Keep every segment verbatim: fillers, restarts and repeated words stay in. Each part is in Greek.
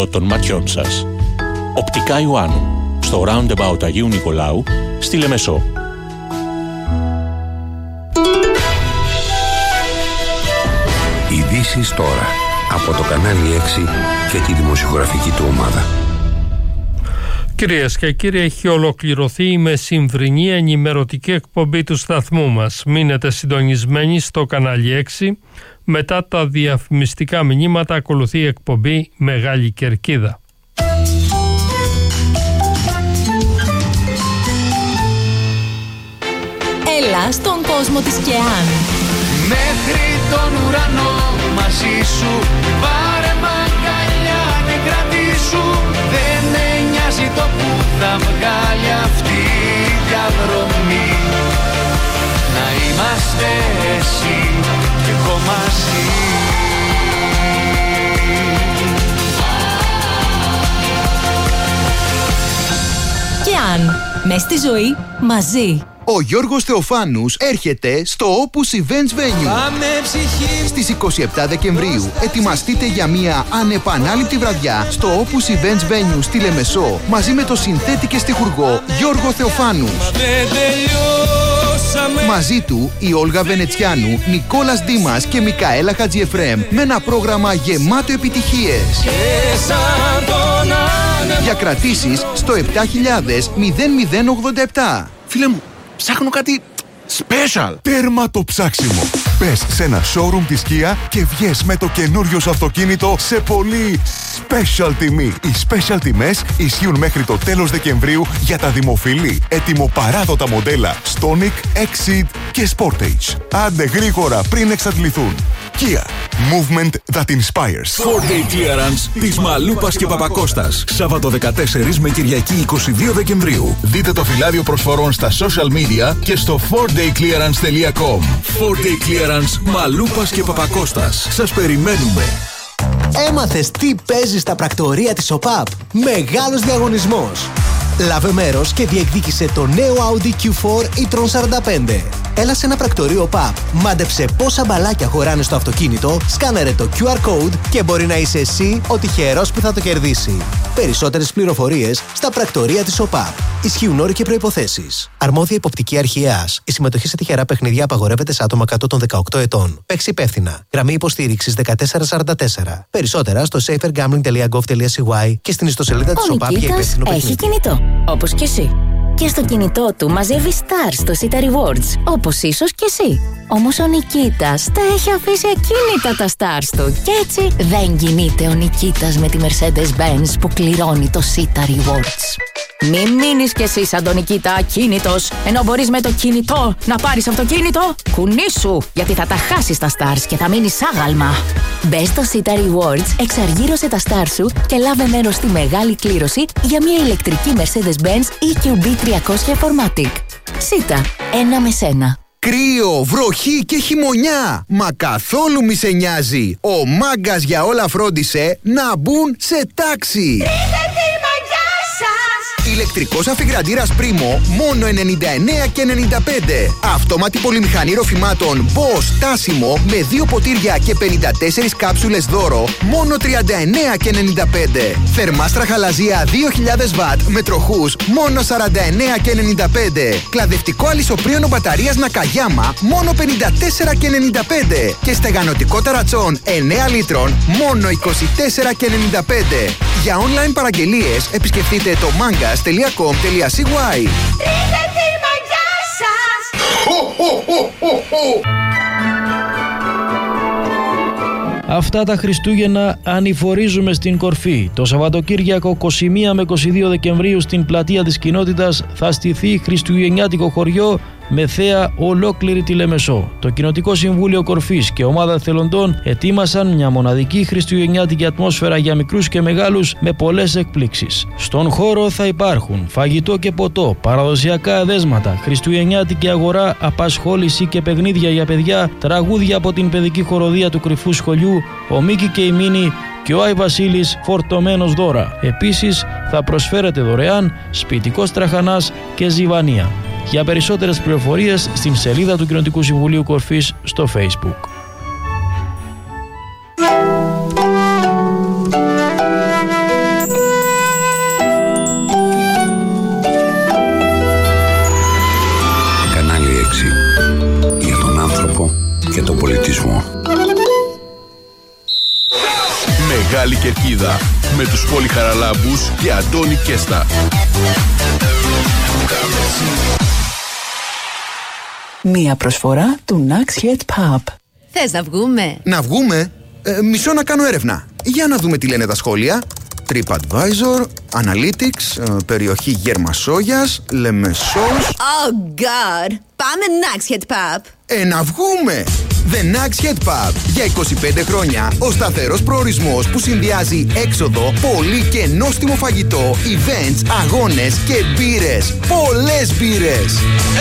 των ματιών σας. Οπτικά Ιωάννου, στο Roundabout Αγίου Νικολάου, στη Λεμεσό. Ειδήσεις τώρα, από το κανάλι έξι και τη δημοσιογραφική του ομάδα. Κυρίες και κύριοι, έχει ολοκληρωθεί η μεσημβρινή ενημερωτική εκπομπή του σταθμού μας. Μείνετε συντονισμένοι στο κανάλι έξι. Μετά τα διαφημιστικά μηνύματα ακολουθεί η εκπομπή Μεγάλη Κερκίδα. Έλα στον κόσμο της ΚΕΑΝ. Μέχρι τον ουρανό μαζί σου, πάρε μ' αγκαλιά και κρατήσου. Δεν με νοιάζει το που θα βγάλει αυτή η διαδρομή. Να είμαστε εσύ και εγώ μαζί. ΚΕΑΝ. Μες στη ζωή μαζί. Ο Γιώργος Θεοφάνους έρχεται στο Opus Events Venue. Στις είκοσι επτά Δεκεμβρίου ετοιμαστείτε για μια ανεπανάληπτη βραδιά στο Opus Events Venue στη Λεμεσό, μαζί με το συνθέτη και στιχουργό Γιώργο Θεοφάνους. Μαζί του η Όλγα Βενετσιάνου, Νικόλας Δήμας και Μικαέλα Χατζιεφρέμ, με ένα πρόγραμμα γεμάτο επιτυχίες. Για κρατήσεις στο επτά χιλιάδες μηδέν μηδέν ογδόντα επτά. Φίλε μου, ψάχνω κάτι special. Τέρμα το ψάξιμο. Πες σε ένα showroom της Kia και βγες με το καινούριο σου αυτοκίνητο σε πολύ special τιμή. Οι special τιμές ισχύουν μέχρι το τέλος Δεκεμβρίου για τα δημοφιλή, ετοιμοπαράδοτα μοντέλα Stonic, Exceed και Sportage. Άντε γρήγορα πριν εξαντληθούν. Kia. Movement that inspires. φορ ντέι Clearance της Μαλούπας και Παπακώστας. Σάββατο δεκατέσσερις με Κυριακή είκοσι δύο Δεκεμβρίου. Δείτε το φυλάδιο προσφορών στα social media και στο φορ ντέι clearance τελεία κομ. φορ ντέι Clearance Μαλούπας και Παπακώστας. Σας περιμένουμε. Έμαθες τι παίζει στα πρακτορία της ΟΠΑΠ? Μεγάλος διαγωνισμός. Λάβε μέρος και διεκδίκησε το νέο Audi κιου φορ e-tron σαράντα πέντε. Έλα σε ένα πρακτορείο ΟΠΑΠ, μάντεψε πόσα μπαλάκια χωράνε στο αυτοκίνητο, σκάναρε το κιου αρ code και μπορεί να είσαι εσύ ο τυχερός που θα το κερδίσει. Περισσότερες πληροφορίες στα πρακτορία της ΟΠΑΠ. Ισχύουν όροι και προϋποθέσεις. Αρμόδια υποπτική αρχή ΕΑΣ. Η συμμετοχή σε τυχερά παιχνίδια απαγορεύεται σε άτομα κάτω των δεκαοκτώ ετών. Παίξει υπεύθυνα. Γραμμή υποστήριξης δεκατέσσερα σαράντα τέσσερα. Περισσότερα στο safer gambling τελεία gov τελεία c y και στην ιστοσελίδα της ΟΠΑΠ για υπεύθυνο παιχνίδι. Έχει κινητό, όπως και εσύ. Και στο κινητό του μαζεύει stars στο Sita Rewards, όπως ίσως και εσύ. Όμως ο Νικήτας τα έχει αφήσει ακίνητα τα stars του και έτσι δεν κινείται ο Νικήτας με τη Mercedes-Benz που κληρώνει το Sita Rewards. Μην μείνεις κι εσύ σαν τον Νικήτα ακίνητος, ενώ μπορείς με το κινητό να πάρεις αυτοκίνητο. Κουνήσου, γιατί θα τα χάσεις τα stars και θα μείνεις άγαλμα. Μπες στο Sita Rewards, εξαργύρωσε τα stars σου και λάβε μέρος στη μεγάλη κλήρωση για μια ηλεκτρική Mercedes-Benz ι κιου μπι τριακόσια φορμάτικ. Sita, ένα με σένα. Κρύο, βροχή και χειμωνιά. Μα καθόλου μη σε νοιάζει. Ο Μάγκας για όλα φρόντισε να μπουν σε τάξη. Ηλεκτρικός αφιγραντήρας Primo μόνο ενενήντα εννέα και ενενήντα πέντε. Αυτόματη πολυμηχανή ροφημάτων Bosch τάσιμο με δύο ποτήρια και πενήντα τέσσερις κάψουλες δώρο μόνο τριάντα εννέα και ενενήντα πέντε. Θερμάστρα χαλαζία δύο χιλιάδες βατ με τροχούς μόνο σαράντα εννέα και ενενήντα πέντε. Κλαδευτικό αλυσοπρίωνο μπαταρίας Nakayama μόνο πενήντα τέσσερα και ενενήντα πέντε. Και στεγανοτικό ταρατσόν εννέα λίτρων μόνο είκοσι τέσσερα και ενενήντα πέντε. Για online παραγγελίες επισκεφτείτε το mangas τελεία κομ τελεία σι γουάι. Ρίχνε τη μαγιά σας! Αυτά τα Χριστούγεννα ανηφορίζουμε στην κορφή. Το Σαββατοκύριακο είκοσι μία με είκοσι δύο Δεκεμβρίου στην πλατεία της κοινότητας θα στηθεί χριστουγεννιάτικο χωριό με θέα ολόκληρη τη Λεμεσό. Το Κοινοτικό Συμβούλιο Κορφής και ομάδα εθελοντών ετοίμασαν μια μοναδική χριστουγεννιάτικη ατμόσφαιρα για μικρούς και μεγάλους με πολλές εκπλήξεις. Στον χώρο θα υπάρχουν φαγητό και ποτό, παραδοσιακά εδέσματα, χριστουγεννιάτικη αγορά, απασχόληση και παιχνίδια για παιδιά, τραγούδια από την παιδική χοροδία του Κρυφού Σχολιού, ο Μίκη και η Μίνη και ο Άι Βασίλης φορτωμένος δώρα. Επίσης θα προσφέρεται δωρεάν σπιτικός τραχανάς και ζιβανία. Για περισσότερες πληροφορίες στην σελίδα του Κοινοτικού Συμβουλίου Κορφής στο Facebook. παγίδα με τους Πόλη Χαραλάμπους και Αντώνη Κέστα. Μία προσφορά του Nax Head Pub. Θες να βγούμε? Να βγούμε? Ε, μισό να κάνω έρευνα. Για να δούμε τι λένε τα σχόλια. TripAdvisor, Analytics, ε, περιοχή Γερμασόγιας, Λεμεσός. Oh God! Πάμε Nax Head Pub. Ε, να βγούμε! The Nax Head Pub. Για είκοσι πέντε χρόνια ο σταθερός προορισμός που συνδυάζει έξοδο, πολύ και νόστιμο φαγητό, events, αγώνες και μπύρες. Πολλές μπύρες!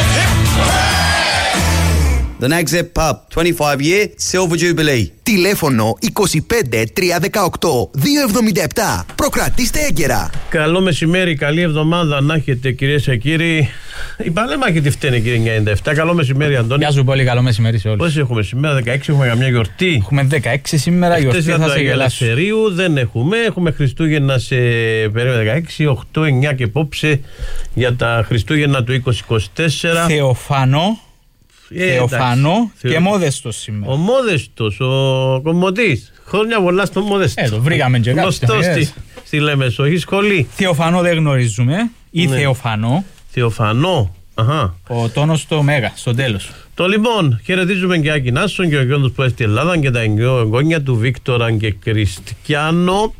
The Nax Head Pub, twenty-five year Silver Jubilee. Τηλέφωνο είκοσι πέντε τρία δεκαοκτώ δύο εβδομήντα επτά. Προκρατήστε έγκαιρα. Καλό μεσημέρι, καλή εβδομάδα να έχετε κυρίες και κύριοι. Η Παλέμαχη φταίνε κύριε ενενήντα επτά. Καλό μεσημέρι Αντώνη. Γεια σου πολύ, καλό μεσημέρι σε όλους. Πόσοι έχουμε σήμερα? δεκαέξι έχουμε καμιά γιορτή. Έχουμε δεκαέξι σήμερα, γιορτή θα σε γελάσω. Δεν έχουμε, έχουμε Χριστούγεννα σε περίοδο δεκαέξι, οκτώ, εννιά και απόψε για τα Χριστούγεννα του είκοσι είκοσι τέσσερα. Θεοφανό. Ε, Θεοφανό και Θεο... Μόδεστος σήμερα. Ο Μόδεστος, ο Κομμωτής. Χρόνια πολλά στο Μόδεστο. Ε, το βρήκαμε και κάποιον. Γνωστό στη, στη Λέμεσο, έχει σχολή. Θεοφανό δεν γνωρίζουμε. Ή ναι. Θεοφανό. Θεοφανό. Αχα. Ο τόνος στο Μέγα, στο τέλος. Το λοιπόν, χαιρετίζουμε και Άκη Νάσον και ο γιο του που στην Ελλάδα και τα εγγόνια του Βίκτορα και Κριστιανό.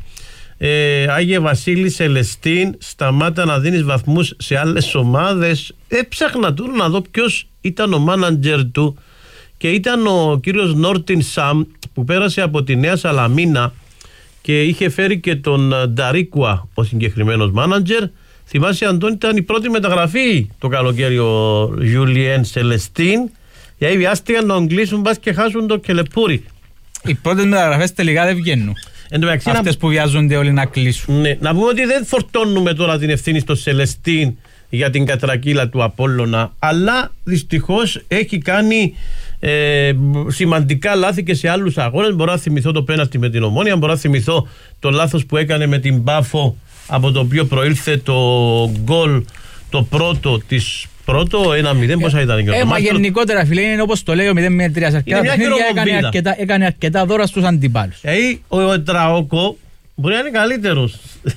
Ε, Άγιε Βασίλη Σελεστίν, σταμάτα να δίνεις βαθμούς σε άλλες ομάδες. Έψαχνα τώρα να δω ποιος ήταν ο μάνατζερ του και ήταν ο κύριος Νόρτιν Σαμ που πέρασε από τη Νέα Σαλαμίνα και είχε φέρει και τον Νταρίκουα ο συγκεκριμένος μάνατζερ. Θυμάσαι Αντώνη, ήταν η πρώτη μεταγραφή το καλοκαίρι ο Γιούλιεν Σελεστίν, γιατί βιάστηκαν να τον κλείσουν μπας και χάσουν το κελεπούρι. Οι πρώτες μεταγραφές τελικά δεν βγαίνουν. Αυτές να... που βιάζονται όλοι να κλείσουν. Ναι, να πούμε ότι δεν φορτώνουμε τώρα την ευθύνη στο Σελεστίν για την κατρακύλα του Απόλλωνα, αλλά δυστυχώς έχει κάνει ε, σημαντικά λάθη και σε άλλους αγώνες. Μπορώ να θυμηθώ το πέναλτι με την Ομόνια, μπορώ να θυμηθώ το λάθος που έκανε με την Πάφο, από το οποίο προήλθε το γκολ το πρώτο της πρώτο, ένα μηδέν, πόσα ήταν και ε, μα γενικότερα φίλε είναι όπως το λέει ο μηδέν μηδέν τρία. Έκανε αρκετά, έκανε αρκετά δώρα στους αντιπάλους. Ε, ο Τραόκο μπορεί να είναι καλύτερος.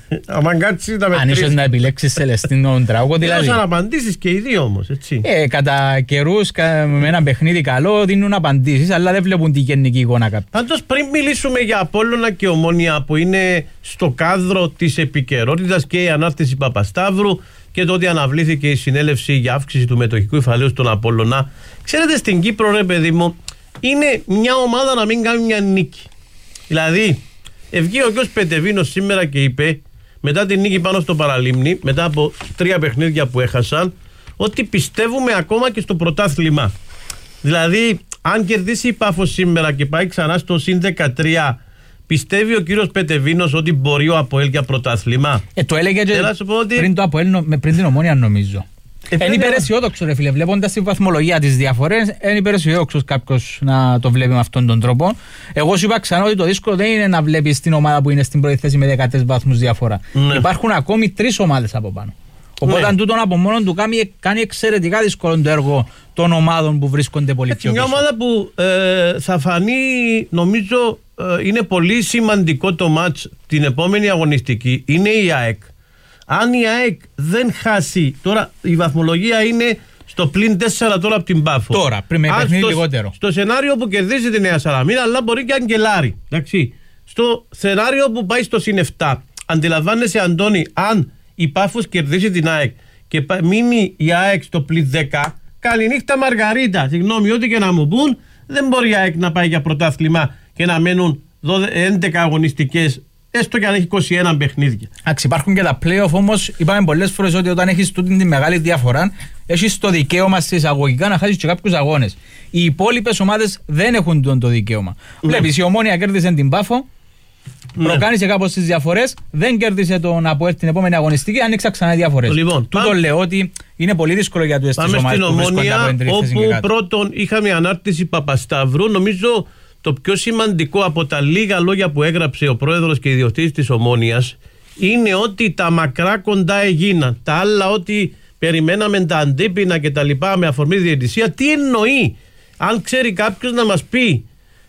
Αν κάτσει τα μετρήσεις. Αν ίσως να επιλέξεις Σελεστίν τον Τραόκο δηλαδή. Ίσως να απαντήσεις και οι δύο όμως, έτσι. Ε, κατά καιρούς με ένα παιχνίδι καλό δίνουν απαντήσεις, αλλά δεν βλέπουν τη γενική εικόνα κάποιοι. Πάντως πριν μιλήσουμε για Απόλλωνα και Ομόνια που είναι στο κάδρο της επικαιρότητας και η ανάρτηση Παπασταύρου και το ότι αναβλήθηκε η συνέλευση για αύξηση του μετοχικού υφαλαίου στον Απόλλωνα. Ξέρετε, στην Κύπρο, ρε παιδί μου, είναι μια ομάδα να μην κάνει μια νίκη. Δηλαδή, ευγεί ο κ. Πετεβίνος σήμερα και είπε, μετά την νίκη πάνω στο Παραλίμνη, μετά από τρία παιχνίδια που έχασαν, ότι πιστεύουμε ακόμα και στο πρωτάθλημα. Δηλαδή, αν κερδίσει η Πάφος σήμερα και πάει ξανά στο συν δεκατρία, πιστεύει ο κύριος Πετεβίνος ότι μπορεί ο ΑΠΟΕΛ για πρωτάθλημα? Ε, το έλεγε και ότι... πριν το ΑΠΟΕΛ, πριν την Ομόνια νομίζω. Είναι ε, υπεραισιόδοξο ρε φίλε, βλέποντας τη βαθμολογία της διαφορές, είναι υπεραισιόδοξος κάποιος να το βλέπει με αυτόν τον τρόπο. Εγώ σου είπα ξανά ότι το δύσκολο δεν είναι να βλέπεις την ομάδα που είναι στην πρώτη θέση με δεκατρείς βαθμούς διαφορά. Ναι. Υπάρχουν ακόμη τρεις ομάδες από πάνω. Οπότε ναι. αν τούτον από μόνο του κάνει, κάνει εξαιρετικά δύσκολο το έργο των ομάδων που βρίσκονται πολύ πιο πίσω. Μια ομάδα που ε, θα φανεί, νομίζω, ε, είναι πολύ σημαντικό το μάτς την επόμενη αγωνιστική, είναι η ΑΕΚ. Αν η ΑΕΚ δεν χάσει, τώρα η βαθμολογία είναι στο πλην τέσσερα τώρα από την Πάφο. Τώρα, πριν με παιχνίδι λιγότερο. Στο σενάριο που κερδίζει τη Νέα Σαλαμίνα, αλλά μπορεί και αγγελάρει. Εντάξει. Στο σενάριο που πάει στο συν επτά, αντιλαμβάνεσαι Αντώνη, αν η Πάφος κερδίσει την ΑΕΚ και μείνει η ΑΕΚ στο πλην δέκα, καληνύχτα Μαργαρίτα. Συγγνώμη, ό,τι και να μου πούν, δεν μπορεί η ΑΕΚ να πάει για πρωτάθλημα και να μένουν έντεκα αγωνιστικές. Έστω και αν έχει είκοσι ένα παιχνίδια. Εντάξει, υπάρχουν και τα play-off όμως. Είπαμε πολλές φορές ότι όταν έχεις τούτη τη μεγάλη διαφορά, έχεις το δικαίωμα σε εισαγωγικά να χάσεις και κάποιους αγώνες. Οι υπόλοιπες ομάδες δεν έχουν τον το δικαίωμα. Ναι. Βλέπεις, η Ομόνια κέρδισε την Πάφο, ναι. προκάνησε κάπως τις διαφορές, δεν κέρδισε τον ΑΠΟΕΛ την επόμενη αγωνιστική, άνοιξα ξανά οι διαφορές. Λοιπόν, Τούτο πάμε... λέω ότι είναι πολύ δύσκολο για τις ομάδες. Πάμε στην Ομόνια, όπου πρώτον είχαμε ανάρτηση Παπασταύρου, νομίζω. Το πιο σημαντικό από τα λίγα λόγια που έγραψε ο πρόεδρος και ιδιοκτήτης της Ομόνιας είναι ότι τα μακρά κοντά έγιναν. Τα άλλα ότι περιμέναμε τα αντίπεινα και τα λοιπά με αφορμή τη διαιτησία. Τι εννοεί? Αν ξέρει κάποιος να μας πει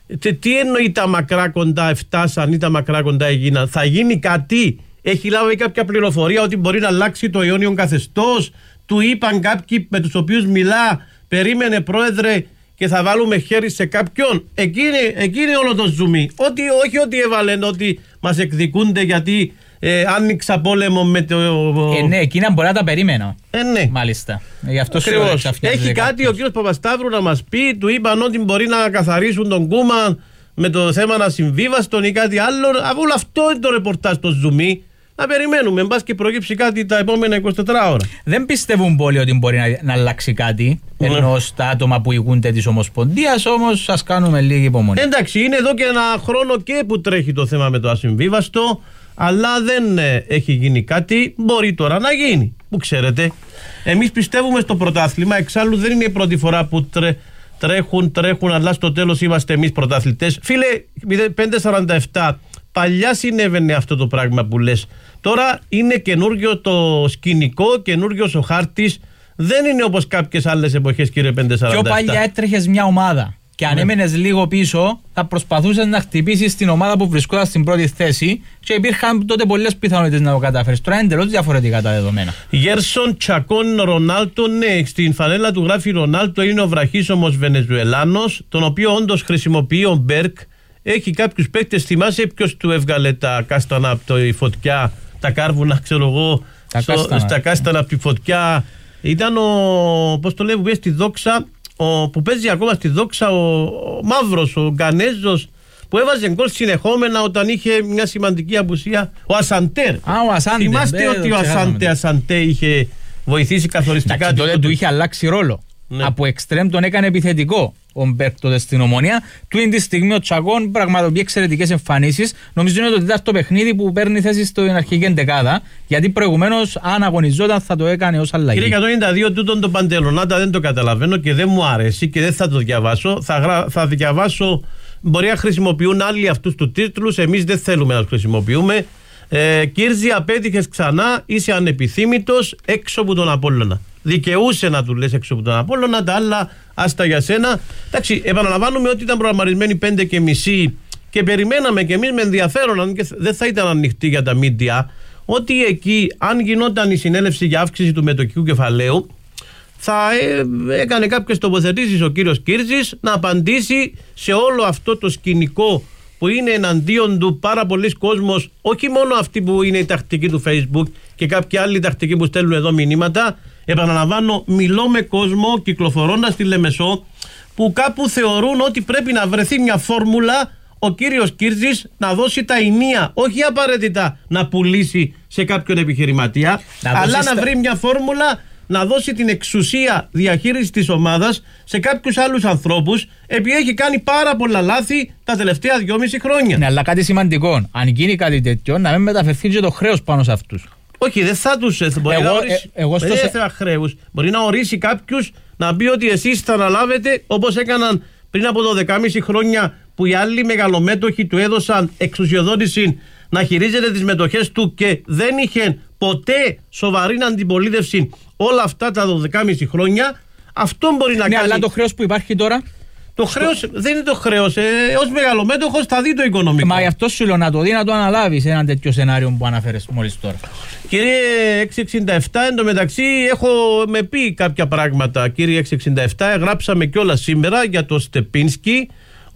τε, τι εννοεί τα μακρά κοντά εφτάσαν ή τα μακρά κοντά έγιναν? Θα γίνει κάτι? Έχει λάβει κάποια πληροφορία ότι μπορεί να αλλάξει το αιώνιο καθεστώς? Του είπαν κάποιοι με τους οποίους μιλά, περίμενε πρόεδρε και θα βάλουμε χέρι σε κάποιον? Εκείνη, εκείνη όλο το ζουμί. Ότι, όχι ότι έβαλαν ότι μας εκδικούνται γιατί ε, άνοιξα πόλεμο με το... Ε, ναι, εκείνα μπορεί να τα περίμενα. Ε, ναι. Μάλιστα. Γι' αυτό έχει κάτι ο κύριος Παπασταύρου να μας πει? Του είπαν ότι μπορεί να καθαρίσουν τον Κούμαν με το θέμα να συμβίβαστον ή κάτι άλλο? Αφού αυτό είναι το ρεπορτάζ το ζουμί. Να περιμένουμε, μπας και προκύψει κάτι τα επόμενα εικοσιτέσσερις ώρα. Δεν πιστεύουν πολλοί ότι μπορεί να, να αλλάξει κάτι, mm. ενώ στα άτομα που ηγούνται της Ομοσπονδίας, όμως ας κάνουμε λίγη υπομονή. Εντάξει, είναι εδώ και ένα χρόνο και που τρέχει το θέμα με το ασυμβίβαστο, αλλά δεν ε, έχει γίνει κάτι. Μπορεί τώρα να γίνει, που ξέρετε. Εμείς πιστεύουμε στο πρωτάθλημα, εξάλλου δεν είναι η πρώτη φορά που τρε, τρέχουν, τρέχουν, αλλά στο τέλος είμαστε εμείς πρωταθλητές. Φίλε, πέντε σαράντα επτά. Παλιά συνέβαινε αυτό το πράγμα που λες. Τώρα είναι καινούριο το σκηνικό, καινούριος ο χάρτης. Δεν είναι όπως κάποιες άλλες εποχές, κύριε πέντε σαράντα επτά. Πιο παλιά έτρεχες μια ομάδα και αν ναι. έμενες λίγο πίσω, θα προσπαθούσες να χτυπήσεις την ομάδα που βρισκόταν στην πρώτη θέση και υπήρχαν τότε πολλές πιθανότητες να το καταφέρεις. Τώρα είναι εντελώς διαφορετικά τα δεδομένα. Γέρσον Τσακόν Ρονάλτο, ναι, στην φανέλα του γράφει Ρονάλτο, είναι ο βραχίσωμος Βενεζουελάνος, τον οποίο όντως χρησιμοποιεί ο Μπέρκ. Έχει κάποιους παίκτες, θυμάσαι ποιος του έβγαλε τα κάστανα από τη φωτιά, τα κάρβουνα, ξέρω εγώ, τα στο, κάστανα. στα κάστανα από τη φωτιά. Ήταν ο, πώς το λέει, που παίζει στη Δόξα, ο, που παίζει ακόμα στη Δόξα, ο, ο Μαύρος, ο Γκανέζος, που έβαζε γκολ συνεχόμενα όταν είχε μια σημαντική απουσία. Ο Ασαντέρ. Α, ο Ασάντε. Θυμάστε μπέ, ότι ο Ασάντε, Ασάντε είχε βοηθήσει καθοριστικά. Εντάξει, τότε του είχε αλλάξει ρόλο. Ναι. Από εξτρέμ τον έκανε επιθετικό ο Μπέρκ τότε στην Ομονία. Του είναι τη στιγμή ο Τσακών πραγματοποιεί εξαιρετικές εμφανίσεις. Νομίζω είναι το τέταρτο παιχνίδι που παίρνει θέση στην αρχική εντεκάδα. Γιατί προηγουμένως, αν αγωνιζόταν, θα το έκανε ως αλλαγή. Κύριε εκατόν ενενήντα δύο, τούτον το Παντελονάτα δεν το καταλαβαίνω και δεν μου αρέσει και δεν θα το διαβάσω. Θα, γρα... θα διαβάσω. Μπορεί να χρησιμοποιούν άλλοι αυτούς τους τίτλους. Εμείς δεν θέλουμε να τους χρησιμοποιούμε. Ε, Κύρζη, απέτυχες ξανά. Είσαι ανεπιθύμητος έξω από τον Απόλλωνα. Δικαιούσε να του λες έξω από τον Απόλλωνα, τα άλλα άστα για σένα. Εντάξει, επαναλαμβάνουμε ότι ήταν προγραμματισμένοι πέντε και μισή και περιμέναμε και εμείς με ενδιαφέρον, αν και δεν θα ήταν ανοιχτή για τα μίντια, ότι εκεί, αν γινόταν η συνέλευση για αύξηση του μετοχικού κεφαλαίου, θα ε, έκανε κάποιες τοποθετήσεις ο κύριος Κύρζης να απαντήσει σε όλο αυτό το σκηνικό που είναι εναντίον του πάρα πολλοί κόσμος, όχι μόνο αυτοί που είναι η τακτική του Facebook και κάποιοι άλλοι τακτικοί που στέλνουν εδώ μηνύματα. Επαναλαμβάνω, μιλώ με κόσμο κυκλοφορώντας στη Λεμεσό που κάπου θεωρούν ότι πρέπει να βρεθεί μια φόρμουλα ο κύριος Κύρζης να δώσει τα ενία, όχι απαραίτητα να πουλήσει σε κάποιον επιχειρηματία, να αλλά να βρει μια φόρμουλα να δώσει την εξουσία διαχείρισης της ομάδας σε κάποιους άλλους ανθρώπους, επειδή έχει κάνει πάρα πολλά λάθη τα τελευταία δυόμιση χρόνια. Ναι, αλλά κάτι σημαντικό, αν γίνει κάτι τέτοιο, να μην μεταφερθεί και το χρέος πάνω σε αυτούς. Όχι, δεν θα τους μπορεί εγώ, να ορίσει. Ε, εγώ στο σε... χρέους. Μπορεί να ορίσει κάποιους να πει ότι εσείς θα αναλάβετε, όπως έκαναν πριν από δώδεκα και μισό χρόνια που οι άλλοι μεγαλομέτοχοι του έδωσαν εξουσιοδότηση να χειρίζεται τις μετοχές του και δεν είχε ποτέ σοβαρή αντιπολίτευση όλα αυτά τα δώδεκα και μισό χρόνια. Αυτό μπορεί να ναι, κάνει. Αλλά το χρέος που υπάρχει τώρα. Το χρέος δεν είναι το χρέος. Ε, ως μεγαλομέτωχος θα δει το οικονομικό. Μα γι' αυτό σου λέω να το δει, να το αναλάβει σε ένα τέτοιο σενάριο που αναφέρες μόλις τώρα. Κύριε εξακόσια εξήντα επτά, εντωμεταξύ έχω με πει κάποια πράγματα. Κύριε εξακόσια εξήντα επτά, γράψαμε κιόλας σήμερα για το Στεπίνσκι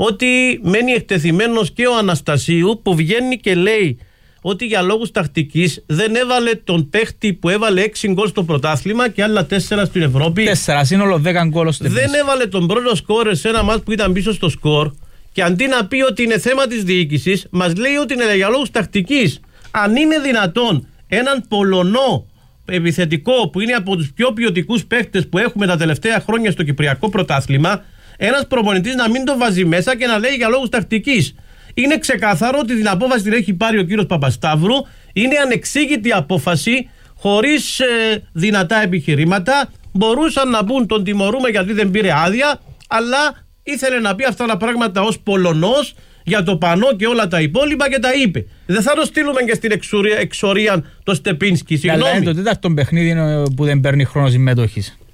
ότι μένει εκτεθειμένος και ο Αναστασίου που βγαίνει και λέει ότι για λόγους τακτικής δεν έβαλε τον παίχτη που έβαλε έξι γκολ στο πρωτάθλημα και άλλα τέσσερα στην Ευρώπη. Τέσσερα, σύνολο δέκα γκολ στο Δεν έβαλε τον πρώτο σκόρ σε ένα μάτς που ήταν πίσω στο σκορ και αντί να πει ότι είναι θέμα της διοίκησης, μας λέει ότι είναι για λόγους τακτικής. Αν είναι δυνατόν έναν Πολωνό επιθετικό που είναι από τους πιο ποιοτικούς παίχτες που έχουμε τα τελευταία χρόνια στο Κυπριακό πρωτάθλημα, ένας προπονητής να μην το βάζει μέσα και να λέει για λόγους τακτικής. Είναι ξεκάθαρο ότι την απόφαση την έχει πάρει ο κύριος Παπασταύρου. Είναι ανεξήγητη απόφαση, χωρίς ε, δυνατά επιχειρήματα. Μπορούσαν να πούν τον τιμωρούμε γιατί δεν πήρε άδεια, αλλά ήθελε να πει αυτά τα πράγματα ως Πολωνός για το πανό και όλα τα υπόλοιπα και τα είπε. Δεν θα το στείλουμε και στην εξορία, εξορία το Στεπίνσκι. Συγγνώμη. Αλλά είναι το τέταρτο παιχνίδι που δεν παίρνει χρόνο συμμετοχής.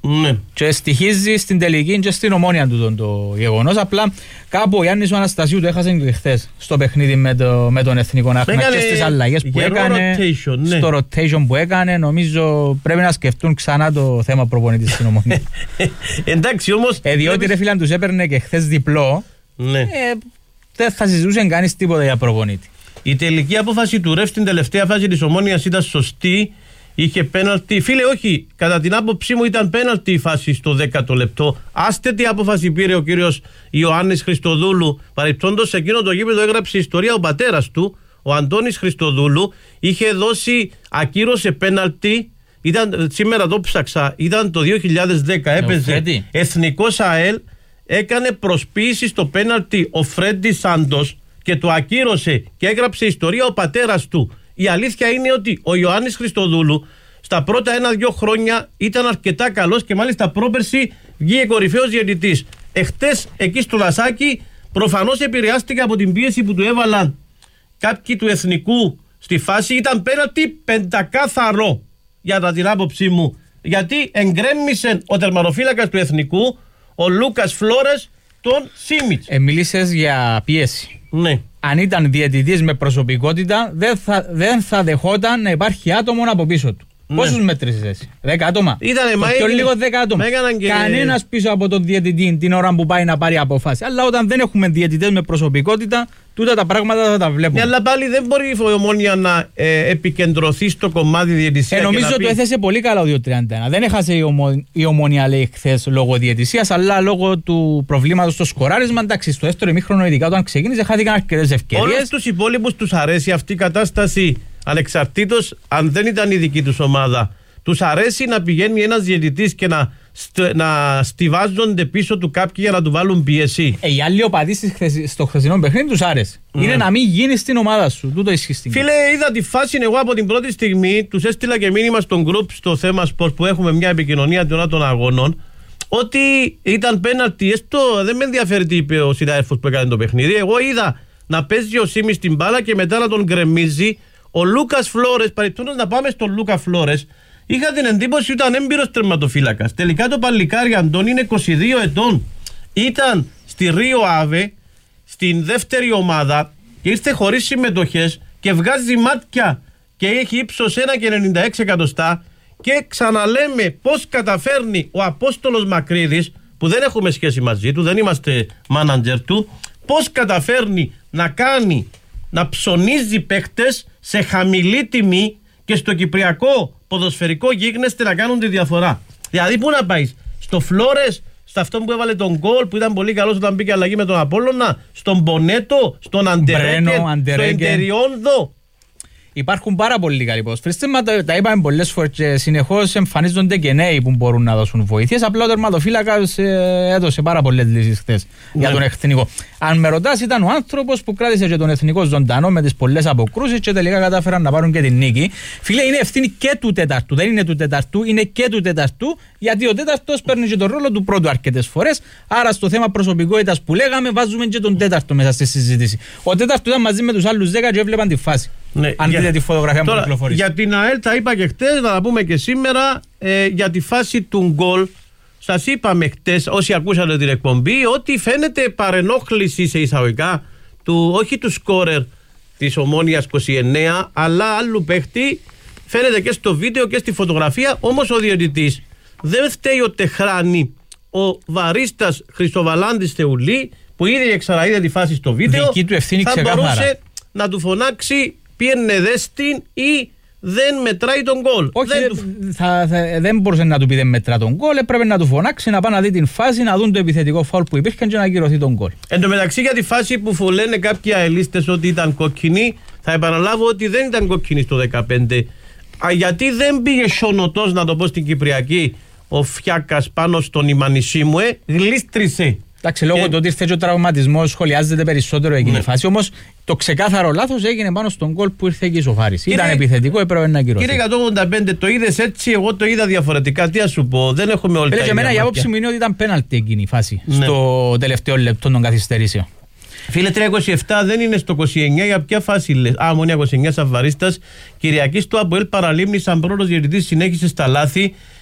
Ναι. Και στοιχίζει στην τελική και στην Ομόνια του το, το γεγονός. Απλά κάπου ο Γιάννης ο Αναστασίου το έχασε και χθες στο παιχνίδι με, το, με τον Εθνικό Άχνα και στις αλλαγές που έκανε, rotation, ναι. στο rotation που έκανε. Νομίζω πρέπει να σκεφτούν ξανά το θέμα προπονητής στην Ομόνια. Εντάξει όμως. Ε, διότι πρέπει... ρε φίλαν τους έπαιρνε και χθες διπλό, ναι. ε, δεν θα συζητούσε κανείς τίποτα για προπονήτη. Η τελική απόφαση του ρεφ στην τελευταία φάση της Ομόνοιας ήταν σωστή. Είχε πέναλτι. Φίλε, όχι. Κατά την άποψή μου ήταν πέναλτι η φάση στο δέκατο λεπτό. Άστετη απόφαση πήρε ο κύριος Ιωάννης Χριστοδούλου. Παρεπτόντως σε εκείνο το γήπεδο έγραψε ιστορία ο πατέρας του, ο Αντώνης Χριστοδούλου. Είχε δώσει, ακύρωσε πέναλτι. Ήταν, σήμερα το ψάξα. Ήταν το δύο χιλιάδες δέκα. Έπαιζε Εθνικός ΑΕΛ. Έκανε προσποίηση στο πέναλτι ο Φρέντι Σάντος και το ακύρωσε και έγραψε ιστορία ο πατέρας του. Η αλήθεια είναι ότι ο Ιωάννης Χριστοδούλου στα πρώτα ένα-δυο χρόνια ήταν αρκετά καλός και μάλιστα πρόπερση βγήκε κορυφαίος διαιτητής. Εχθές εκεί στο Λασάκι προφανώς επηρεάστηκε από την πίεση που του έβαλαν κάποιοι του Εθνικού στη φάση. Ήταν πέναλτι πεντακάθαρο για την άποψή μου, γιατί εγκρέμμισε ο τερματοφύλακας του Εθνικού, ο Λούκας Φλόρες, τον Σίμιτς. Ε, μίλησες για πίεση. Ναι. Αν ήταν διαιτητής με προσωπικότητα, δεν θα, δεν θα δεχόταν να υπάρχει άτομο από πίσω του. Ναι. Πόσους μέτρησες εσύ? Δέκα άτομα. Ήτανε, το πιο λίγο δέκα άτομα. Και... Κανένας πίσω από τον διαιτητή την ώρα που πάει να πάρει αποφάση. Αλλά όταν δεν έχουμε διαιτητές με προσωπικότητα, τούτα τα πράγματα θα τα βλέπουμε. Ναι, αλλά πάλι δεν μπορεί η Ομόνια να ε, επικεντρωθεί στο κομμάτι διαιτησία. Ε, νομίζω ότι πει... το έθεσε πολύ καλά ο δύο τριάντα ένα. Δεν έχασε η, ομο... η Ομόνια, λέει, χθες λόγω διαιτησίας, αλλά λόγω του προβλήματος στο σκοράρισμα. Εντάξει, στο δεύτερο ημίχρονο, ειδικά όταν ξεκίνησε, χάθηκαν αρκετές ευκαιρίες. Όλους τους υπόλοιπους τους αρέσει αυτή η κατάσταση. Ανεξαρτήτως αν δεν ήταν η δική τους ομάδα, τους αρέσει να πηγαίνει ένας διαιτητής και να, στ, να στιβάζονται πίσω του κάποιοι για να του βάλουν πίεση. Ε, οι άλλοι οπαδοί στο χθεσινό παιχνίδι τους άρεσε. Mm. Είναι να μην γίνει στην ομάδα σου. Τούτο ισχύει στην. Φίλε, είδα τη φάση εγώ από την πρώτη στιγμή. Τους έστειλα και μήνυμα στον group στο θέμα sport που έχουμε μια επικοινωνία των αγώνων. Ότι ήταν πέναλτι. Έστω δεν με ενδιαφέρει τι είπε ο συνάδελφος που έκανε το παιχνίδι. Εγώ είδα να παίζει ο Σίμις την μπάλα και μετά να τον γκρεμίζει. Ο Λούκας Φλόρες, παρεπτόντως να πάμε στον Λούκα Φλόρες, είχα την εντύπωση ότι ήταν έμπειρος τερματοφύλακας. Τελικά το παλικάρι Αντών είναι είκοσι δύο ετών. Ήταν στη Ρίο Άβε, στην δεύτερη ομάδα και ήρθε χωρίς συμμετοχές και βγάζει μάτια και έχει ύψος ένα κόμμα ενενήντα έξι εκατοστά. Και ξαναλέμε πώς καταφέρνει ο Απόστολος Μακρύδης, που δεν έχουμε σχέση μαζί του, δεν είμαστε μάναντζερ του, πώς καταφέρνει να κάνει, να ψωνίζει παίχτες σε χαμηλή τιμή και στο κυπριακό ποδοσφαιρικό γίγνεσθε να κάνουν τη διαφορά. Δηλαδή πού να πάει, στο Φλόρες, σε αυτό που έβαλε τον γκολ που ήταν πολύ καλός όταν μπήκε αλλαγή με τον Απόλλωνα, στον Μπονέτο, στον Αντερέγκεν, στο Εντεριόνδο. Υπάρχουν πάρα πολλοί καλοί ποδοσφαιριστές, τα είπαμε πολλές φορές και συνεχώς εμφανίζονται και νέοι που μπορούν να δώσουν βοήθειες. Απλά ο τερματοφύλακας έδωσε πάρα πολλές λύσεις χθες για τον εθνικό. Αν με ρωτάς, ήταν ο άνθρωπος που κράτησε και τον εθνικό ζωντανό με τις πολλές αποκρούσεις και τελικά κατάφεραν να πάρουν και την νίκη. Φίλε, είναι ευθύνη και του τέταρτου. Δεν είναι του τέταρτου, είναι και του τέταρτου, γιατί ο τέταρτος παίρνει και τον ρόλο του πρώτου αρκετές φορές. Άρα στο θέμα προσωπικότητας που λέγαμε, βάζουμε και τον τέταρτο μέσα στη συζήτηση. Ο τέταρτος ήταν μαζί με τους άλλους δέκα και έβλεπαν τη φάση. Ναι, αν για, δείτε τη φωτογραφία που κυκλοφορεί. Για την ΑΕΛ τα είπα και χτες, θα τα πούμε και σήμερα. Ε, για τη φάση του γκολ, σας είπαμε χτες, όσοι ακούσατε την εκπομπή, ότι φαίνεται παρενόχληση σε εισαγωγικά του, όχι του σκόρερ της Ομόνοιας είκοσι εννέα, αλλά άλλου παίχτη. Φαίνεται και στο βίντεο και στη φωτογραφία. Όμως ο διαιτητής δεν φταίει ο Τεχράνη, ο βαρίστας Χριστοβαλάντης Θεουλή, που ήδη και ξαναείδε τη φάση στο βίντεο. Δική του ευθύνη θα ξεκάθαρα. Μπορούσε να του φωνάξει πιένε δέστην ή δεν μετράει τον γκολ. Όχι, δεν, του... θα, θα, δεν μπορούσε να του πει δεν μετρά τον γκολ. Έπρεπε να του φωνάξει, να πάει να δει την φάση, να δουν το επιθετικό φάουλ που υπήρχε και να ακυρωθεί τον γκολ. Εν τω μεταξύ, για τη φάση που λένε κάποιοι αελίστες ότι ήταν κόκκινη, θα επαναλάβω ότι δεν ήταν κόκκινη στο δεκαπέντε. Α, γιατί δεν πήγε σιωνωτός, να το πω στην Κυπριακή, ο Φιάκας πάνω στον Ιμανισίμου, ε, γλίστρισε. Εντάξει, λόγω και... του ότι ήρθε και ο τραυματισμός, σχολιάζεται περισσότερο εκείνη η ναι. φάση. Όμως το ξεκάθαρο λάθος έγινε πάνω στον γκολ που ήρθε και η ισοφάριση. Ήταν επιθετικό, έπρεπε να ακυρωθεί. Κύριε εκατόν ογδόντα πέντε, το είδες έτσι, εγώ το είδα διαφορετικά. Τι να σου πω, δεν έχουμε όλοι τα ίδια. Εμένα η άποψη μου είναι ότι ήταν πέναλτι εκείνη η φάση ναι. στο τελευταίο λεπτό των καθυστερήσεων. Φίλε, τρία είκοσι επτά δεν είναι στο είκοσι εννέα, για ποια φάση λες? Α, Ομόνοια είκοσι εννέα Σαββαρίστας. Κυριακή στο ΑΠΟΕΛ Παραλίμνη, σαν πρώτος διαιτητής, συνέχισε στα λάθη.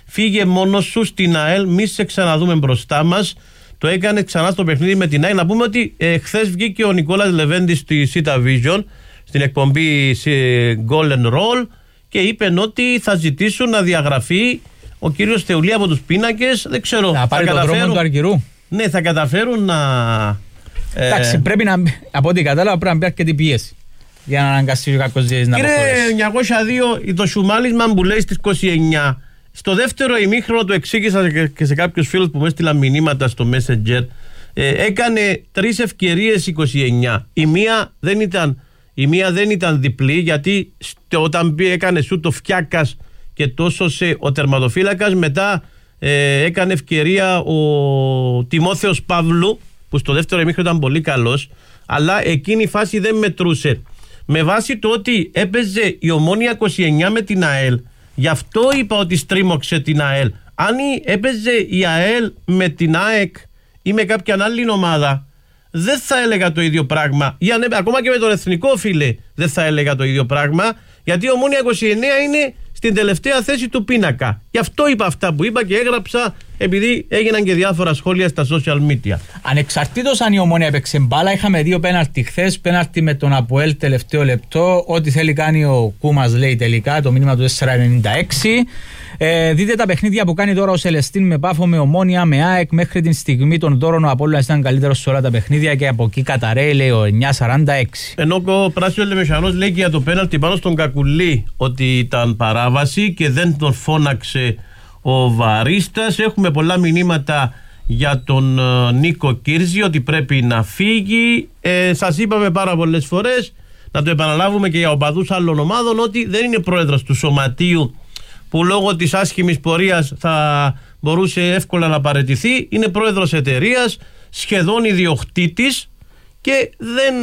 Φύγε μόνος σου στην ΑΕΛ, μη σε ξαναδούμε μπροστά μας. Το έκανε ξανά στο παιχνίδι με την ΑΕΛ. Να πούμε ότι ε, χθες βγήκε ο Νικόλας Λεβέντης στη Sita Vision, στην εκπομπή Goal and Roll, και είπε ότι θα ζητήσουν να διαγραφεί ο κύριος Θεουλή από τους πίνακες. Δεν ξέρω. Να πάρει τον δρόμο του Αργυρού. Ναι, θα καταφέρουν να. Εντάξει, ε... πρέπει να. Από ό,τι κατάλαβα, πρέπει να μπει αρκετή πίεση για να αναγκαστεί κάποιος να αποχωρήσει. Κύριε εννιακόσια δύο, το σουμάλισμα που λέει στις είκοσι εννιά. Στο δεύτερο ημίχρονο του εξήγησα και σε κάποιους φίλους που μου έστειλαν μηνύματα στο Messenger. Ε, έκανε τρεις ευκαιρίες είκοσι εννιά. Η μία δεν ήταν, η μία δεν ήταν διπλή, γιατί στο, όταν έκανε σου το Φιάκας και τόσο σε ο τερματοφύλακας, μετά ε, έκανε ευκαιρία ο Τιμόθεος Παύλου, που στο δεύτερο ημίχρονο ήταν πολύ καλός, αλλά εκείνη η φάση δεν μετρούσε. Με βάση το ότι έπαιζε η Ομόνοια είκοσι εννιά με την ΑΕΛ, γι' αυτό είπα ότι στρίμωξε την ΑΕΛ. Αν έπαιζε η ΑΕΛ με την ΑΕΚ ή με κάποια άλλη ομάδα, δεν θα έλεγα το ίδιο πράγμα. Ή αν, ακόμα και με τον εθνικό, φίλε, δεν θα έλεγα το ίδιο πράγμα, γιατί η Ομόνοια είκοσι εννιά είναι στην τελευταία θέση του πίνακα. Γι' αυτό είπα αυτά που είπα και έγραψα, επειδή έγιναν και διάφορα σχόλια στα social media. Ανεξαρτήτως αν η Ομόνοια έπαιξε μπάλα, είχαμε δύο πέναλτι χθες. Πέναλτι με τον Αποέλ τελευταίο λεπτό. Ό,τι θέλει κάνει ο Κούμας, λέει τελικά, το μήνυμα του τέσσερα ενενήντα έξι. Ε, δείτε τα παιχνίδια που κάνει τώρα ο Σελεστίν με Πάφο, με Ομόνοια, με ΑΕΚ. Μέχρι την στιγμή των δώρων ο Απόλλωνας ήταν καλύτερος σε όλα τα παιχνίδια και από εκεί καταραίει, λέει, ο εννιά σαράντα έξι. Ενώ ο Πράσιος Λεμεσανός λέει και για το πέναλτι πάνω στον Κακουλή ότι ήταν παράβαση και δεν τον φώναξε ο Βαρίστας. Έχουμε πολλά μηνύματα για τον uh, Νίκο Κύρζη ότι πρέπει να φύγει. Ε, σας είπαμε πάρα πολλές φορές, να το επαναλάβουμε και για οπαδούς άλλων ομάδων, ότι δεν είναι πρόεδρος του σωματείου που λόγω της άσχημης πορείας θα μπορούσε εύκολα να παραιτηθεί. Είναι πρόεδρος εταιρείας, σχεδόν ιδιοκτήτης, και δεν,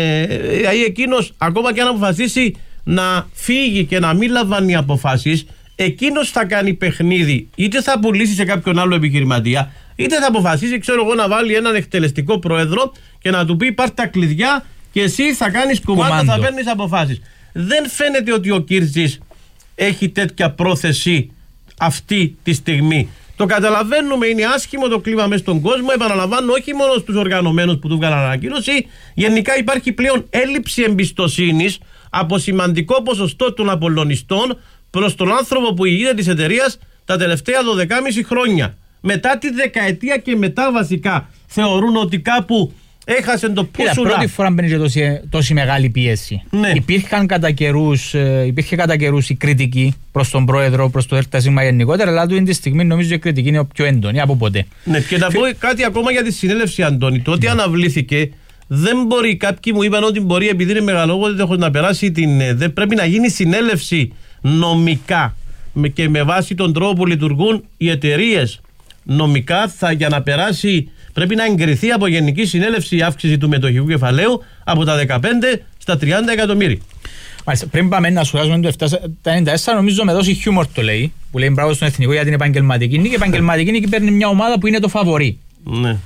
ε, εκείνος ακόμα και αν αποφασίσει να φύγει και να μην λαμβάνει αποφάσεις, εκείνος θα κάνει παιχνίδι. Είτε θα πουλήσει σε κάποιον άλλο επιχειρηματία, είτε θα αποφασίσει, ξέρω εγώ, να βάλει έναν εκτελεστικό πρόεδρο και να του πει πάρ' τα κλειδιά και εσύ θα κάνεις κουμάντο, θα παίρνεις αποφάσεις. Δεν φαίνεται ότι ο Κύρτζης έχει τέτοια πρόθεση αυτή τη στιγμή. Το καταλαβαίνουμε, είναι άσχημο το κλίμα μέσα στον κόσμο. Επαναλαμβάνω, όχι μόνο στους οργανωμένους που του βγάλαν ανακοίνωση. Γενικά υπάρχει πλέον έλλειψη εμπιστοσύνης από σημαντικό ποσοστό των απολωνιστών προς τον άνθρωπο που ηγείται της εταιρείας τα τελευταία δώδεκα και μισό χρόνια. Μετά τη δεκαετία και μετά, βασικά θεωρούν ότι κάπου έχασε το πούσουλα. Πρώτη φορά μπαίνει τόση, τόση μεγάλη πίεση. Ναι. Υπήρχαν κατά καιρούς, υπήρχε κατά καιρούς η κριτική προς τον πρόεδρο, προς το ΕΡΤ γενικότερα, αλλά του είναι τη στιγμή νομίζω η κριτική είναι πιο έντονη από ποτέ. Ναι, και να πω κάτι ακόμα για τη συνέλευση, Αντώνη. Το ότι ναι. αναβλήθηκε, δεν μπορεί. Κάποιοι μου είπαν ότι μπορεί, επειδή είναι μεγαλόγωδο, να περάσει την. Δεν πρέπει να γίνει συνέλευση νομικά και με βάση τον τρόπο που λειτουργούν οι εταιρείες. Νομικά θα, για να περάσει, πρέπει να εγκριθεί από Γενική Συνέλευση η αύξηση του μετοχικού κεφαλαίου από τα δεκαπέντε στα τριάντα εκατομμύρια. Μάλιστα, πριν πάμε να σχολιάσουμε το επτακόσια ενενήντα τέσσερα, νομίζω με δώσει χιούμορ το λέει, που λέει μπράβο στον Εθνικό για την επαγγελματική νίκη. Η επαγγελματική νίκη παίρνει μια ομάδα που είναι το φαβορί. Ναι.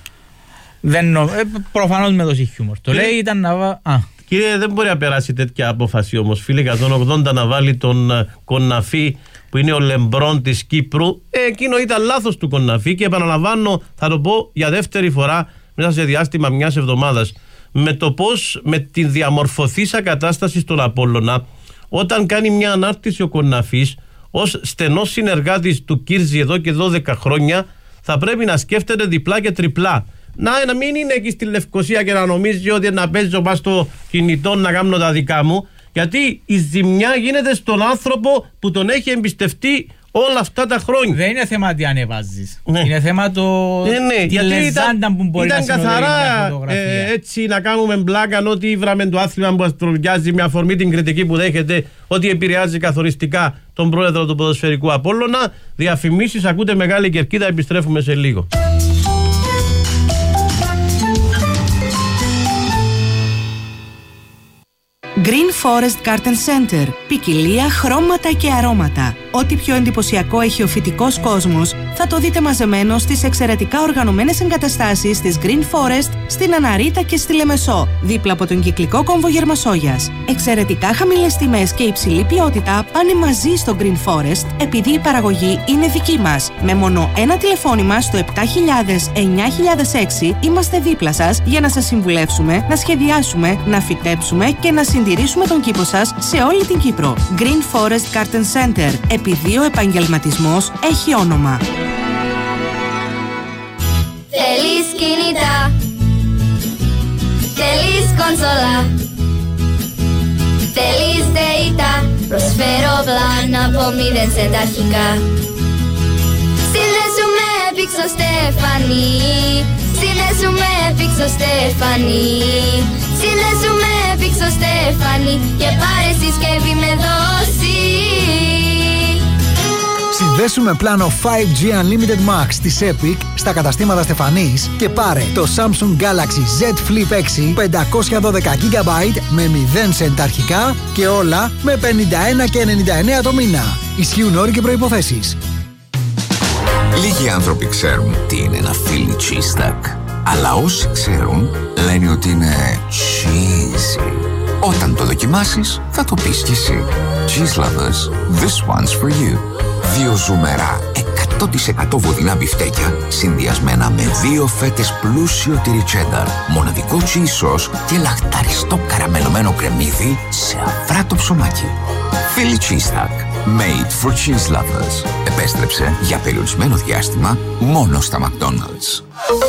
Δεν, ε, προφανώς με δώσει χιούμορ. Το λέει ήταν να. Α. Κύριε, δεν μπορεί να περάσει τέτοια απόφαση όμως, φίλε, εκατόν ογδόντα να βάλει τον uh, Κοναφή, που είναι ο Λεμπρόν της Κύπρου. Ε, εκείνο ήταν λάθος του Κοναφή, και επαναλαμβάνω, θα το πω για δεύτερη φορά μέσα σε διάστημα μιας εβδομάδας, με το πώς, με τη διαμορφωθήσα κατάσταση στον Απόλλωνα, όταν κάνει μια ανάρτηση ο Κοναφής ως στενός συνεργάτης του Κύρζη εδώ και δώδεκα χρόνια, θα πρέπει να σκέφτεται διπλά και τριπλά. Να, να μην είναι εκεί στη Λευκοσία και να νομίζει ότι να παίζω πας στο κινητό να κάνω τα δικά μου, γιατί η ζημιά γίνεται στον άνθρωπο που τον έχει εμπιστευτεί όλα αυτά τα χρόνια. Δεν είναι θέμα τι ανεβάζεις. Ναι. Είναι θέμα το. Ναι, ναι. Τη λεζάντα που μπορεί ήταν να καθαρά ε, έτσι να κάνουμε μπλάκα, ότι βράμε το άθλημα που αστροβιάζει με αφορμή την κριτική που δέχεται ότι επηρεάζει καθοριστικά τον πρόεδρο του ποδοσφαιρικού Απόλλωνα. Διαφημίσεις, ακούτε Μεγάλη Κερκίδα, επιστρέφουμε σε λίγο. Green Forest Garden Center. Ποικιλία, χρώματα και αρώματα. Ό,τι πιο εντυπωσιακό έχει ο φυτικός κόσμος θα το δείτε μαζεμένο στις εξαιρετικά οργανωμένες εγκαταστάσεις της Green Forest στην Αναρίτα και στη Λεμεσό, δίπλα από τον κυκλικό κόμβο Γερμασόγιας. Εξαιρετικά χαμηλές τιμές και υψηλή ποιότητα πάνε μαζί στο Green Forest επειδή η παραγωγή είναι δική μας. Με μόνο ένα τηλεφώνημα στο επτά χιλιάδες εννιά χιλιάδες έξι είμαστε δίπλα σας για να σας συμβουλεύσουμε, να σχεδιάσουμε, να φυτέψουμε και να συντηρήσουμε τον κήπο σας σε όλη την Κύπρο. Green Forest Garden Center. Επειδή ο επαγγελματισμός έχει όνομα. Θέλεις κινητά, θέλεις κονσόλα, θέλεις data, προσφέρω πλάνα από μηδέν σεντ αρχικά. Συνδέσου με Pixo Στέφανη, συνδέσου με Pixo Στέφανη, συνδέσου με Pixo Στέφανη και πάρε συσκευή με δόση. Συνδέσουμε πλάνο φάιβ τζι Unlimited Max της Epic στα καταστήματα Στεφανής και πάρε το Samsung Galaxy Z Flip έξι πεντακόσια δώδεκα τζι μπι με μηδέν σεντ αρχικά και όλα με πενήντα ένα και ενενήντα εννέα το μήνα. Ισχύουν όροι και προϋποθέσεις. Λίγοι άνθρωποι ξέρουν τι είναι ένα Philly cheesesteak, αλλά όσοι ξέρουν λένε ότι είναι cheesy. Όταν το δοκιμάσεις θα το πεις κι εσύ. Cheese lovers, this one's for you. Δύο ζουμερά εκατό τοις εκατό βοδινά μπιφτέκια συνδυασμένα με δύο φέτες πλούσιο τυρί τσένταρ, μοναδικό cheese sauce και λαχταριστό καραμελωμένο κρεμμύδι σε αφράτο ψωμάκι. Philly cheesesteak, made for cheese lovers. Επέστρεψε για περιορισμένο διάστημα μόνο στα McDonald's.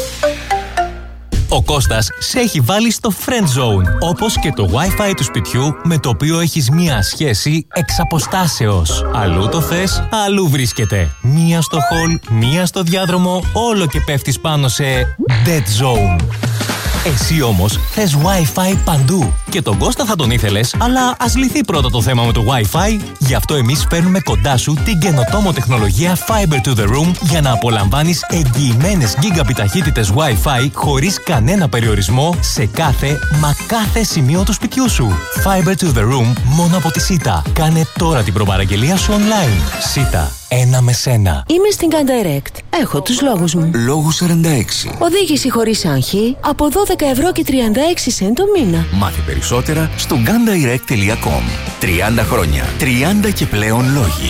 Ο Κώστας σε έχει βάλει στο Friend Zone, όπως και το Wi-Fi του σπιτιού με το οποίο έχεις μία σχέση εξ αποστάσεως. Αλλού το θες, αλλού βρίσκεται. Μία στο hall, μία στο διάδρομο, όλο και πέφτεις πάνω σε Dead Zone. Εσύ όμως θες Wi-Fi παντού. Και τον Κώστα θα τον ήθελες, αλλά ας λυθεί πρώτα το θέμα με το Wi-Fi. Γι' αυτό εμείς φέρνουμε κοντά σου την καινοτόμο τεχνολογία Fiber to the Room για να απολαμβάνεις εγγυημένες γίγαμπιτ ταχύτητες Wi-Fi χωρίς κανένα περιορισμό σε κάθε, μα κάθε σημείο του σπιτιού σου. Fiber to the Room μόνο από τη ΣΥΤΑ. Κάνε τώρα την προπαραγγελία σου online. ΣΥΤΑ. Ένα με σένα. Είμαι στην Gun Direct. Έχω τους λόγους μου. Λόγου σαράντα έξι. Οδήγηση χωρίς άγχη από δώδεκα ευρώ και τριάντα έξι σεντ το μήνα. Μάθε περισσότερα στο gun direct τελεία com. τριάντα χρόνια. τριάντα και πλέον λόγοι.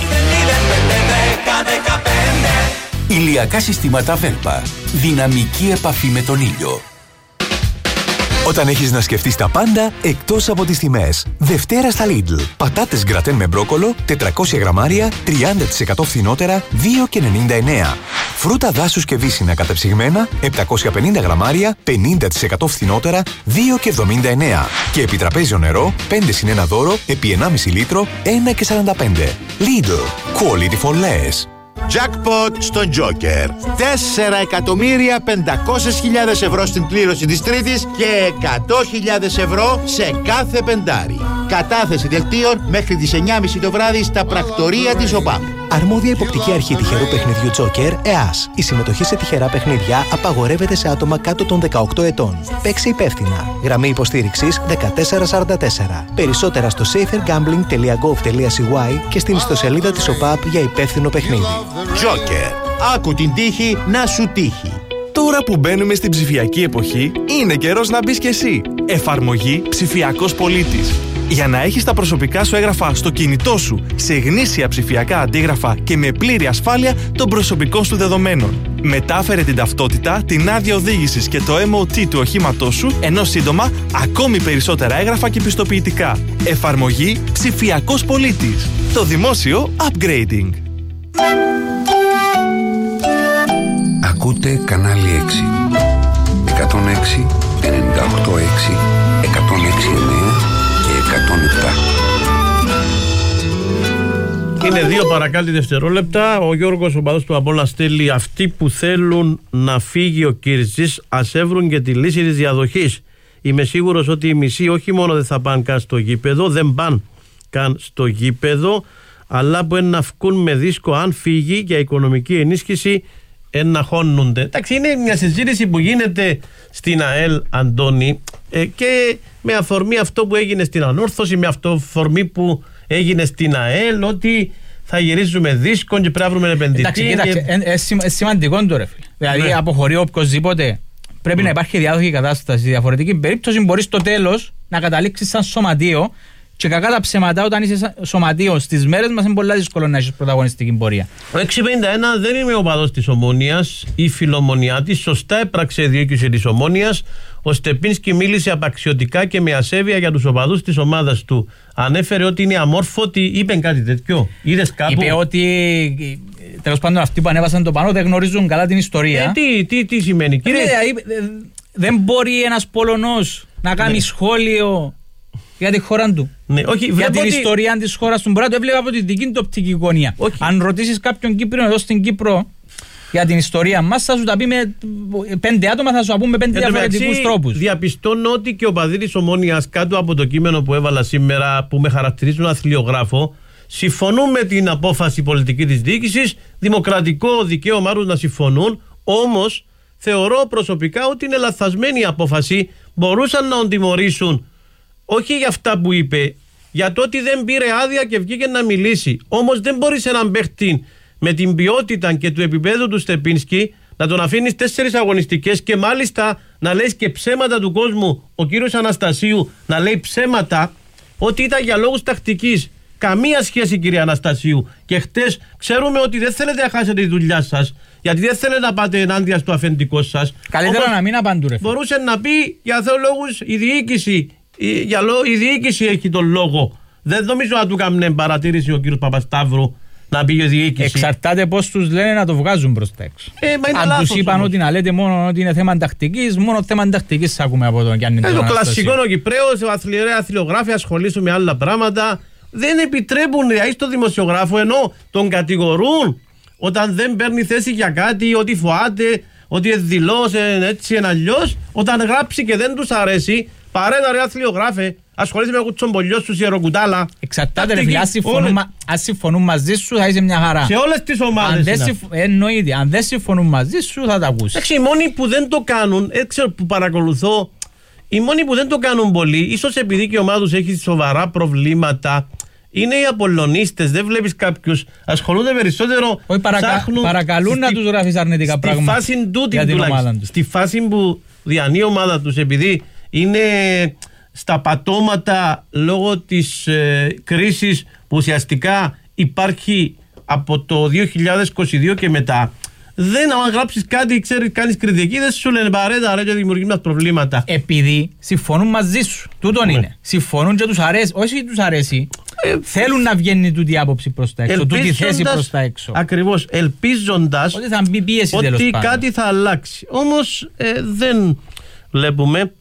Ηλιακά συστήματα Velpa. Δυναμική επαφή με τον ήλιο. Όταν έχεις να σκεφτείς τα πάντα εκτός από τις τιμές. Δευτέρα στα Lidl. Πατάτες γκρατέν με μπρόκολο, τετρακόσια γραμμάρια, τριάντα τοις εκατό φθηνότερα, δύο και ενενήντα εννέα. Φρούτα δάσους και βύσσινα κατεψυγμένα, επτακόσια πενήντα γραμμάρια, πενήντα τοις εκατό φθηνότερα, δύο και εβδομήντα εννέα. Και επιτραπέζιο νερό, πέντε συν ένα δώρο, επί ενάμιση λίτρο, ένα και σαράντα πέντε. Lidl. Quality for less. Jackpot στον Joker. τέσσερα εκατομμύρια πεντακόσιες χιλιάδες ευρώ στην κλήρωση της Τρίτης και εκατό χιλιάδες ευρώ σε κάθε πεντάρι. Κατάθεση δελτίων μέχρι τις εννιά και μισή το βράδυ στα πρακτορία της ΟΠΑΠ. Αρμόδια υποπτική αρχή τυχερού παιχνιδιού Joker, ΕΑΣ. Η συμμετοχή σε τυχερά παιχνίδια απαγορεύεται σε άτομα κάτω των δεκαοκτώ ετών. Παίξε υπεύθυνα. Γραμμή υποστήριξης δεκατέσσερα σαράντα τέσσερα. Περισσότερα στο safer gambling τελεία gov τελεία c y και στην ιστοσελίδα της ΟΠΑΠ για υπεύθυνο παιχνίδι. Joker. Άκου την τύχη να σου τύχει. Τώρα που μπαίνουμε στην ψηφιακή εποχή, είναι καιρός να μπεις κι εσύ. Εφαρμογή Ψηφιακός Πολίτης. Για να έχεις τα προσωπικά σου έγγραφα στο κινητό σου, σε γνήσια ψηφιακά αντίγραφα και με πλήρη ασφάλεια των προσωπικών σου δεδομένων. Μετάφερε την ταυτότητα, την άδεια οδήγησης και το εμ ο τι του οχήματός σου, ενώ σύντομα ακόμη περισσότερα έγγραφα και πιστοποιητικά. Εφαρμογή Ψηφιακός Πολίτης. Το δημόσιο upgrading. Ακούτε κανάλι έξι. εκατόν έξι, ενενήντα οκτώ έξι, εκατόν έξι εννέα και εκατόν επτά. Είναι δύο παρακάτω δευτερόλεπτα. Ο Γιώργος, ο παδός του Απόλλωνα, στέλνει: αυτοί που θέλουν να φύγει ο Κύρτσης ας έβρουν και τη λύση της διαδοχής. Είμαι σίγουρος ότι οι μισοί όχι μόνο δεν θα πάνε καν στο γήπεδο, δεν πάνε καν στο γήπεδο, αλλά που να βγουν με δίσκο αν φύγει για οικονομική ενίσχυση να χώνονται. Εντάξει, είναι μια συζήτηση που γίνεται στην ΑΕΛ, Αντώνη, ε, και με αφορμή αυτό που έγινε στην Ανόρθωση, με αφορμή που έγινε στην ΑΕΛ, ότι θα γυρίζουμε δίσκο και πρέπει να βρούμε επενδυτή. Εντάξει, κοίταξε, είναι σημαντικό το ρε φίλε. Δηλαδή, ναι. αποχωρεί οποιοσδήποτε. Πρέπει mm. να υπάρχει διάδοχη κατάσταση. Στη διαφορετική περίπτωση, μπορεί στο τέλος να καταλήξει σαν σωματείο. Και κακά τα ψέματα, όταν είσαι σωματείο στις μέρες μας, είναι πολύ δύσκολο να έχεις πρωταγωνιστική πορεία. Ο έξι πενήντα ένα δεν είμαι οπαδός της Ομόνοιας. Η Φιλομονιά της σωστά έπραξε διοίκηση της Ομόνοιας. Ο Στεπίνσκι μίλησε απαξιωτικά και με ασέβεια για τους οπαδούς της ομάδας του. Ανέφερε ότι είναι αμόρφωτοι, είπε κάτι τέτοιο. Είδες κάπου? Είπε ότι τέλος πάντων αυτοί που ανέβασαν το πάνω δεν γνωρίζουν καλά την ιστορία. Ε, τι, τι, τι σημαίνει, κύριε? Ε, δεν μπορεί ένας Πολωνός να κάνει ναι. σχόλιο για τη χώρα του. Ναι, όχι, για την ότι... ιστορία της χώρας του. Μπορεί να το έβλεπε από τη δική του οπτική γωνία. Όχι. Αν ρωτήσεις κάποιον Κύπριο εδώ στην Κύπρο για την ιστορία μας, θα σου τα πει με πέντε άτομα, θα σου τα πούμε με πέντε διαφορετικούς τρόπους. Διαπιστώνω ότι και ο παδί της Ομόνοιας, κάτω από το κείμενο που έβαλα σήμερα, που με χαρακτηρίζουν αθλιογράφο, συμφωνούν με την απόφαση πολιτική της διοίκησης, δημοκρατικό δικαίωμά τους να συμφωνούν, όμως θεωρώ προσωπικά ότι είναι λαθασμένη η απόφαση. Μπορούσαν να τον τιμωρήσουν. Όχι για αυτά που είπε, για το ότι δεν πήρε άδεια και βγήκε να μιλήσει. Όμως δεν μπορείς έναν παίχτη με την ποιότητα και του επίπεδου του Στεπίνσκι να τον αφήνεις τέσσερις αγωνιστικές και μάλιστα να λες και ψέματα του κόσμου. Ο κύριος Αναστασίου να λέει ψέματα ότι ήταν για λόγους τακτικής. Καμία σχέση, κύριε Αναστασίου. Και χτες ξέρουμε ότι δεν θέλετε να χάσετε τη δουλειά σας, γιατί δεν θέλετε να πάτε ενάντια στο αφεντικό σας. Καλύτερα να μην απαντούρε. Μπορούσε να πει για αυτούς λόγους η διοίκηση. Η, για λό, η διοίκηση έχει τον λόγο. Δεν νομίζω να του κάνει παρατήρηση ο κύριος Παπασταύρου να πει η διοίκηση. Εξαρτάται πώς τους λένε να το βγάζουν προς τα έξω. Ε, Αν τους είπαν όμως ότι να λέτε μόνο ότι είναι θέμα τακτικής, μόνο θέμα τακτικής θα ακούμε από τον Γιάννη. Ε, το κλασικό ο Κυπρέος, ο αθλιογράφοι ασχολήσουν με άλλα πράγματα. Δεν επιτρέπουν δηλαδή στο δημοσιογράφο, ενώ τον κατηγορούν όταν δεν παίρνει θέση για κάτι, ότι φοάται, ότι εκδηλώσει έτσι ή αλλιώς, όταν γράψει και δεν τους αρέσει. Παρέτα ρε αθλιογράφε, ασχολείσαι με κουτσομπολιός σου, ιεροκουτάλα. Εξαρτάται ρε φίλε, αν συμφωνούν μαζί σου θα είσαι μια χαρά. Σε όλες τις ομάδες. Εννοείται, αν δεν συμφωνούν μαζί σου θα τα ακούσεις. Εντάξει, οι μόνοι που δεν το κάνουν, έτσι που παρακολουθώ, οι μόνοι που δεν το κάνουν πολύ, ίσως επειδή και η ομάδα τους έχει σοβαρά προβλήματα, είναι οι Απολλωνίστες. Δεν βλέπεις κάποιους, ασχολούνται περισσότερο. Όχι, παρακα... ψάχνουν, παρακαλούν να τους γράφεις αρνητικά πράγματα για την ομάδα τους. Στη φάση που διανύει η ομάδα τους, επειδή είναι στα πατώματα λόγω της ε, κρίσης που ουσιαστικά υπάρχει από το δύο χιλιάδες είκοσι δύο και μετά, δεν, αν γράψεις κάτι, ξέρεις, κάνεις κριτική, δεν σου λένε παρέτα ρε και δημιουργεί μας προβλήματα. Επειδή συμφωνούν μαζί σου, τούτον ναι. είναι. Συμφωνούν και τους αρέσει, όχι τους αρέσει, ε, θέλουν να βγαίνει τούτη άποψη προς τα έξω, τούτη θέση προς τα έξω. Ακριβώς, ελπίζοντας ότι θα μπει πίεση τέλος ότι πάντων. Κάτι θα αλλάξει. Όμως ε, δεν βλέπουμε.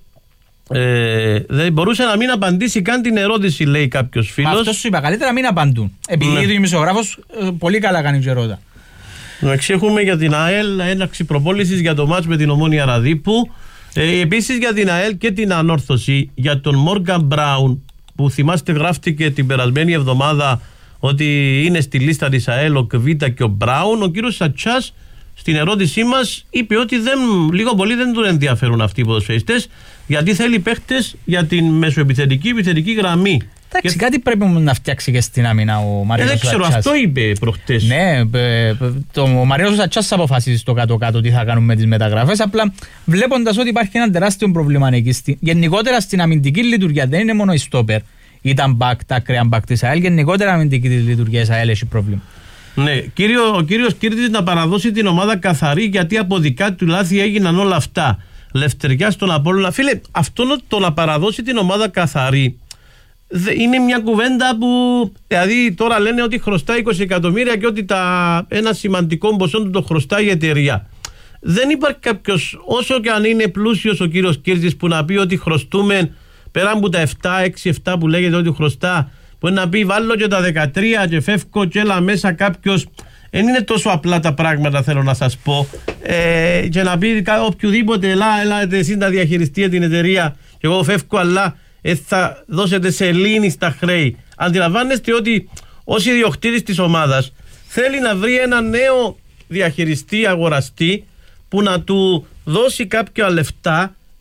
Ε, δεν μπορούσε να μην απαντήσει καν την ερώτηση, λέει κάποιος φίλος. Αυτό σου είπα, καλύτερα να μην απαντούν. Επειδή ναι. ο δημοσιογράφος ε, πολύ καλά κάνει και ρώτα. Εντάξει, έχουμε για την ΑΕΛ έναρξη προπόλησης για το μάτς με την Ομόνια Ραδίππου. Ε, επίσης για την ΑΕΛ και την Ανόρθωση, για τον Μόργαν Μπράουν, που θυμάστε γράφτηκε την περασμένη εβδομάδα ότι είναι στη λίστα της ΑΕΛ ο Κβίτα και ο Μπράουν. Ο κύριος Σατσάς στην ερώτησή μας είπε ότι δεν, λίγο πολύ δεν τον ενδιαφέρουν αυτοί οι ποδοσφαιριστές, γιατί θέλει παίχτες για την μεσοεπιθετική επιθετική γραμμή. Εντάξει, και... κάτι πρέπει να φτιάξει και στην άμυνα ο Μαρίνος ε, δεν ξέρω, Σατσάς. Αυτό είπε προχτές. Ναι, το, ο Μαρίνος Σατσάς αποφασίζει στο κάτω-κάτω τι θα κάνουμε με τις μεταγραφές. Απλά βλέποντας ότι υπάρχει ένα τεράστιο πρόβλημα εκεί. Στη, γενικότερα στην αμυντική λειτουργία δεν είναι μόνο η στόπερ. Ήταν back, τα ακραία back της ΑΕΛ. Γενικότερα αμυντική λειτουργία της ΑΕΛ έχει πρόβλημα. Ναι, κύριο, ο κύριος Κύρτης να παραδώσει την ομάδα καθαρή, γιατί από δικά του λάθη έγιναν όλα αυτά. Λευτεριά στον Απόλλωνα. Φίλε, αυτό το να παραδώσει την ομάδα καθαρή είναι μια κουβέντα που, δηλαδή τώρα λένε ότι χρωστάει είκοσι εκατομμύρια και ότι τα, ένα σημαντικό ποσό του το χρωστάει η εταιρεία. Δεν υπάρχει κάποιος, όσο και αν είναι πλούσιος ο κύριος Κύρτης, που να πει ότι χρωστούμε πέρα από τα επτά έξι επτά που λέγεται ότι χρωστά, που να πει βάλω και τα δεκατρία και φεύγω και έλα μέσα κάποιος. Δεν είναι τόσο απλά τα πράγματα, θέλω να σας πω. Ε, και να πει οποιοδήποτε, ελά, ελάτε εσείς να διαχειριστείτε την εταιρεία και εγώ φεύγω, αλλά ε, θα δώσετε σελήνη στα χρέη. Αντιλαμβάνεστε ότι ως ιδιοκτήτης της ομάδας θέλει να βρει ένα νέο διαχειριστή, αγοραστή, που να του δώσει κάποια λεφτά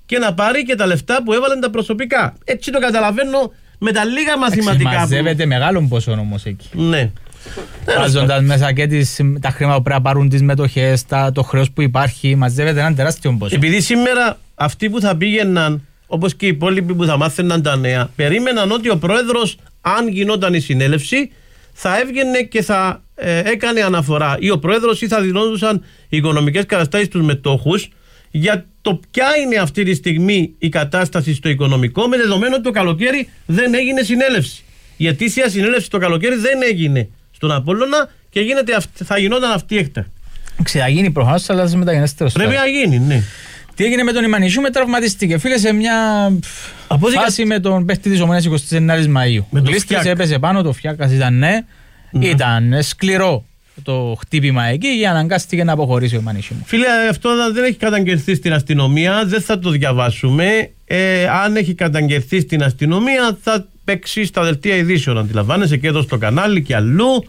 και να πάρει και τα λεφτά που έβαλαν τα προσωπικά. Έτσι το καταλαβαίνω με τα λίγα μαθηματικά. Μαζεύεται που... μεγάλο ποσό όμως εκεί. Ναι. Βάζοντας μέσα και τις, τα χρήματα που πρέπει να πάρουν τις μετοχές, τα, το χρέος που υπάρχει, μαζεύεται έναν τεράστιο ποσό. Επειδή σήμερα αυτοί που θα πήγαιναν, όπως και οι υπόλοιποι που θα μάθαιναν τα νέα, περίμεναν ότι ο πρόεδρος, αν γινόταν η συνέλευση, θα έβγαινε και θα ε, έκανε αναφορά ή ο πρόεδρος ή θα δηλώνουσαν οι οικονομικές καταστάσεις στους μετόχους για το ποια είναι αυτή τη στιγμή η κατάσταση στο οικονομικό, με δεδομένο ότι το καλοκαίρι δεν έγινε συνέλευση. Η ετήσια συνέλευση το καλοκαίρι δεν έγινε στον Απόλλωνα και γίνεται, θα γινόταν αυτή η έκτα. Θα γίνει προφανώς, αλλά σε μεταγενέστερο πρέπει να γίνει, ναι. Τι έγινε με τον Ιμανισιού, με τραυματίστηκε. Φίλε, σε μια από φάση με τον παίχτη της Ομόνιας εικοστή ενάτη Μαΐου. Γλίστησε, έπεσε πάνω, το Φιάκας ήταν ναι. Mm. Ήταν σκληρό το χτύπημα εκεί και αναγκάστηκε να αποχωρήσει ο Ιμανισιού. Φίλε, αυτό δεν έχει καταγγελθεί στην αστυνομία, δεν θα το διαβάσουμε. Ε, αν έχει καταγγελθεί στην αστυνομία, θα παίξει στα δελτία ειδήσεων. Αντιλαμβάνεσαι, και εδώ στο κανάλι και αλλού.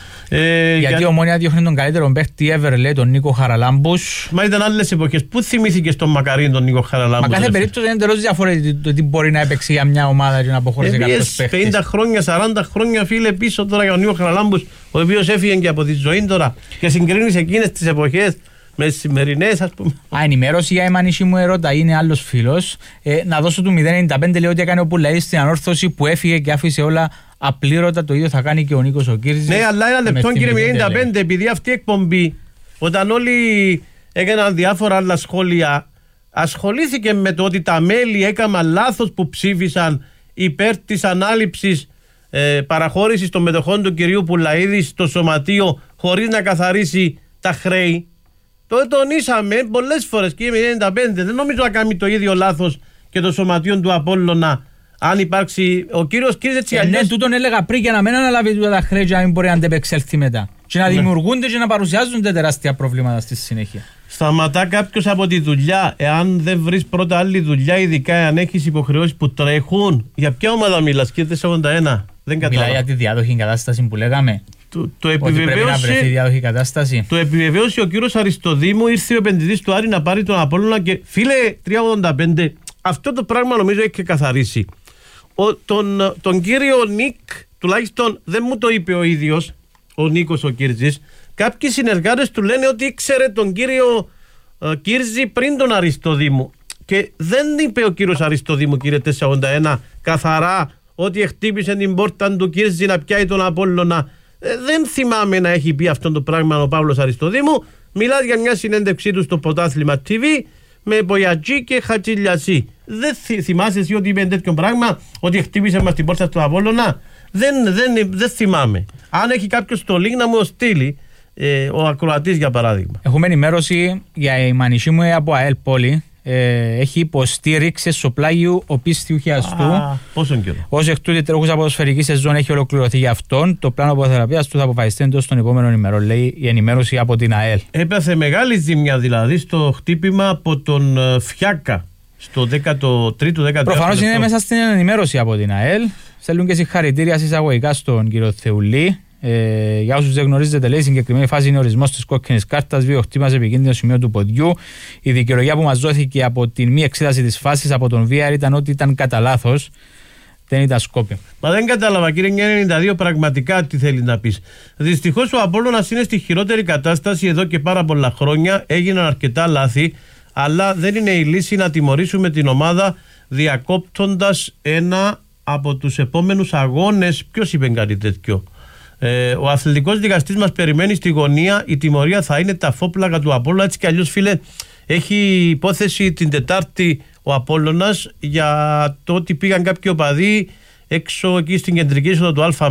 Ε, γιατί για... ο Ομόνια διώχνει τον καλύτερο παίχτη ever, λέει, τον Νίκο Χαραλάμπους. Μα ήταν άλλες εποχές. Πού θυμήθηκε στον Μακαρίν τον Νίκο Χαραλάμπους? Μα κάθε περίπτωση είναι εντελώς διαφορετικό το τι μπορεί να έπαιξει για μια ομάδα και να αποχωρήσει ε, κάποιος παίχτης. πενήντα χρόνια, σαράντα χρόνια, φίλε, πίσω τώρα για τον Νίκο Χαραλάμπους, ο οποίος έφυγε και από τη ζωή τώρα και συγκρίνεις εκείνες τις εποχές με τις σημερινές, ας πούμε. Α, ενημέρωση για Εμμανίση μου ερώτα, είναι άλλος φίλος. Ε, να δώσω του μηδέν ενενήντα πέντε, λέει ότι έκανε ο Πουλαής στην ανόρθωση που έφυγε και άφησε όλα απλήρωτα. Το ίδιο θα κάνει και ο Νίκος ο Κύρζης. Ναι, αλλά ένα λεπτό, κύριε μηδέν ενενήντα πέντε, επειδή αυτή η εκπομπή, όταν όλοι έκαναν διάφορα άλλα σχόλια, ασχολήθηκε με το ότι τα μέλη έκαναν λάθος που ψήφισαν υπέρ της ανάληψης ε, παραχώρησης των μετοχών του κυρίου Πουλαίδη στο σωματείο χωρίς να καθαρίσει τα χρέη. Το τονίσαμε πολλές φορές, κύριε μηδέν ενενήντα πέντε. Δεν νομίζω να κάνει το ίδιο λάθος και το σωματείο του Απόλλωνα. Αν υπάρξει. Ο κύριος Κύρης έτσι αλλιώς. Ναι, τούτον έλεγα πριν για να μην αναλάβει τα χρέη και να μην μπορεί να αντεπεξέλθει μετά. Και να ναι. δημιουργούνται και να παρουσιάζονται τεράστια προβλήματα στη συνέχεια. Σταματά κάποιος από τη δουλειά, εάν δεν βρεις πρώτα άλλη δουλειά, ειδικά αν έχεις υποχρεώσεις που τρέχουν. Για ποια ομάδα μιλάς, κύριε τετρακόσια ογδόντα ένα? Δεν κατάλαβα. Μιλάει για τη διάδοχη κατάσταση που λέγαμε. Το, το, επιβεβαίωσε, το επιβεβαίωσε ο κύριος Αριστοδήμου, ήρθε ο επενδυτής του Άρη να πάρει τον Απόλλωνα και φίλε τριακόσια ογδόντα πέντε, αυτό το πράγμα νομίζω έχει καθαρίσει. Ο, τον, τον κύριο Νίκ, τουλάχιστον δεν μου το είπε ο ίδιος, ο Νίκος ο Κύρζης, κάποιοι συνεργάτες του λένε ότι ήξερε τον κύριο uh, Κύρζη πριν τον Αριστοδήμου και δεν είπε ο κύριος Αριστοδήμου, κύριε τετρακόσια ογδόντα ένα, καθαρά ότι χτύπησε την πόρτα του Κύρζη να πιάει τον Απόλλωνα. Ε, δεν θυμάμαι να έχει πει αυτό το πράγμα ο Παύλος Αριστοδήμου. Μιλάς για μια συνέντευξή του στο Πρωτάθλημα τι βι με Μπογιατζή και Χατζηλιασί. Δεν θυ, θυμάσαι εσύ ότι είπε τέτοιο πράγμα, ότι χτύπησε μας την πόρτα του Απόλλωνα? Δεν, δεν, δεν θυμάμαι. Αν έχει κάποιο το link να μου στείλει, ε, ο ακροατής για παράδειγμα. Έχουμε ενημέρωση για η Μανισή μου από ΑΕΛ Πόλη. Ε, έχει υποστήριξη στο πλάγιο οπίστιου χιαστού. Πόσον καιρό. Ως εκ τούτου, η τρέχουσα ποδοσφαιρική σεζόν έχει ολοκληρωθεί για αυτόν. Το πλάνο αποθεραπείας του θα αποφασιστεί εντός των επόμενων ημερών, λέει η ενημέρωση από την ΑΕΛ. Έπαθε μεγάλη ζημιά δηλαδή στο χτύπημα από τον Φιάκα στο δέκατο τρίτο δέκατο. Προφανώς είναι μέσα στην ενημέρωση από την ΑΕΛ. Στέλνουν και συγχαρητήρια εισαγωγικά στον κύριο Θεουλή. Ε, για όσους δεν γνωρίζετε, λέει, η συγκεκριμένη φάση είναι ορισμός της κόκκινης κάρτας, βιοχτήμα σε επικίνδυνο σημείο του ποδιού. Η δικαιολογία που μας δόθηκε από την μη εξέταση της φάσης από τον βι αρ ήταν ότι ήταν κατά λάθος, δεν ήταν σκόπιμο. Μα δεν κατάλαβα, κύριε εννιακόσια ενενήντα δύο, πραγματικά τι θέλει να πεις. Δυστυχώς ο Απόλλωνας είναι στη χειρότερη κατάσταση εδώ και πάρα πολλά χρόνια. Έγιναν αρκετά λάθη, αλλά δεν είναι η λύση να τιμωρήσουμε την ομάδα διακόπτοντας ένα από τους επόμενους αγώνες. Ποιος είπε κάτι τέτοιο? Ε, ο αθλητικός δικαστής μας περιμένει στη γωνία. Η τιμωρία θα είναι τα φόπλαγα του Απόλλωνα. Έτσι κι αλλιώς, φίλε, έχει υπόθεση την Τετάρτη ο Απόλλωνας για το ότι πήγαν κάποιοι οπαδοί έξω εκεί στην κεντρική είσοδο του ΑΜ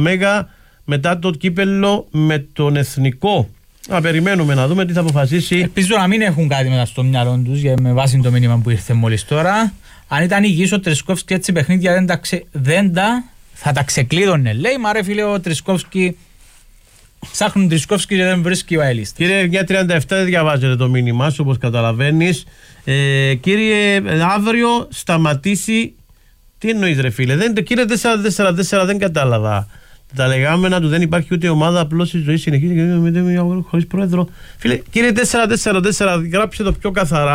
μετά το κύπελλο με τον Εθνικό. Να περιμένουμε να δούμε τι θα αποφασίσει. Ελπίζω να μην έχουν κάτι μετά στο μυαλό τους με βάση το μήνυμα που ήρθε μόλις τώρα. Αν ήταν υγιής ο Τρισκόφσκι, έτσι παιχνίδια δεν τα, ξε... δεν τα... θα τα ξεκλείδωνε. Λέει, μα ρε φίλε, ο Τρισκόφσκι. Ψάχνουν Τρισκόφσκι και δεν βρίσκει ο Αελίστας. Κύριε, για τριάντα επτά δεν διαβάζετε το μήνυμά σου, όπως καταλαβαίνεις. Ε, κύριε, αύριο σταματήσει. Τι εννοείς, ρε φίλε? Δεν, κύριε τέσσερα τέσσερα τέσσερα, δεν κατάλαβα. Τα λεγάμενα του δεν υπάρχει ούτε ομάδα, απλώς η ζωή συνεχίζει χωρίς πρόεδρο. Φίλε, κύριε τέσσερα τέσσερα τέσσερα, γράψτε το πιο καθαρά.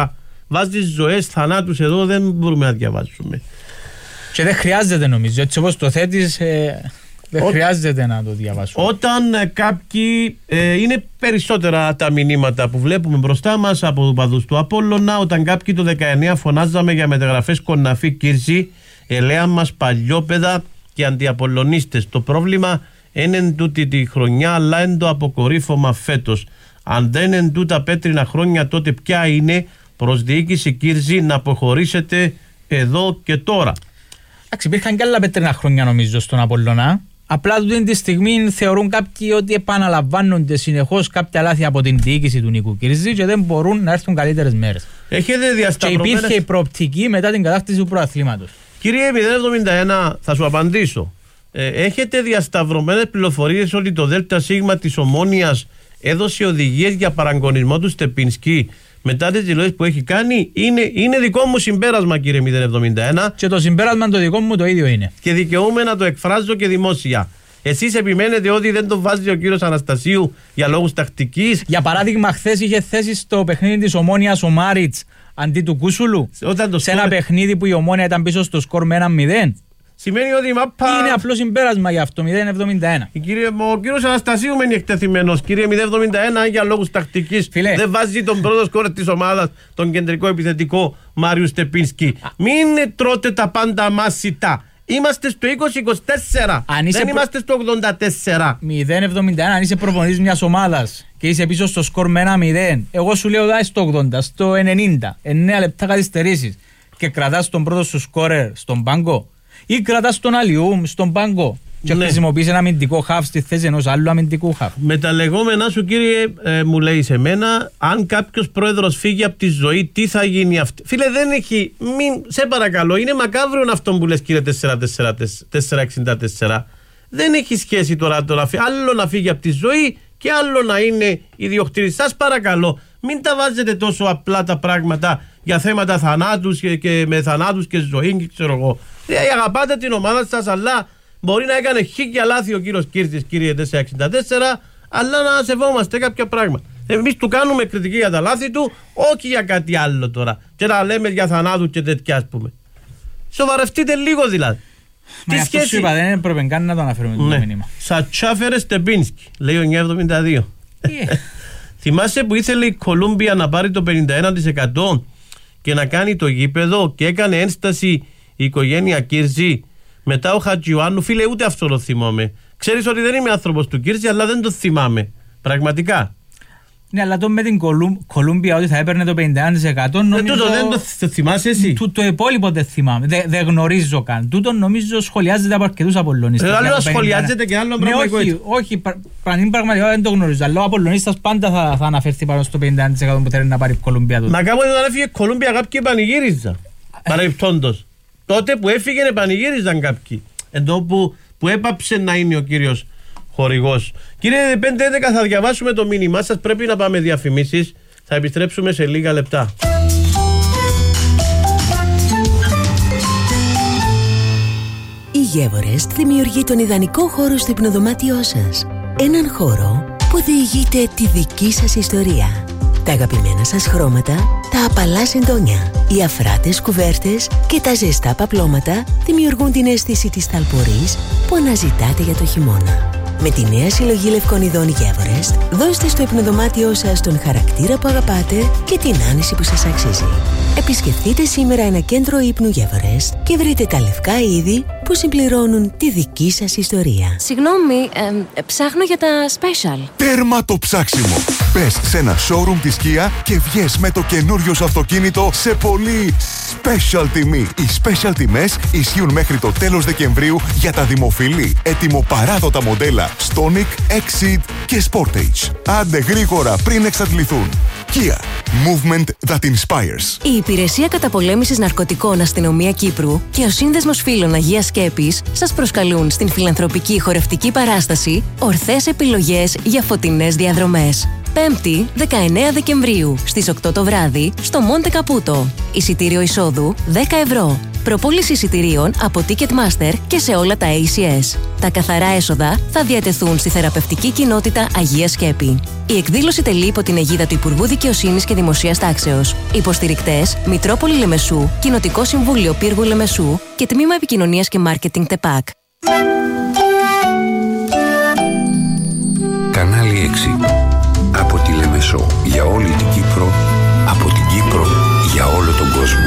βάζεις ζωές, θανάτους εδώ, δεν μπορούμε να διαβάσουμε. Και δεν χρειάζεται νομίζω, έτσι όπως το θέτεις, ε, δεν Ό, χρειάζεται να το διαβάσουμε. Όταν ε, κάποιοι, ε, είναι περισσότερα τα μηνύματα που βλέπουμε μπροστά μας από τους παδούς του Απόλλωνα, όταν κάποιοι το δεκαεννιά φωνάζαμε για μεταγραφές Κοναφή Κύρση, ελέα μας παλιόπαιδα και αντιαπολλωνίστες. Το πρόβλημα είναι εν τούτη τη χρονιά, αλλά είναι το αποκορύφωμα φέτος. Αν δεν είναι τούτα πέτρινα χρόνια, τότε ποια είναι προς διοίκηση Κύρση να αποχωρήσετε εδώ και τώρα. Εντάξει, υπήρχαν και άλλα πέτρινα χρόνια νομίζω στον Απόλλωνα. Απλά τούτη τη στιγμή θεωρούν κάποιοι ότι επαναλαμβάνονται συνεχώς κάποια λάθη από την διοίκηση του Νίκου Κύρση και δεν μπορούν να έρθουν καλύτερες μέρες. Έχετε διασταυρωμένες... Και υπήρχε η προοπτική μετά την κατάκτηση του πρωταθλήματος. Κύριε μηδέν εβδομήντα ένα, θα σου απαντήσω. Ε, έχετε διασταυρωμένες πληροφορίες ότι το ΔΣ της Ομόνοιας έδωσε οδηγίες για παραγωνισμό του Στεπίνσκι μετά τις δηλώσεις που έχει κάνει? Είναι, είναι δικό μου συμπέρασμα, κύριε μηδέν εβδομήντα ένα. Και το συμπέρασμα το δικό μου το ίδιο είναι. Και δικαιούμαι να το εκφράζω και δημόσια. Εσείς επιμένετε ότι δεν το βάζει ο κύριος Αναστασίου για λόγους τακτικής. Για παράδειγμα, χθες είχε θέση στο παιχνίδι της Ομόνοιας ο Μάριτς αντί του Κούσουλου. Όταν το σε ένα παιχνίδι που η Ομόνια ήταν πίσω στο σκορ με ένα μηδέν. Σημαίνει ότι η μάπα... Είναι απλό συμπέρασμα για αυτό, μηδέν εβδομήντα ένα. Κύριε, ο κύριος Αναστασίου μένει εκτεθειμένος. Κύριε μηδέν εβδομήντα ένα, για λόγους τακτικής. Φίλε. Δεν βάζει τον πρώτο σκόρ της ομάδας, τον κεντρικό επιθετικό Μάριου Στεπίνσκι. Μην τρώτε τα πάντα μάσιτα. Είμαστε στο είκοσι είκοσι τέσσερα. Δεν προ... είμαστε στο ογδόντα τέσσερα. μηδέν εβδομήντα ένα, αν είσαι προπονητής μιας ομάδας και είσαι πίσω στο σκορ με ένα μηδέν. Εγώ σου λέω δάει στο ογδόντα, στο ενενήντα, εννέα λεπτά καθυστερήσεις και κρατάς τον πρώτο σου σκόρερ στον πάγκο. Ή κρατάς τον Αλιούμ στον πάγκο και ναι. χρησιμοποιείς ένα αμυντικό χαφ στη θέση ενός άλλου αμυντικού χαφ. Με τα λεγόμενά σου, κύριε, ε, μου λέει σε μένα, αν κάποιος πρόεδρος φύγει από τη ζωή, τι θα γίνει αυτό? Φίλε, δεν έχει. Μην, σε παρακαλώ, είναι μακάβριο αυτό που λες, κύριε τετρακόσια εξήντα τέσσερα. Δεν έχει σχέση τώρα, τώρα άλλο να φύγει από τη ζωή και άλλο να είναι ιδιοκτήτης. Σας παρακαλώ, μην τα βάζετε τόσο απλά τα πράγματα για θέματα θανάτους και, και με θανάτους και ζωή και ξέρω εγώ. Αγαπάτε την ομάδα σας, αλλά μπορεί να έκανε χίλια λάθη ο κύριος Κύρτης, κύριε τετρακόσια εξήντα τέσσερα, αλλά να σεβόμαστε κάποια πράγματα. Εμείς του κάνουμε κριτική για τα λάθη του, όχι για κάτι άλλο τώρα. Και να λέμε για θανάτου και τέτοια, ας πούμε. Σοβαρευτείτε λίγο δηλαδή. Μα τι σχέση... σου είπα, δεν έπρεπε καν να το αναφέρουμε το ναι. μήνυμα. Σατσάφερε Στεπίνσκι, λέει ο εννιακόσια εβδομήντα δύο. Yeah. Θυμάσαι που ήθελε η Κολούμπια να πάρει το πενήντα ένα τοις εκατό και να κάνει το γήπεδο και έκανε ένσταση η οικογένεια Κύρση? Μετά ο Χατζιωάννου, φίλε, ούτε αυτό το θυμάμαι. Ξέρεις ότι δεν είμαι άνθρωπος του Κύρση, αλλά δεν το θυμάμαι. Πραγματικά. Ναι, αλλά το με την Κολούμπια ότι θα έπαιρνε το πενήντα ένα τοις εκατό νομίζω... Δεν το, δεν το θυμάσαι εσύ. Το, το υπόλοιπο δεν θυμάμαι, δεν δε γνωρίζω καν. Τούτο νομίζω σχολιάζεται από αρκετούς Απολλωνίστες. Ε, άλλο σχολιάζεται και άλλο πραγματικό. Ναι, όχι, όχι, πραγματικά δεν το γνωρίζω. Αλλά ο Απολλωνίστας πάντα θα, θα αναφερθεί πάνω στο πενήντα ένα τοις εκατό που θέλει να πάρει η Κολούμπια του. Μα κάποτε όταν έφυγε η Κολούμπια κάποιοι πανηγύριζαν. Παρεμπιπτόντως. Τότε που έφυγε πανηγύριζαν κάποιοι. Εδώ που, που έπαψε να είναι ο κύριος χορηγός. Κύριε πέντε έντεκα, θα διαβάσουμε το μήνυμά σας. Πρέπει να πάμε διαφημίσεις. Θα επιστρέψουμε σε λίγα λεπτά. Η Γεύορεστ δημιουργεί τον ιδανικό χώρο στο υπνοδωμάτιό σας. Έναν χώρο που διηγείται τη δική σας ιστορία. Τα αγαπημένα σας χρώματα, τα απαλά συντόνια, οι αφράτες κουβέρτες και τα ζεστά παπλώματα δημιουργούν την αίσθηση της ταλπορής που αναζητάτε για το χειμώνα. Με τη νέα συλλογή λευκών ειδών Γεύορεστ, δώστε στο υπνοδωμάτιό σας τον χαρακτήρα που αγαπάτε και την άνεση που σας αξίζει. Επισκεφτείτε σήμερα ένα κέντρο ύπνου Γεύορεστ και βρείτε τα λευκά είδη που συμπληρώνουν τη δική σας ιστορία. Συγγνώμη, ε, ψάχνω για τα special. Τέρμα το ψάξιμο! Πες σε ένα showroom της Kia και βγες με το καινούριο σου αυτοκίνητο σε πολύ special τιμή. Οι special τιμές ισχύουν μέχρι το τέλος Δεκεμβρίου για τα δημοφιλή, έτοιμο-παράδοτα μοντέλα Stonic, Exceed και Sportage. Άντε γρήγορα πριν εξαντληθούν. Kia. Movement that inspires. Η Υπηρεσία Καταπολέμησης Ναρκωτικών Αστυνομία Κύπρου και ο Σύνδεσμος Φίλων Αγίας Σκέπης σας προσκαλούν στην φιλανθρωπική χορευτική παράσταση Ορθές Επιλογές για Φωτεινές Διαδρομές. Πέμπτη, δεκαεννέα Δεκεμβρίου, στις οκτώ το βράδυ, στο Μοντε Καπούτο. Εισιτήριο εισόδου δέκα ευρώ. Προπόληση εισιτηρίων από Ticketmaster και σε όλα τα έι σι ες. Τα καθαρά έσοδα θα διατεθούν στη θεραπευτική κοινότητα Αγία Σκέπη. Η εκδήλωση τελεί υπό την αιγίδα του Υπουργού Δικαιοσύνης και Δημοσίας Τάξεως. Υποστηρικτές Μητρόπολη Λεμεσού, Κοινοτικό Συμβούλιο Πύργου Λεμεσού και Τμήμα Επικοινωνίας και Μάρκετινγκ ΤΕΠΑΚ. Κανάλι έξι. Από τη Λεμεσό για όλη την Κύπρο, από την Κύπρο για όλο τον κόσμο.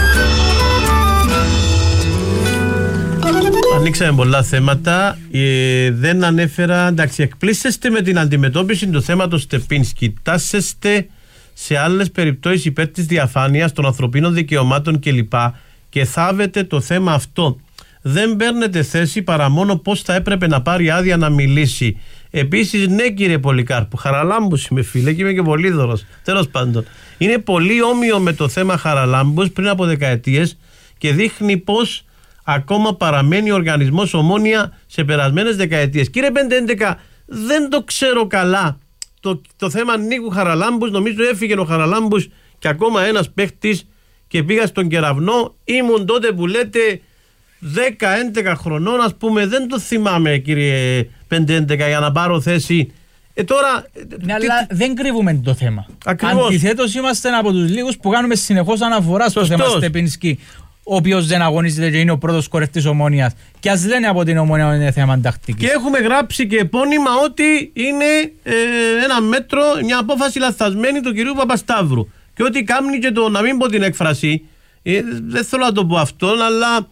Ανοίξαμε πολλά θέματα. Ε, δεν ανέφερα, εντάξει, εκπλήσεστε με την αντιμετώπιση του θέματος Στεπίνσκι. Τάσεστε σε άλλες περιπτώσεις υπέρ της διαφάνειας των ανθρωπίνων δικαιωμάτων κλπ. Και θάβετε το θέμα αυτό. Δεν παίρνετε θέση παρά μόνο πώς θα έπρεπε να πάρει άδεια να μιλήσει. Επίσης, ναι, κύριε Πολυκάρπου, Χαραλάμπους είμαι, φίλε, και είμαι και πολύδωρος. Τέλος πάντων, είναι πολύ όμοιο με το θέμα Χαραλάμπους πριν από δεκαετίες και δείχνει πώς ακόμα παραμένει ο οργανισμός Ομόνοια σε περασμένες δεκαετίες. Κύριε πέντε έντεκα, δεν το ξέρω καλά το, το θέμα Νίκου Χαραλάμπους. Νομίζω έφυγε ο Χαραλάμπους και ακόμα ένας παίχτης και πήγα στον Κεραυνό. Ήμουν τότε που λέτε δέκα έντεκα χρονών, ας πούμε. Δεν το θυμάμαι, κύριε πέντε έντεκα, για να πάρω θέση. Ε, τώρα, ναι, τι... αλλά δεν κρύβουμε το θέμα. Ακριβώς. Αντιθέτως, είμαστε από τους λίγους που κάνουμε συνεχώς αναφορά στο Σωστός. θέμα Στεπίνσκι, ο οποίος δεν αγωνίζεται και είναι ο πρώτος σκορερ της Ομόνοιας. Και ας λένε από την Ομόνια ότι είναι θέμα τακτικής. Και έχουμε γράψει και επώνυμα ότι είναι ε, ένα μέτρο, μια απόφαση λαθασμένη του κυρίου Παπασταύρου. Και ότι κάνει και το, να μην πω την έκφραση, ε, δεν θέλω να το πω αυτό, αλλά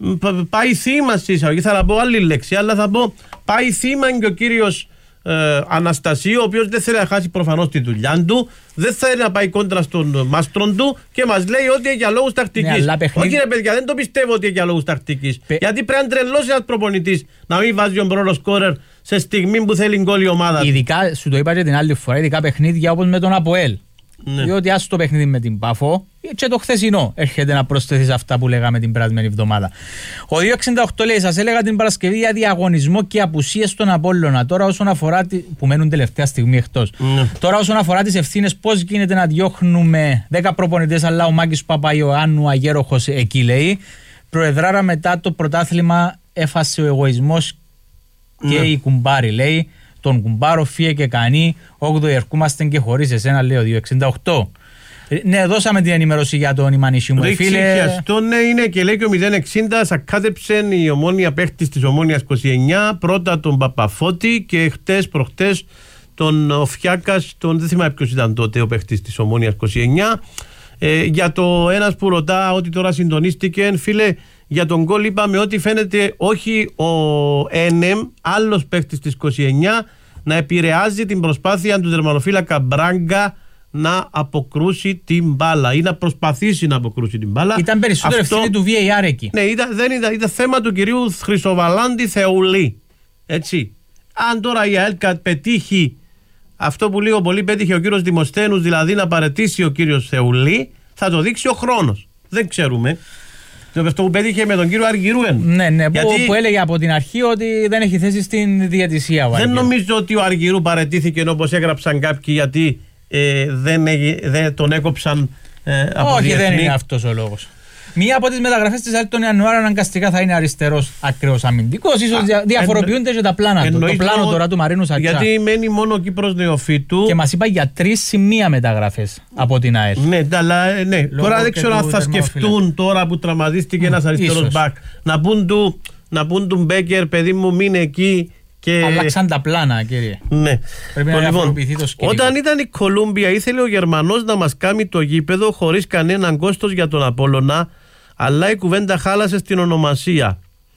πάει θύμα στη εισαγωγή. Θα να πω άλλη λέξη, αλλά θα πω πάει θύμα και ο κύριος ε, Αναστασίου, ο οποίος δεν θέλει να χάσει προφανώς τη δουλειά του, δεν θέλει να πάει κόντρα στον μάστρον του και μας λέει ότι είναι για λόγους τακτικής. Ναι, παιχνίδι... Όχι, ρε παιδιά, δεν το πιστεύω ότι είναι για λόγους τακτικής. Πε... Γιατί πρέπει να τρελώσει ένας προπονητής να μην βάζει τον πρώτο σκόρερ σε στιγμή που θέλει γκολ η ομάδα. Ειδικά, σου το είπα και την άλλη φορά, ειδικά παιχνίδια όπως με τον ΑΠΟΕΛ. Ναι. Διότι ας το παιχνίδι με την Πάφο και το χθεσινό έρχεται να προσθέσει σε αυτά που λέγαμε την περασμένη εβδομάδα. Ο δύο εξήντα οκτώ λέει: σας έλεγα την Παρασκευή για διαγωνισμό και απουσίες στον Απόλλωνα. Τώρα όσον αφορά. Τη... που μένουν τελευταία στιγμή εκτός. Ναι. Τώρα όσον αφορά τις ευθύνες, πώς γίνεται να διώχνουμε δέκα προπονητές, αλλά ο Μάκης Παπαϊωάννου αγέροχος εκεί λέει. Προεδράρα μετά το πρωτάθλημα έφασε ο εγωισμός και ναι. η κουμπάρη λέει. Τον κουμπάρο φύε και κανεί, όγδοη ερχόμαστε και χωρίς εσένα, λέει ο δύο εξήντα οκτώ. Ναι, δώσαμε την ενημέρωση για τον Ιμανισί μου, φίλε. Αυτό ναι, είναι και λέει και ο μηδέν εξήντα σακάτεψε η Ομόνοια παίχτης της Ομόνοιας είκοσι εννιά, πρώτα τον Παπαφώτη και χτες προχτές τον Οφιάκας, τον, δεν θυμάμαι ποιος ήταν τότε ο παίχτης της Ομόνοιας είκοσι εννιά. Ε, για το ένας που ρωτά ότι τώρα συντονίστηκε, φίλε, για τον γκολ είπαμε ότι φαίνεται όχι ο Ένεμ, άλλος παίκτης της είκοσι εννιά, να επηρεάζει την προσπάθεια του δερμανοφύλακα Μπράγκα να αποκρούσει την μπάλα ή να προσπαθήσει να αποκρούσει την μπάλα. Ήταν περισσότερο αυτό... ευθύνη του βι έι αρ εκεί. Ναι, ήταν, δεν ήταν, ήταν θέμα του κυρίου Χρυσοβαλάντη Θεουλή. Έτσι. Αν τώρα η ΑΕΛΚΑ πετύχει αυτό που λίγο πολύ πέτυχε ο κύριος Δημοσθένους, δηλαδή να παραιτήσει ο κύριος Θεουλή, θα το δείξει ο χρόνος. Δεν ξέρουμε. Αυτό που πέτυχε με τον κύριο Αργυρούεν. Ναι, ναι, γιατί... που, που έλεγε από την αρχή ότι δεν έχει θέση στην διαιτησία. Δεν νομίζω ότι ο Αργυρού παραιτήθηκε όπως έγραψαν κάποιοι, γιατί ε, δεν, δεν τον έκοψαν ε, από όχι, διεθνή. Δεν είναι αυτός ο λόγος. Μία από τις μεταγραφές της ΑΕΛ τον Ιανουάριο αναγκαστικά θα είναι αριστερός ακραίος αμυντικός. Ίσως Α, διαφοροποιούνται εν... και τα πλάνα του. Το πλάνο τώρα του Μαρίνου Σατσά. Γιατί μένει μόνο ο Κύπρος Νεοφύτου. Και μας είπα για τρεις σημεία μεταγραφές από την ΑΕΛ. Ναι, αλλά ναι. Τώρα δεν ξέρω αν θα σκεφτούν τώρα που τραυματίστηκε ένας αριστερός μπακ να πούν του, να πούν του Μπέκερ, παιδί μου, μείνε εκεί. Και... αλλάξαν τα πλάνα, κύριε. Ναι. Πρέπει να διαφοροποιηθεί το σκηνικό. Όταν ήταν η Κολούμπια, ήθελε ο Γερμανός να μας κάνει το γήπεδο χωρίς κανέναν κόστος για τον Απόλλωνα. Αλλά η κουβέντα χάλασε στην ονομασία.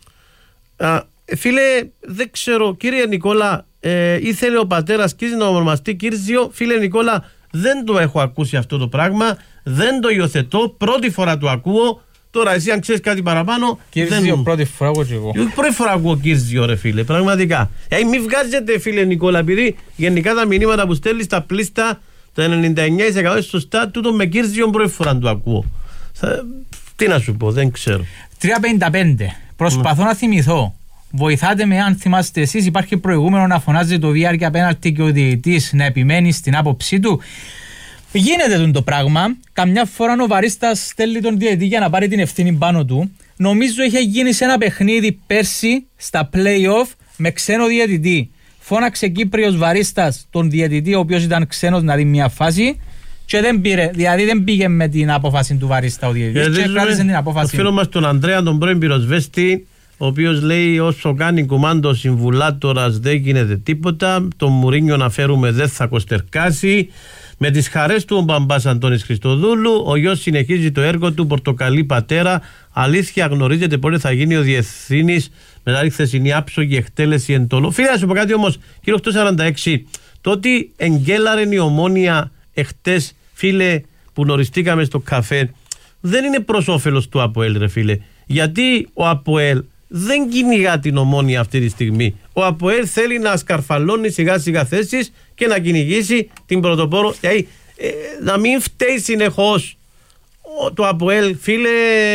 Α, φίλε, δεν ξέρω, κύριε Νικόλα, ε, ήθελε ο πατέρας Κύρζη να ονομαστεί Κύρζιο. Φίλε Νικόλα, δεν το έχω ακούσει αυτό το πράγμα. Δεν το υιοθετώ. Πρώτη φορά το ακούω. Τώρα, εσύ, αν ξέρεις κάτι παραπάνω. Κύρζιο, δεν... πρώτη φορά ακούω και εγώ. Πρώτη φορά ακούω Κύρζιο, ρε φίλε, πραγματικά. Ε, μην βγάζετε, φίλε Νικόλα, επειδή γενικά τα μηνύματα που στέλνει στα πλήστα, το ενενήντα εννιά τοις εκατό σωστά, τούτο με Κύρζιο πρώτη φορά το ακούω. Θα... Τι να σου πω, δεν ξέρω. τρία πενήντα πέντε. Προσπαθώ mm. να θυμηθώ. Βοηθάτε με, αν θυμάστε εσείς, υπάρχει προηγούμενο να φωνάζει το βι αρ για πέναλτι και ο διαιτητής να επιμένει στην άποψή του. Γίνεται το πράγμα. Καμιά φορά ο βαρίστας στέλνει τον διαιτητή για να πάρει την ευθύνη πάνω του. Νομίζω είχε γίνει σε ένα παιχνίδι πέρσι στα play-off με ξένο διαιτητή. Φώναξε Κύπριος βαρίστας τον διαιτητή, ο οποίος ήταν ξένος, να δει μια φάση. Και δεν πήρε, δηλαδή δεν πήγε με την απόφαση του βαρίστα ο διαιτητής και κράτησε την απόφαση. Το φίλο μας τον Ανδρέα, τον πρώην πυροσβέστη, ο οποίος λέει όσο κάνει κουμάντο συμβουλάτορας δεν γίνεται τίποτα, τον Μουρίνιο να φέρουμε δεν θα κοστερκάσει. Με τις χαρές του ο μπαμπάς Αντώνης Χριστοδούλου, ο γιος συνεχίζει το έργο του πορτοκαλί πατέρα. Αλήθεια γνωρίζετε πότε θα γίνει ο διευθύνης μετά τη χθεσινή άψογη εκτέλεση εντολών. Φίλε, να σου πω κάτι όμως, κύριο οκτώ σαράντα έξι, το ότι εγκέλαρε η Ομόνοια εχτες, φίλε, που γνωριστήκαμε στο καφέ, δεν είναι προς όφελος του ΑΠΟΕΛ, ρε φίλε. Γιατί ο ΑΠΟΕΛ δεν κυνηγά την Ομόνοια αυτή τη στιγμή. Ο ΑΠΟΕΛ θέλει να σκαρφαλώνει σιγά σιγά θέσεις και να κυνηγήσει την πρωτοπόρο. Δηλαδή, ε, να μην φταίει συνεχώς το ΑΠΟΕΛ, φίλε,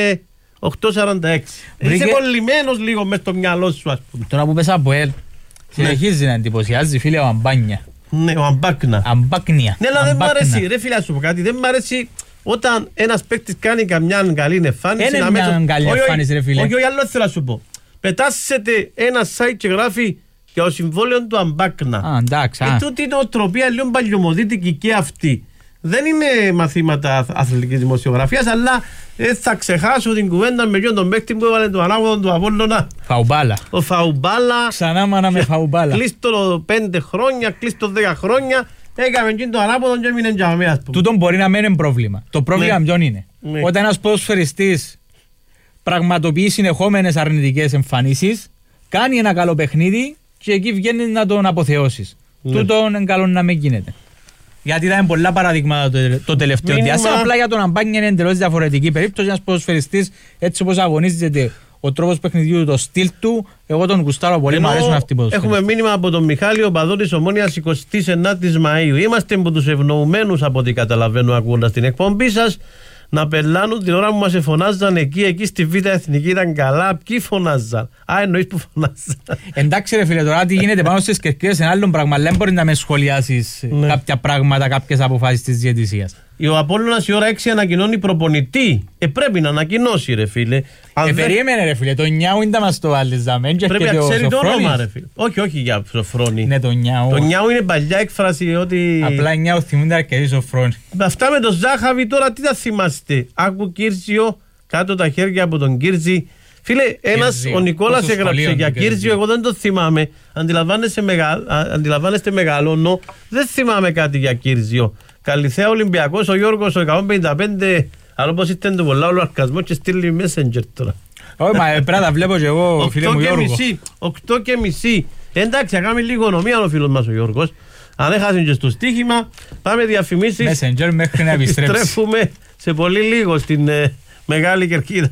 οκτώ σαράντα έξι. Βρήκε... Είσαι κολλημένος λίγο μες στο μυαλό σου, ας πούμε. Τώρα που πες ΑΠΟΕΛ, συνεχίζει να εντυπωσιάζει, φίλε, ο Αμπάνια. Ναι, ο Αμπάκνα. Αμπάκνια. Ναι, αλλά δεν μ' αρέσει, ρε φίλε, σου πω κάτι, δεν μ' αρέσει όταν ένας παίκτης κάνει καμιά καλή εμφάνιση. Είναι μια καλή εμφάνιση, ρε φίλε. Όχι, όχι, άλλο θέλω να σου πω. Πετάσσεται ένα site και γράφει για το συμβόλαιο του Αμπάκνα. Α, εντάξει. Και τούτη η νοοτροπία λίγο παλιωμοδίτικη και αυτή. Δεν είναι μαθήματα αθλητικής δημοσιογραφίας, αλλά ε, θα ξεχάσω την κουβέντα με ποιον τον παίκτη που έβαλε τον ανάποδο του Απόλλωνα. Φαουμπάλα. Ο Φαουμπάλα. Ξανά μάνα με Φαουμπάλα. Κλείστο πέντε χρόνια, κλείστο δέκα χρόνια. Έκαμε και το ανάποδο και έμεινε τζαμέ, ας πούμε. Τούτον μπορεί να μένει πρόβλημα. Το πρόβλημα ναι. ποιον είναι. Ναι. Όταν ένας ποδοσφαιριστής πραγματοποιεί συνεχόμενες αρνητικές εμφανίσεις, κάνει ένα καλό παιχνίδι και εκεί βγαίνει να τον αποθεώσεις. Ναι. Τούτον είναι καλό να μην γίνεται. Γιατί ήταν πολλά παραδείγματα το, το τελευταίο Μήνυμα... διάστημα. Απλά για τον Αμπάνια είναι εντελώς διαφορετική περίπτωση. Ένας ποδοσφαιριστής, έτσι όπως αγωνίζεται, ο τρόπος παιχνιδιού, το στυλ του, εγώ τον γουστάρω πολύ, μου αρέσουν αυτοί οι ποδοσφαιριστές. Έχουμε μήνυμα από τον Μιχάλη, ο παδό της Ομόνοιας, εικοστή ενάτη Μαΐου. Είμαστε από τους ευνοουμένους, από ό,τι καταλαβαίνω ακούγοντας την εκπομπή σας, να πελάνουν την ώρα που μας εφωνάζαν εκεί, εκεί στη Β' Εθνική ήταν καλά. Ποιοι φωνάζαν? Α, εννοείς που φωνάζαν. Εντάξει, ρε φίλε, τώρα τι γίνεται πάνω στις κερκίδες είναι άλλο πράγμα. Δεν μπορεί να με σχολιάσεις ναι. κάποια πράγματα, κάποιες αποφάσεις της διαιτησίας. Ο Απόλλωνας η ώρα έξι ανακοινώνει προπονητή. Ε, πρέπει να ανακοινώσει, ρε φίλε. Ε, δεν... περίμενε, ρε φίλε. Το Νιάου είναι τα μας το βάλεις. Πρέπει να ξέρει το όνομα, ρε φίλε. Όχι, όχι για Σοφρόνη. Ναι, το Νιάου. Το Νιάου είναι παλιά έκφραση ότι. Απλά Νιάου θυμούνται αρκετοί Σοφρόνη. Αυτά με το Ζάχαβη τώρα τι θα θυμάστε? Άκου Κίρζιο, κάτω τα χέρια από τον Κίρζι. Φίλε, ένας ο Νικόλας έγραψε για Κίρζιο, εγώ δεν το θυμάμαι. Αντιλαμβάνεστε, μεγα... Αντιλαμβάνεστε μεγαλώνω, δεν θυμάμαι κάτι για Κίρζιο. Καλυθέα Ολυμπιακός, ο Γιώργος, ο εκατόν πενήντα πέντε, αλλά πως ήταν το πολλά όλο αρκασμό και στείλει Messenger τώρα. Όχι, μα πρέπει να βλέπω και εγώ, φίλε μου Γιώργο. οκτώ και μισή. Εντάξει, θα κάνει λίγο νομία ο φίλος μας ο Γιώργος. Αν έχασαν και στο στοίχημα, πάμε διαφημίσεις. Messenger μέχρι να επιστρέψει. Επιστρέφουμε σε πολύ λίγο στην ε, Μεγάλη Κερκίδα.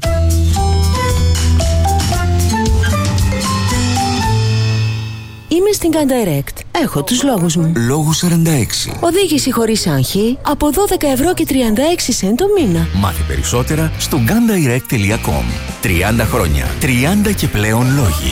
Είμαι στην Candirect. Έχω τους λόγους μου. Λόγου σαράντα έξι. Οδήγηση χωρίς άγχη από δώδεκα ευρώ και τριάντα έξι σεντ το μήνα. Μάθε περισσότερα στο gandirect τελεία com. τριάντα χρόνια. τριάντα και πλέον λόγοι.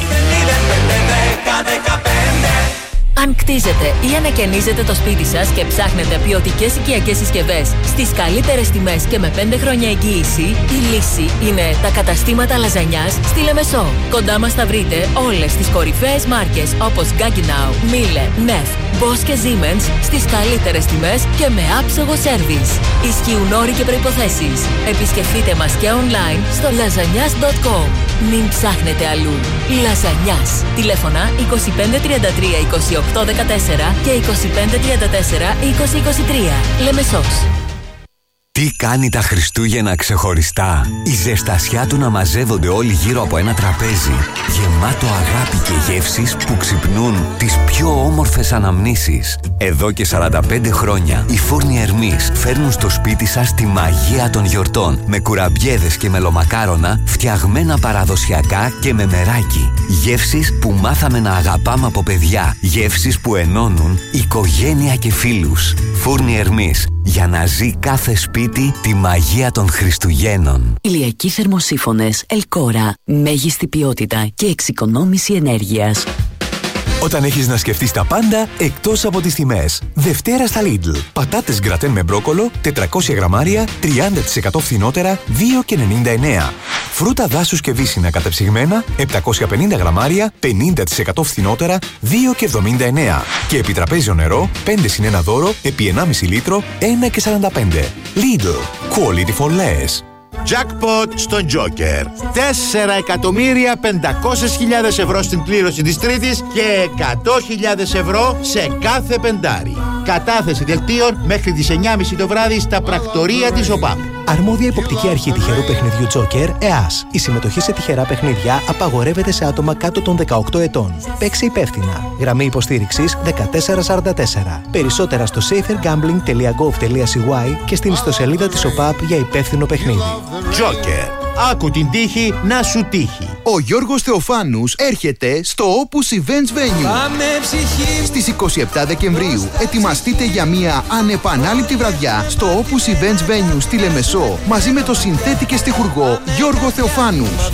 Αν κτίζετε ή ανακαινίζετε το σπίτι σας και ψάχνετε ποιοτικές οικιακές συσκευές στις καλύτερες τιμές και με πέντε χρόνια εγγύηση, η λύση είναι τα καταστήματα λαζανιάς στη Λεμεσό. Κοντά μας θα βρείτε όλες τις κορυφαίες μάρκες όπως Gaggenau, Miele, Neff, Bosch και Siemens στις καλύτερες τιμές και με άψογο σέρβις. Ισχύουν όροι και προϋποθέσεις. Επισκεφτείτε μας και online στο λαζανιάς τελεία com. Μην ψάχνετε αλλού. Λαζανιάς. Τηλέφωνα είκοσι πέντε τριάντα τρία είκοσι οκτώ δεκατέσσερα και είκοσι πέντε τριάντα τέσσερα είκοσι είκοσι τρία. Λεμεσός. Τι κάνει τα Χριστούγεννα ξεχωριστά? Η ζεστασιά του να μαζεύονται όλοι γύρω από ένα τραπέζι γεμάτο αγάπη και γεύσεις που ξυπνούν τις πιο όμορφες αναμνήσεις. Εδώ και σαράντα πέντε χρόνια οι φούρνοι Ερμής φέρνουν στο σπίτι σας τη μαγεία των γιορτών με κουραμπιέδες και μελομακάρονα φτιαγμένα παραδοσιακά και με μεράκι. Γεύσεις που μάθαμε να αγαπάμε από παιδιά. Γεύσεις που ενώνουν οικογένεια και φίλους. Φούρνοι Ερμής, για να ζει κάθε σπίτι τη μαγεία των Χριστουγέννων. Ηλιακοί θερμοσύφωνες Ελκόρα. Μέγιστη ποιότητα και εξοικονόμηση ενέργειας. Όταν έχεις να σκεφτείς τα πάντα εκτός από τις τιμές. Δευτέρα στα Lidl. Πατάτες γκρατέν με μπρόκολο, τετρακόσια γραμμάρια, τριάντα τοις εκατό φθηνότερα, δύο και ενενήντα εννέα. Φρούτα δάσους και βύσσινα κατεψυγμένα, επτακόσια πενήντα γραμμάρια, πενήντα τοις εκατό φθηνότερα, δύο και εβδομήντα εννέα. Και επιτραπέζιο νερό, πέντε συν ένα δώρο, επί ενάμιση λίτρο, ένα και σαράντα πέντε. Lidl. Quality for less. Jackpot στον Joker. τέσσερα εκατομμύρια πεντακόσιες χιλιάδες ευρώ στην κλήρωση της Τρίτης και εκατό χιλιάδες ευρώ σε κάθε πεντάρι. Κατάθεση δελτίων μέχρι τις εννιά και μισή το βράδυ στα πρακτορία της ΟΠΑΠ. Αρμόδια υποπτική αρχή τυχερού παιχνιδιού Joker, ΕΑΣ. Η συμμετοχή σε τυχερά παιχνίδια απαγορεύεται σε άτομα κάτω των δεκαοκτώ ετών. Παίξε υπεύθυνα. Γραμμή υποστήριξης δεκατέσσερα σαράντα τέσσερα. Περισσότερα στο safer gambling τελεία gov τελεία c y και στην ιστοσελίδα της ΟΠΑΠ για υπεύθυνο παιχνίδι. Joker. Άκου την τύχη να σου τύχει. Ο Γιώργος Θεοφάνους έρχεται στο Opus Events Venue. Στις είκοσι επτά Δεκεμβρίου ετοιμαστείτε για μια ανεπανάληπτη βραδιά στο Opus Events Venue στη Λεμεσό μαζί με το συνθέτη και στιχουργό Γιώργο Θεοφάνους.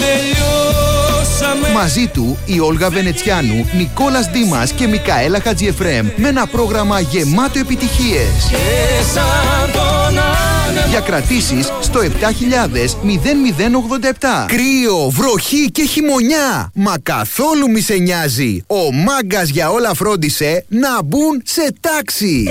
Μαζί του η Όλγα Βενετσιάνου, Νικόλας Δήμας και Μικαέλα Χατζιεφρέμ με ένα πρόγραμμα γεμάτο επιτυχίες. Για κρατήσεις στο επτά χιλιάδες μηδέν μηδέν ογδόντα επτά. Κρύο, βροχή και χειμωνιά. Μα καθόλου μη σε νοιάζει. Ο μάγκας για όλα φρόντισε να μπουν σε τάξη.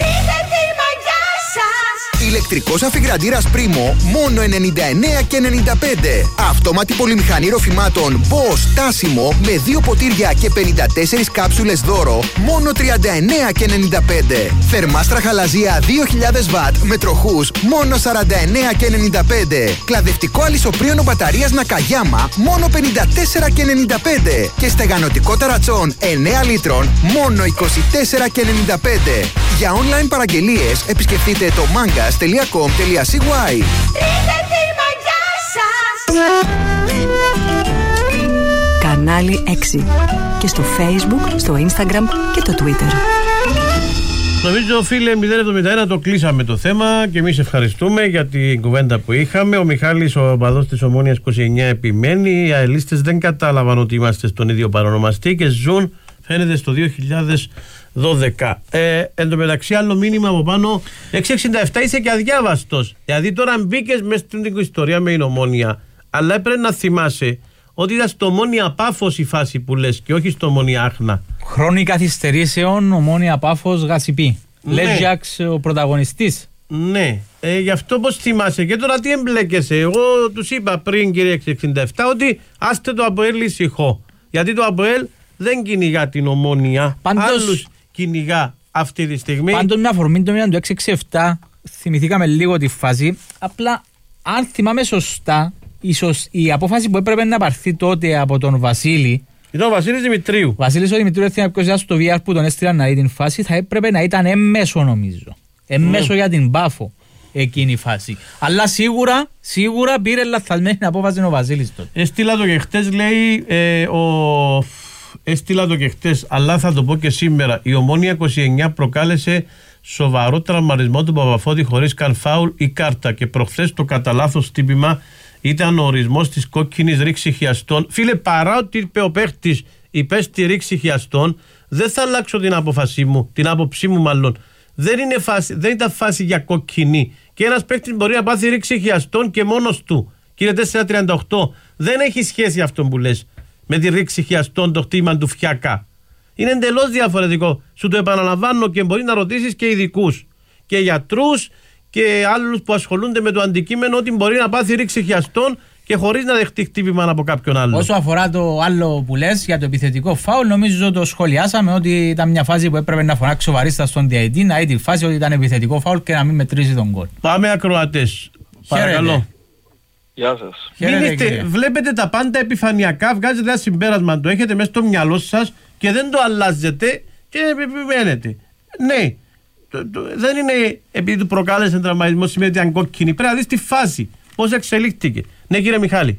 Ηλεκτρικός αφιγραντήρας Primo μόνο ενενήντα εννέα και ενενήντα πέντε. Αυτόματη πολυμηχανή ροφημάτων Bosch στάσιμο με δύο ποτήρια και πενήντα τέσσερις κάψουλες δώρο μόνο τριάντα εννέα και ενενήντα πέντε. Θερμάστρα χαλαζία δύο χιλιάδες βατ με τροχούς μόνο σαράντα εννέα και ενενήντα πέντε. Κλαδευτικό αλυσοπρίωνο μπαταρίας Nakayama μόνο πενήντα τέσσερα και ενενήντα πέντε. Και στεγανοτικό ταρατσόν εννέα λίτρων μόνο είκοσι τέσσερα και ενενήντα πέντε. Για online παραγγελίες επισκεφτείτε το mangas τελεία com τελεία c y. Κανάλι έξι. Και στο Facebook, στο Instagram και το Twitter. Νομίζω, φίλε, μηδέν εβδομήντα ένα το κλείσαμε το θέμα και εμείς ευχαριστούμε για την κουβέντα που είχαμε. Ο Μιχάλης, ο οπαδός της Ομόνοιας είκοσι εννέα, επιμένει. Οι αελίστες δεν κατάλαβαν ότι είμαστε στον ίδιο παρονομαστή και ζουν, φαίνεται, στο δύο χιλιάδες δώδεκα. Ε, εν τω μεταξύ, άλλο μήνυμα από πάνω, έξι εξήντα επτά είσαι και αδιάβαστος. Δηλαδή τώρα μπήκες μέσα στην ιστορία με την Ομόνια, αλλά έπρεπε να θυμάσαι ότι ήταν στο Ομόνια Πάφος η φάση που λες και όχι στο Ομόνια Άχνα. Χρόνοι καθυστερήσεων, Ομόνια Πάφος Γασιπί. Ναι. Λέζιαξ ο πρωταγωνιστής. Ναι, ε, γι' αυτό πώς θυμάσαι και τώρα τι εμπλέκεσαι. Εγώ τους είπα πριν, κύριε έξι εξήντα επτά, ότι άστε το ΑΠΟΕΛ ησυχό. Γιατί το ΑΠΟΕΛ δεν κυνηγά την Ομόνια. Πάντως, άλλους κυνηγά αυτή τη στιγμή. Πάντως με αφορμή το μήνα του έξι εξήντα επτά θυμηθήκαμε λίγο τη φάση. Απλά αν θυμάμαι σωστά, ίσως η απόφαση που έπρεπε να πάρθει τότε από τον Βασίλη. Ήταν ο Βασίλης Δημητρίου. Βασίλης ο Δημητρίου έθινα ποιος στο βι αρ που τον έστειλαν να δει την φάση, θα έπρεπε να ήταν έμμεσο νομίζω. Έμμεσο mm. για την Πάφο εκείνη η φάση. Αλλά σίγουρα, σίγουρα πήρε λαθασμένη απόφαση ο Βασίλης τότε. Έστειλα το και χτες, λέει ε, ο... Έστειλα το και χτες, αλλά θα το πω και σήμερα. Η Ομόνια είκοσι εννέα προκάλεσε σοβαρό τραυματισμό του Παπαφώτη χωρίς καν φάουλ ή κάρτα. Και προχθές το κατά λάθος χτύπημα ήταν ο ορισμός της κόκκινης ρήξη χιαστών. Φίλε, παρά ότι είπε ο παίχτης υπέστη ρήξη χιαστών, δεν θα αλλάξω την απόφασή μου, την άποψή μου μάλλον. Δεν, είναι φάση, δεν ήταν φάση για κόκκινη. Και ένας παίχτης μπορεί να πάθει ρήξη χιαστών και μόνος του. Κύριε τετρακόσια τριάντα οκτώ, δεν έχει σχέση αυτό που λες με τη ρήξη χιαστών, το χτύπημα του Φιάκα. Είναι εντελώς διαφορετικό. Σου το επαναλαμβάνω και μπορεί να ρωτήσεις και ειδικούς και γιατρούς και άλλους που ασχολούνται με το αντικείμενο ότι μπορεί να πάθει ρήξη χιαστών και χωρίς να δεχτεί χτύπημα από κάποιον άλλο. Όσο αφορά το άλλο που λες για το επιθετικό φάουλ, νομίζω το σχολιάσαμε ότι ήταν μια φάση που έπρεπε να φωνάξει ο Βαρίστας στον διαιτητή, να έχει τη φάση ότι ήταν επιθετικό φάουλ και να μην μετρήσει τον γκολ. Πάμε ακροατές. Παρακαλώ. Γεια σας. Είστε, βλέπετε τα πάντα επιφανειακά, βγάζετε ένα συμπέρασμα, το έχετε μέσα στο μυαλό σας και δεν το αλλάζετε και επιμένετε. Ναι, το, το, δεν είναι επειδή του προκάλεσε τραυματισμό σημαίνει ότι ήταν κόκκινη. Πρέπει να δεις τη φάση, πώς εξελίχθηκε. Ναι, κύριε Μιχάλη.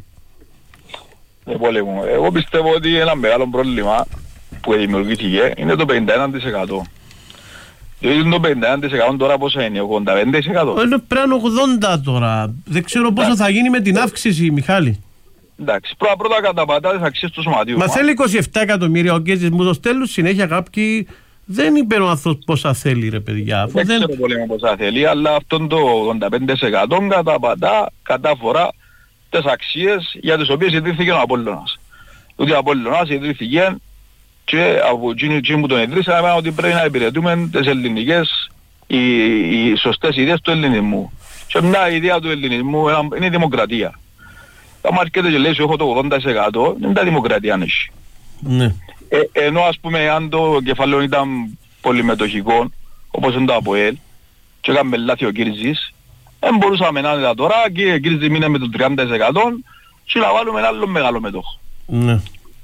Ναι, πολύ μου. Εγώ πιστεύω ότι ένα μεγάλο πρόβλημα που δημιουργήθηκε είναι το πενήντα ένα τοις εκατό. Δηλαδή το πενήντα ένα τοις εκατό τώρα πόσο είναι, ογδόντα πέντε τοις εκατό. Είναι πρέπει ογδόντα τώρα. Δεν ξέρω πόσο θα γίνει με την αύξηση, Μιχάλη. Εντάξει, πρώτα πρώτα καταπατά τις αξίες του σωματίου. Μα θέλει είκοσι επτά εκατομμύρια ο Γκέτζης, μου το στέλνουν συνέχεια κάποιοι. Δεν είπε ο άνθρωπος πόσα θέλει ρε παιδιά. Δεν ξέρω πολύ με πόσα θέλει, αλλά αυτόν το ογδόντα πέντε τοις εκατό καταπατά κατάφορα τις αξίες για τις οποίες ιδρύθηκε ο Απόλλωνας. Ότι ο Απόλλωνας ιδρύθηκε και από εκείνοι που τον ιδρύσαμε ότι πρέπει να υπηρετούμε τις ελληνικές, οι, οι σωστές ιδέες του ελληνισμού. Και μια ιδέα του ελληνισμού είναι η δημοκρατία. Αν αρκετά και λέει σου έχω το ογδόντα τοις εκατό, δεν είναι τα δημοκρατία αν έχει. Ναι. Ε, ενώ ας πούμε αν το κεφάλαιο ήταν πολυμετοχικό, όπως είναι το ΑΠΟΕΛ, και έκαμε λάθη ο Κύρζης, δεν μπορούσαμε να είναι τώρα και ο Κύρζης μείνε με το τριάντα τοις εκατό και να βάλουμε ένα άλλο μεγάλο μετόχο. Ναι.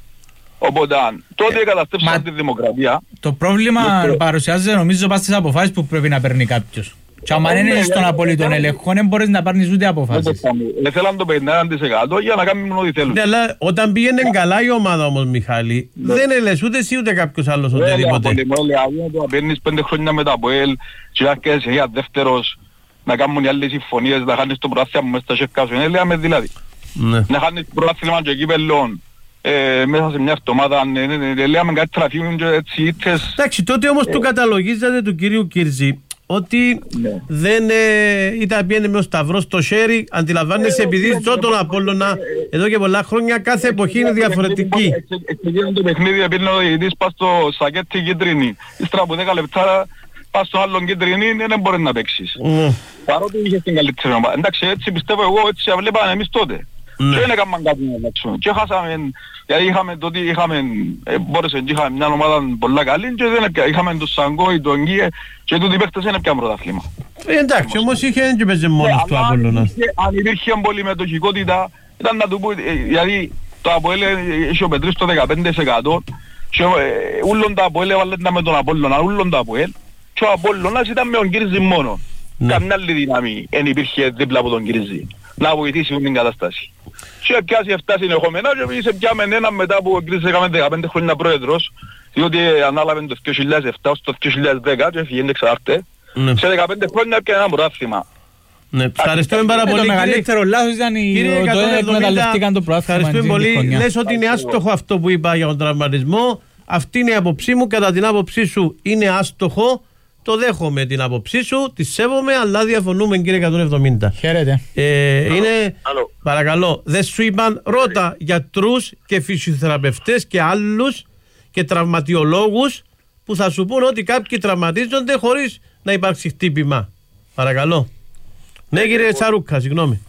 Οπότε τότε ε, καταστρέψαμε μα... τη δημοκρατία. Το πρόβλημα το... παρουσιάζεται νομίζω πας στις αποφάσεις που πρέπει να παίρνει κάποιος. Και άμα δεν είναι στον απολύτων ελεγχό, δεν μπορείς να πάρνεις ούτε αποφάσεις. Δεν θέλαν το πενήντα ένα τοις εκατό για να κάνουμε ό,τι θέλουν. Ναι, αλλά όταν πήγαινε καλά η ομάδα όμως, Μιχάλη, δεν έλες ούτε εσύ ούτε κάποιος άλλος οτιδήποτε. Δεν παίρνεις πέντε χρόνια μετά από ελ και άρχεσαι για δεύτερος να κάνουν οι άλλες συμφωνίες, να χάνεις το πρωτάθλημα μέσα στα σεύκα σου. Λέμε δηλαδή. Να χάνεις το πρωτάθλημα και κύπελλον μέσα σε μια εβδομάδα. Λέμε κάτι τραφίουν και έτσι ήττες. Εντάξει, τότε όμως του καταλογίζατε του κυρίου Κύρζη ότι ναι. δεν ε, ήταν πιένε με ο σταυρό στο χέρι, αντιλαμβάνεσαι, επειδή ζω τον Απόλλωνα εδώ και πολλά χρόνια, κάθε εποχή είναι διαφορετική. Εξεγείραν το παιχνίδι, επειδή ο διαιτητής πας στο σακέτι κίτρινη, ύστερα από δέκα λεπτά πας στο άλλον κίτρινη, δεν μπορεί να παίξεις. Παρότι είχες την καλύτερη ομάδα. Εντάξει, έτσι πιστεύω εγώ, έτσι βλέπαμε εμείς τότε. Και δεν έκαναν κάτι να αλλάξουν. Και χάσαμε, γιατί είχαμε τότε, είχαμε, μπόρεσε και είχαμε μια ομάδα πολλά καλή και δεν είχαμε τον Σαγκόη, τον Γκίε και τούτοι παίχτες δεν έπιαν πρωτάθλημα. Εντάξει, όμως είχε και παίζε μόνος του Απόλλωνας. Αν υπήρχε πολυμετοχικότητα, ήταν να του πω, γιατί το Απόλλη είχε ο Πετρής το δεκαπέντε τοις εκατό και ούλον το Απόλλη έβαλε με τον Απόλλωνα, ούλον το Απόλλη και ο Απόλλωνας ήταν με τον Κύρζη μόνο. Καμιά άλλη δύναμη δεν υπήρχε δίπλα από τον Κύρζη να βοηθήσει την κατάσταση. Και πιάσει εφτά συνεχόμενα και εμείς πιάμε έναν μετά που ο Κύρζης έκαμε δεκαπέντε χρόνια πρόεδρος, διότι ανάλαβε το δύο χιλιάδες επτά στο δύο χιλιάδες δέκα και έφυγε εξαρτάται. Σε δεκαπέντε χρόνια έπιανε ένα πρωτάθλημα. Ναι, ευχαριστούμε πάρα πολύ. Το μεγαλύτερο λάθος ήταν οι οτόες εκμεταλλευτήκαν το πρωτάθλημα. Ευχαριστούμε πολύ. Λες ότι είναι άστοχο αυτό που είπα για τον τραυματισμό. Αυτή είναι η άποψή μου. Κατά την άποψή σου είναι άστοχο. Το δέχομαι την άποψή σου, τη σέβομαι, αλλά διαφωνούμε κύριε εκατόν εβδομήντα. Χαίρετε. Ε, είναι, παρακαλώ, δεν σου είπαν, ρώτα γιατρούς και φυσιοθεραπευτές και άλλους και τραυματιολόγους που θα σου πούν ότι κάποιοι τραυματίζονται χωρίς να υπάρξει χτύπημα. Παρακαλώ. Ναι κύριε Τσαρούκα, συγγνώμη.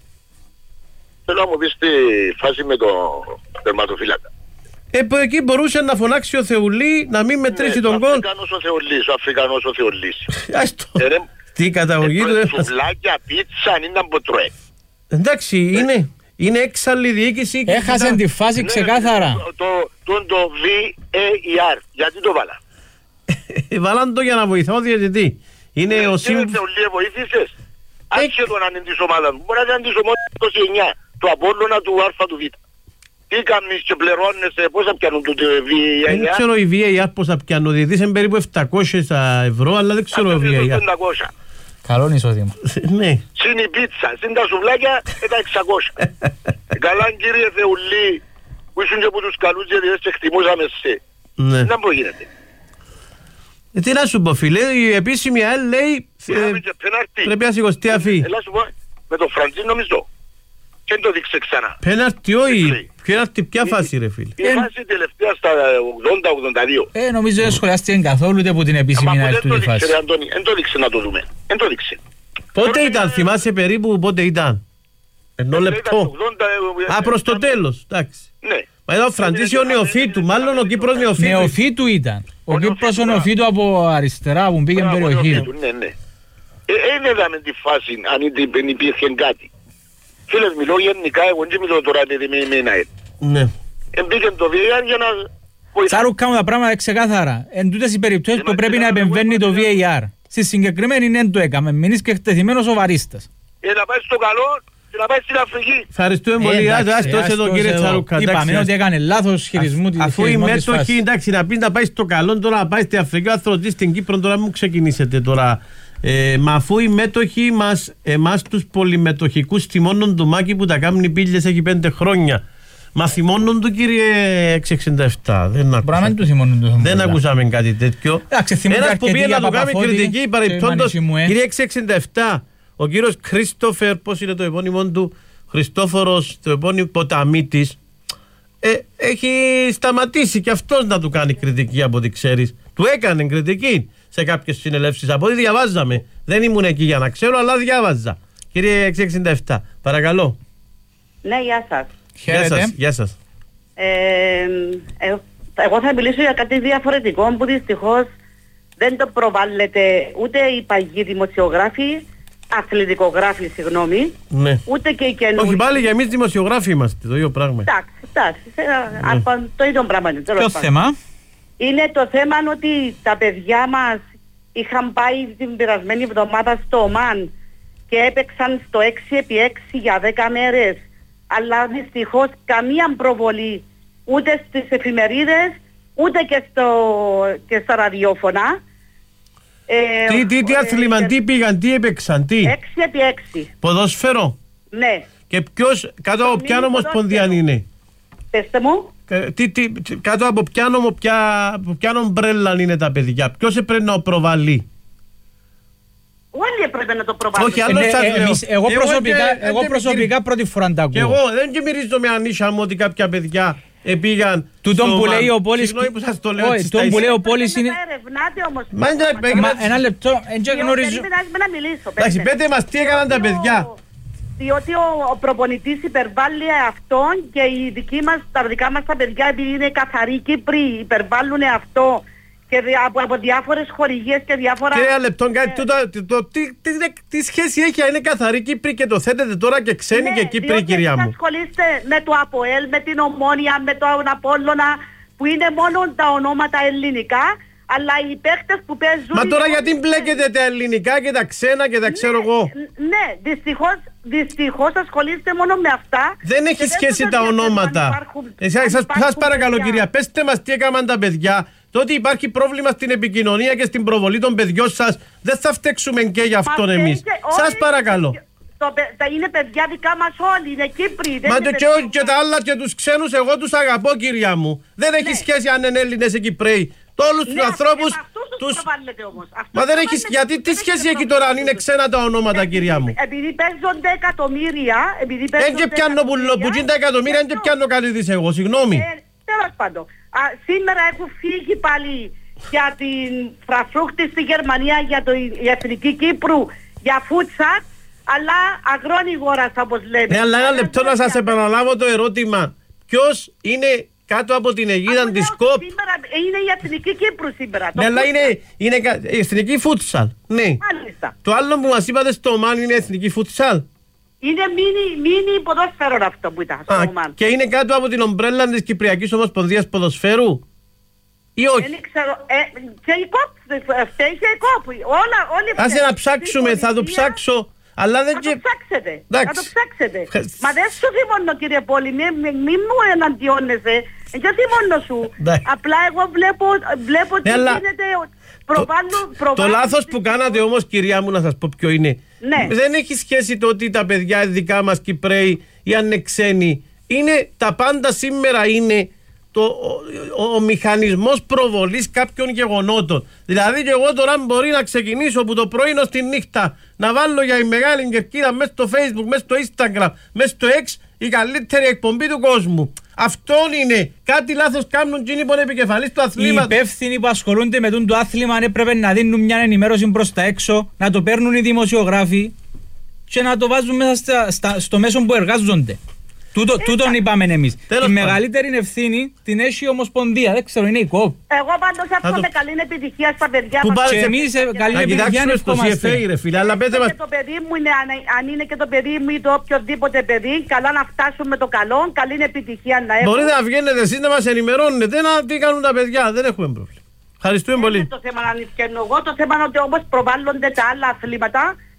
Θέλω να μου πεις τη φάση με το τερματοφύλακα. Ε, εκεί μπορούσε να φωνάξει ο Θεουλή να μην μετρήσει ναι, τον γκολ. Ο Αφρικανός ο Θεουλής, ο Αφρικανός ο Θεουλής. Ε, τι καταγωγή του. Σουβλάκια, πίτσα, αν ήταν που τρώει. Εντάξει, ναι. είναι, είναι έξαλλη διοίκηση. Έχασε και... τη φάση ναι, ξεκάθαρα. Το, το, το, το βι έι αρ, γιατί το βάλα. Βάλαν το για να βοηθάω διαιτητή. Είναι ναι, ο σύμβουλος. Δεν Θεουλή βοήθησες. Άσχετο να είναι της ομάδας μου. Μπορεί να είναι της ομάδας είκοσι εννιά, του Απόλλωνα του Α του Β. Τι κάνεις και πληρώνεσαι, πόσα πιάνουν το βι έι αρ. Δεν ξέρω η βι έι αρ πόσα πιάνουν, διότι είναι περίπου επτακόσια ευρώ, αλλά δεν ξέρω η βι έι αρ. Καλό είναι εισόδημα. Ναι. Συν η πίτσα, συν τα σουβλάκια, τα εξακόσια. Καλά κύριε Θεουλή, που ήσουν και από τους καλούς διαιτητές και χτιμούσαμε σε. Ναι. Δεν μπορεί γίνεται. Ε, τι να σου πω φίλε, η επίσημη ΑΕΛ λέει πρέπει να σηκωστεί αφή. Έλα σου πω, με τον Φραντζή νομίζω. Και το δείξε ξανά. Πέναρτη όχι, πέναρτη ποια φάση ρε φίλε. Η φάση τελευταία στα ογδόντα ογδόντα δύο. Ε, νομίζω δεν σχολιάστηκε καθόλου ούτε από την επίσημη ΑΕΛ του τη φάση. Δεν το δείξε να το δούμε, δεν το δείξε. Πότε ήταν, θυμάσαι περίπου πότε ήταν. Ενό λεπτό. Α, προς το τέλος, εντάξει. Ναι. Μα εδώ ο Φραντζής ο νεοφύτου, μάλλον ο Κύπρος νεοφύτου. Νεοφύτου ήταν. Ο Κύπρος ο νεοφύτου από αριστερά που πήγε περιοχή. Ναι, ναι. Δεν είδαμε τη φάση αν υπήρχε κάτι. Φίλες, μιλώ γενικά, εγώ δεν μιλώ τώρα επειδή με ένα έτ. Ναι. Εμπήκε το βι έι αρ για να βοηθήσει. Τσάρου κάνουν τα πράγματα ξεκάθαρα. Εν τούτες οι περιπτώσεις που πρέπει να επεμβαίνει το βι έι αρ. Στη συγκεκριμένη δεν το έκαμε. Μείνεις και εκτεθειμένος ο βαρίστας. Ε, να πάει στο καλό να πάει στην Αφρική. Ευχαριστούμε πολύ. Άστος εδώ κύριε Τσαρούκα. Είπαμε ότι έκανε λάθος χειρισμού της φάσης. Αφού οι μέτοχοι, εντάξει, να πεις να πάει στο καλό, τώρα να πάει στην Αφρική, ο άνθρωπος στην Κύπρο, τώρα μην ξεκινήσετε τώρα. Ε, μα αφού οι μέτοχοι μας, εμάς τους πολυμετοχικούς θυμώνουν του Μάκη που τα κάνουν οι πύλες έχει πέντε χρόνια. Μα θυμώνουν του κύριε έξι εξήντα επτά. Δεν, ακούσα, του του δεν ακούσαμε κάτι τέτοιο. Ένας που πήγε να του κάνει κριτική παρεπτόντως, κύριε έξι εξήντα επτά, ο κύριος Κρίστοφερ, πώς είναι το επώνυμο του, Χριστόφορος, το επώνυμο Ποταμίτης, ε, έχει σταματήσει και αυτός να του κάνει κριτική από ό,τι ξέρεις. Του έκανε κριτική σε κάποιες συνελεύσεις από ό,τι διαβάζαμε. Δεν ήμουν εκεί για να ξέρω, αλλά διάβαζα. Κύριε έξι εξήντα επτά, παρακαλώ. Ναι, γεια σας. Γεια σας, γεια σας. Ε, ε, εγώ θα μιλήσω για κάτι διαφορετικό που δυστυχώς δεν το προβάλλεται ούτε οι παγιοί δημοσιογράφοι, αθλητικογράφοι, συγγνώμη, ναι. ούτε και οι καινούργοι. Όχι, πάλι για εμείς δημοσιογράφοι είμαστε, το ίδιο πράγμα. Εντάξει, εντάξει, ναι. Το ίδιο πράγμα είναι. Ποιο θέμα? Είναι το θέμα ότι τα παιδιά μας είχαν πάει την περασμένη εβδομάδα στο ΟΜΑΝ και έπαιξαν στο έξι επί έξι για δέκα μέρες, αλλά δυστυχώς καμία προβολή ούτε στις εφημερίδες ούτε και, στο, και στα ραδιόφωνα. Ε, τι τι, τι αθλήμα, τι πήγαν, τι έπαιξαν, τι. έξι επί έξι. Ποδόσφαιρο. Ναι. Και ποιος, κάτω από ποια ομοσπονδία είναι? Πεςτε μου. Τι, τι, κάτω από ποια, ποια, ποια ομπρέλα είναι τα παιδιά, ποιος έπρεπε να προβάλλει? Όλοι έπρεπε να το προβάλλουν. Όχι, άλλο σας λέω. Εγώ προσωπικά, εγώ προσωπικά πρώτη φορά τα ακούω. Και εγώ δεν και μυρίζω με ανήσια μου ότι κάποια παιδιά επήγαν. Τούτον που λέει ο Πόλης. Συγγνώμη που σας το λέω. Όχι, τούτον που λέει ο Πόλης είναι. Ένα λεπτό, δεν γνωρίζω. Να μιλήσω. Εντάξει, πέτε μας τι έκαναν τα παιδιά. Διότι ο, ο προπονητής υπερβάλλει αυτόν και οι δικοί μας, τα δικά μας τα παιδιά, επειδή είναι καθαροί Κύπροι, υπερβάλλουν αυτό και δια, από, από διάφορες χορηγίες και διάφορα... Κύριε λεπτό, κάτι, το, το, το, τι, τι, τι σχέση έχει, είναι καθαροί Κύπροι και το θέτετε τώρα και ξένοι ναι, και Κύπροι, κυρία μου. Ασχολείστε με το ΑΠΟΕΛ, με την Ομόνια, με τον Απόλλωνα, που είναι μόνο τα ονόματα ελληνικά, αλλά οι παίχτες που παίζουν... Μα τώρα γιατί μπλέκετε τα ελληνικά και τα ξένα και τα ναι, ξέρω εγώ. Ναι, δυστυχώς, δυστυχώς ασχολείστε μόνο με αυτά. Δεν έχει σχέση τα ονόματα. Εσάς, σας, σας παρακαλώ παιδιά. κυρία, πέστε μας τι έκαναν τα παιδιά. Το ότι υπάρχει πρόβλημα στην επικοινωνία και στην προβολή των παιδιών σας, δεν θα φταίξουμε και για αυτόν εμείς. Σας παρακαλώ. Το, τα είναι παιδιά δικά μας όλοι, είναι Κύπροι. Μα είναι και, και, και τα άλλα και τους ξένους εγώ τους αγαπώ, κυρία μου. Δεν ναι. έχει σχέση αν είναι Έλληνες ή Κυπρέοι. Το όλους ναι, τους ανθρώπους τους... Μα δεν έχει... Γιατί τι σχέση έχει τώρα αν είναι ξένα τα ονόματα, κυρία μου? Επειδή παίζονται εκατομμύρια... Δεν και πιάνω που είναι τα εκατομμύρια, δεν και πιάνω κάτι της εγώ, συγγνώμη. Τέλος πάντων. Σήμερα έχω φύγει πάλι για την φραφρούχτη στη Γερμανία, για η Εθνική Κύπρου, για φούτσα, αλλά αγρόνιγορας όπως λέμε. Ναι, αλλά ένα λεπτό να σας επαναλάβω το ερώτημα. Ποιος είναι κάτω από την αιγίδα της ΚΟΠ? Σήμερα είναι η Εθνική Κύπρου σήμερα. Ναι, αλλά είναι, είναι η Εθνική Φούτσαλ. Ναι. Μάλιστα. Το άλλο που μας είπατε στο ΟΜΑΝ είναι Εθνική Φούτσαλ. Είναι μίνι, μίνι ποδόσφαιρο αυτό που ήταν στο Α, ΟΜΑΝ. Και είναι κάτω από την ομπρέλα της Κυπριακής Ομοσπονδίας Ποδοσφαίρου ή όχι? Δεν ξέρω. Ε, και η ΚΟΠ, φταίει και η ΚΟΠ. Όλα, όλοι Άσε να ψάξουμε, θα το ψάξω. Αλλά δεν θα και... το ψάξετε, Εντάξει. θα το ψάξετε. Μα δεν σου θυμώνω κύριε Πόλη, μην μη, μη μου εναντιώνεσαι. Δεν θυμώνω σου. Απλά εγώ βλέπω, βλέπω τι ναι, γίνεται, προβάλλω, προβάλλω... Το λάθος που κάνατε όμως, κυρία μου, να σας πω ποιο είναι. Ναι. Δεν έχει σχέση το ότι τα παιδιά δικά μας Κυπρέοι ή αν είναι ξένοι. Είναι, τα πάντα σήμερα είναι το, ο, ο, ο μηχανισμός προβολής κάποιων γεγονότων. Δηλαδή και εγώ τώρα μπορεί να ξεκινήσω από το πρωί ως τη νύχτα να βάλω για η Μεγάλη Κερκίδα μέσα στο Facebook, μέσα στο Instagram, μέσα στο X η καλύτερη εκπομπή του κόσμου. Αυτό είναι. Κάτι λάθος κάνουν εκείνοι που είναι επικεφαλής του αθλήματος. Οι υπεύθυνοι που ασχολούνται με το άθλημα αν έπρεπε να δίνουν μια ενημέρωση προς τα έξω, να το παίρνουν οι δημοσιογράφοι και να το βάζουν μέσα στα, στα, στο μέσο που εργάζονται. Τούτο, ε, τούτον είπαμε εμείς. Τη μεγαλύτερη ευθύνη την έχει η Ομοσπονδία. Δεν ξέρω, είναι η ΚΟΠ. Εγώ πάντως εύχομαι καλή επιτυχία στα παιδιά μας. Και εμείς καλή επιτυχία ευχόμαστε. Αν είναι και το παιδί μου ή το οποιοδήποτε παιδί, καλά να φτάσουν με το καλό, καλή επιτυχία να έχουμε. Μπορείτε να βγαίνετε εσείς να μας ενημερώνετε, να τι κάνουν τα παιδιά, δεν έχουμε πρόβλημα. Ευχαριστούμε πολύ. Το θέμα να ανησυχαίνω εγώ, το θέμα είναι ότι όπως προβάλλονται τα άλλα αθλήματα,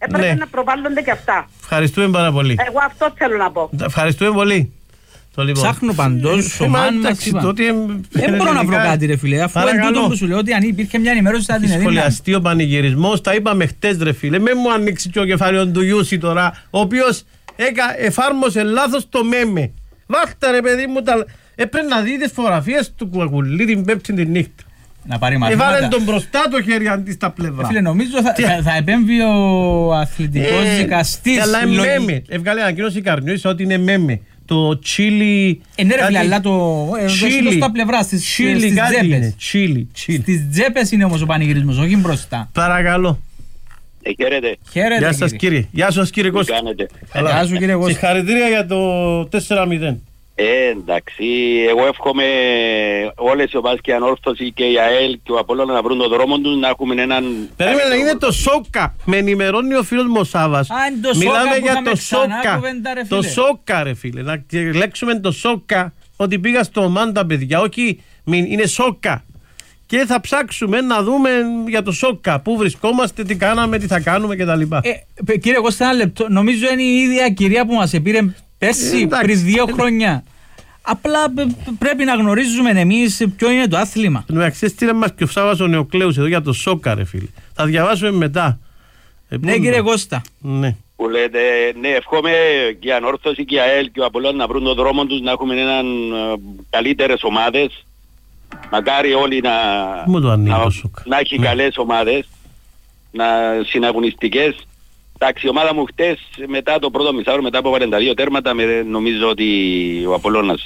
Έπρεπε Ναι. να προβάλλονται και αυτά. Ευχαριστούμε πάρα πολύ. Εγώ αυτό θέλω να πω. Ευχαριστούμε πολύ. Το λοιπόν. Ψάχνω παντός, ο Μαν μας είπα. Δεν μπορώ να βρω κάτι ρε φίλε, αφού εν τούτο που σου λέω ότι αν υπήρχε μια ενημέρωση θα την έδινα. Σχολιαστεί ο πανηγυρισμός, τα είπαμε χτες ρε φίλε. Με μου ανοίξει και ο κεφάλαιο του Ιούση τώρα, ο οποίος έκα, εφάρμοσε λάθος το μέμε. Βάχτα ρε παιδί μου, τα... έπρεπε να δει τις φωτογραφίες του Κουακουλή την Πέμπτη τη νύχτα. Να πάρει μαθήματα. Έβαλε τον μπροστά το χέρι αντί στα πλευρά. Φίλε, νομίζω θα, θα, θα επέμβει ο αθλητικός ε, δικαστής. Αλλά είναι μέμε. Έβγαλε ανακοίνωση Καρνιώης ότι είναι μέμε. Το τσίλι. Ε, ναι, ρε φίλε, αλλά το. Τσίλι. Στα πλευρά, στις τζέπες. Τσίλι. Στις τζέπες είναι όμως ο πανηγυρισμός, όχι μπροστά. Παρακαλώ. Ε, χαίρετε. Χαίρετε. Γεια σας κύριε. Γεια σας κύριε Κώστα. Γεια σου κύριε Κώστα. Συγχαρητήρια για το τέσσερα μηδέν. Ε, εντάξει, εγώ εύχομαι όλες οι ομάδες και η Ανόρθωση και η ΑΕΛ και ο Απόλλωνας να βρουν τον δρόμο τους, να έχουμε έναν... Περίμενε, είναι το Σόκα. Με ενημερώνει ο φίλος μου ο Σάβας. Μιλάμε για το Σόκα. Το Σόκα ρε φίλε. Να λέξουμε το Σόκα ότι πήγα στο Μάντα παιδιά. Όχι, είναι Σόκα. Και θα ψάξουμε να δούμε για το Σόκα. Πού βρισκόμαστε, τι κάναμε, τι θα κάνουμε κτλ. Ε, κύριε Κώστα, ένα λεπτό. Νομίζω είναι η ίδια κυρία που μας επήρε πέρσι, ε, πριν δύο χρόνια. Απλά πρέπει να γνωρίζουμε εμείς ποιο είναι το άθλημα. Ναι, στείλε μας και ο Σάββας ο Νεοκλέους εδώ για το Σόκα ρε φίλε. Θα διαβάσουμε μετά. Ναι κύριε Κώστα. Ναι. Που λέτε, ναι, ευχόμαι και η Ανόρθωση και η ΑΕΛ και ο Απόλλωνας να βρουν τον δρόμο τους, να έχουμε έναν καλύτερες ομάδες. Μακάρι όλοι να, να, να έχει ναι. καλές ομάδες, να συναγωνιστικές. Εντάξει, η ομάδα μου χτες μετά το πρώτο μισάωρο, μετά από πενήντα δύο τέρματα, με, νομίζω ότι ο Απόλλωνας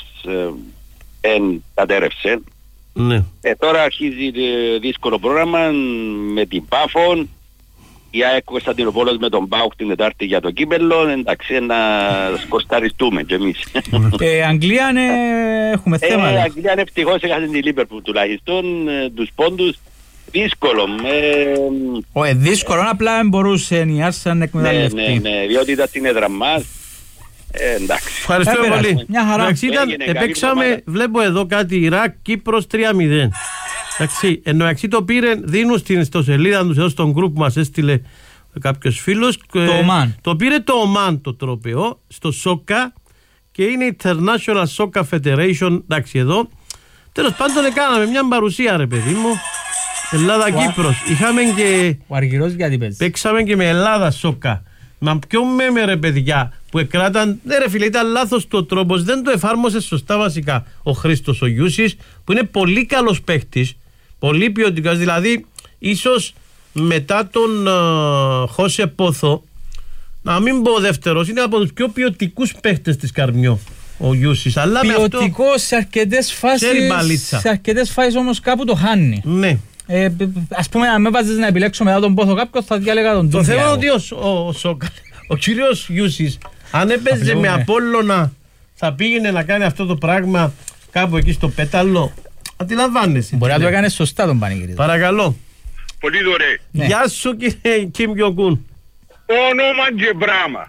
δεν ε, κατέρευσε. Ναι. Ε, τώρα αρχίζει ε, δύσκολο πρόγραμμα με την Πάφον, η ΑΕΚ Κωνσταντινούπολος με τον ΠΑΟΚ την Τετάρτη για το κύπελλο. Εντάξει, να σκοσταριστούμε κι εμείς. Ε, Αγγλία ναι, έχουμε θέμα. Ε, Αγγλία είναι ευτυχώς, έχασε την Λίβερπουλ τουλάχιστον, ε, τους πόντους. Δύσκολο. Ε, ε, δύσκολο, απλά δεν μπορούσε η Άρσα να εκμεταλλευτεί. Ναι, ναι, ναι, διότι ήταν στην έδρα μας. Ε, εντάξει. Ευχαριστούμε πολύ. Μια χαρά. Εντάξει, ήταν, επέξαμε, βλέπω εδώ κάτι Ιράκ, Κύπρος τρία μηδέν. Εντάξει, εντάξει το πήρε, δίνουν στην ιστοσελίδα τους εδώ στον group μας έστειλε κάποιος φίλος. Το Ομάν. Το πήρε το Ομάν το τρόπαιο στο Σόκα και είναι International Soccer Federation. Εντάξει εδώ. Τέλος πάντων έκαναμε μια παρουσία ρε παιδί μου. Ελλάδα-Κύπρος. Είχαμε και... Ο Αργυρός γιατί παίζει. Παίξαμε και με Ελλάδα Σόκα. Μα ποιο μέμε ρε παιδιά που εκράταν... Ναι ρε φίλε, ήταν λάθος το τρόπος. Δεν το εφάρμοσε σωστά βασικά ο Χρήστος ο Γιούσης, που είναι πολύ καλός παίχτης. Πολύ ποιοτικός. Δηλαδή ίσως μετά τον uh, Χώσε Πόθο, να μην πω δεύτερος, είναι από τους πιο ποιοτικούς παίχτες της Καρμιό ο Γιούσης. Αλλά ποιοτικός αυτό... σε αρκετές φάσεις. Σε αρκετές φάσεις όμως κάπου το χάνει. Ναι. Ε, ας πούμε, αν με βάζεις να επιλέξω μετά τον Πόθο κάποιο, θα διάλεγα τον Τούμπια. Το θέμα είναι ότι ο, ο, ο, ο κύριος Γιούσης, αν έπαιζε με Απόλλωνα, θα πήγαινε να κάνει αυτό το πράγμα κάπου εκεί στο Πέταλο. Αντιλαμβάνεσαι. Μπορεί να το έκανε σωστά τον πανηγυρίδα. Παρακαλώ. Πολύ δωρε. Ναι. Γεια σου κύριε Κιμ Γιονγκούν. Όνομα και πράγμα.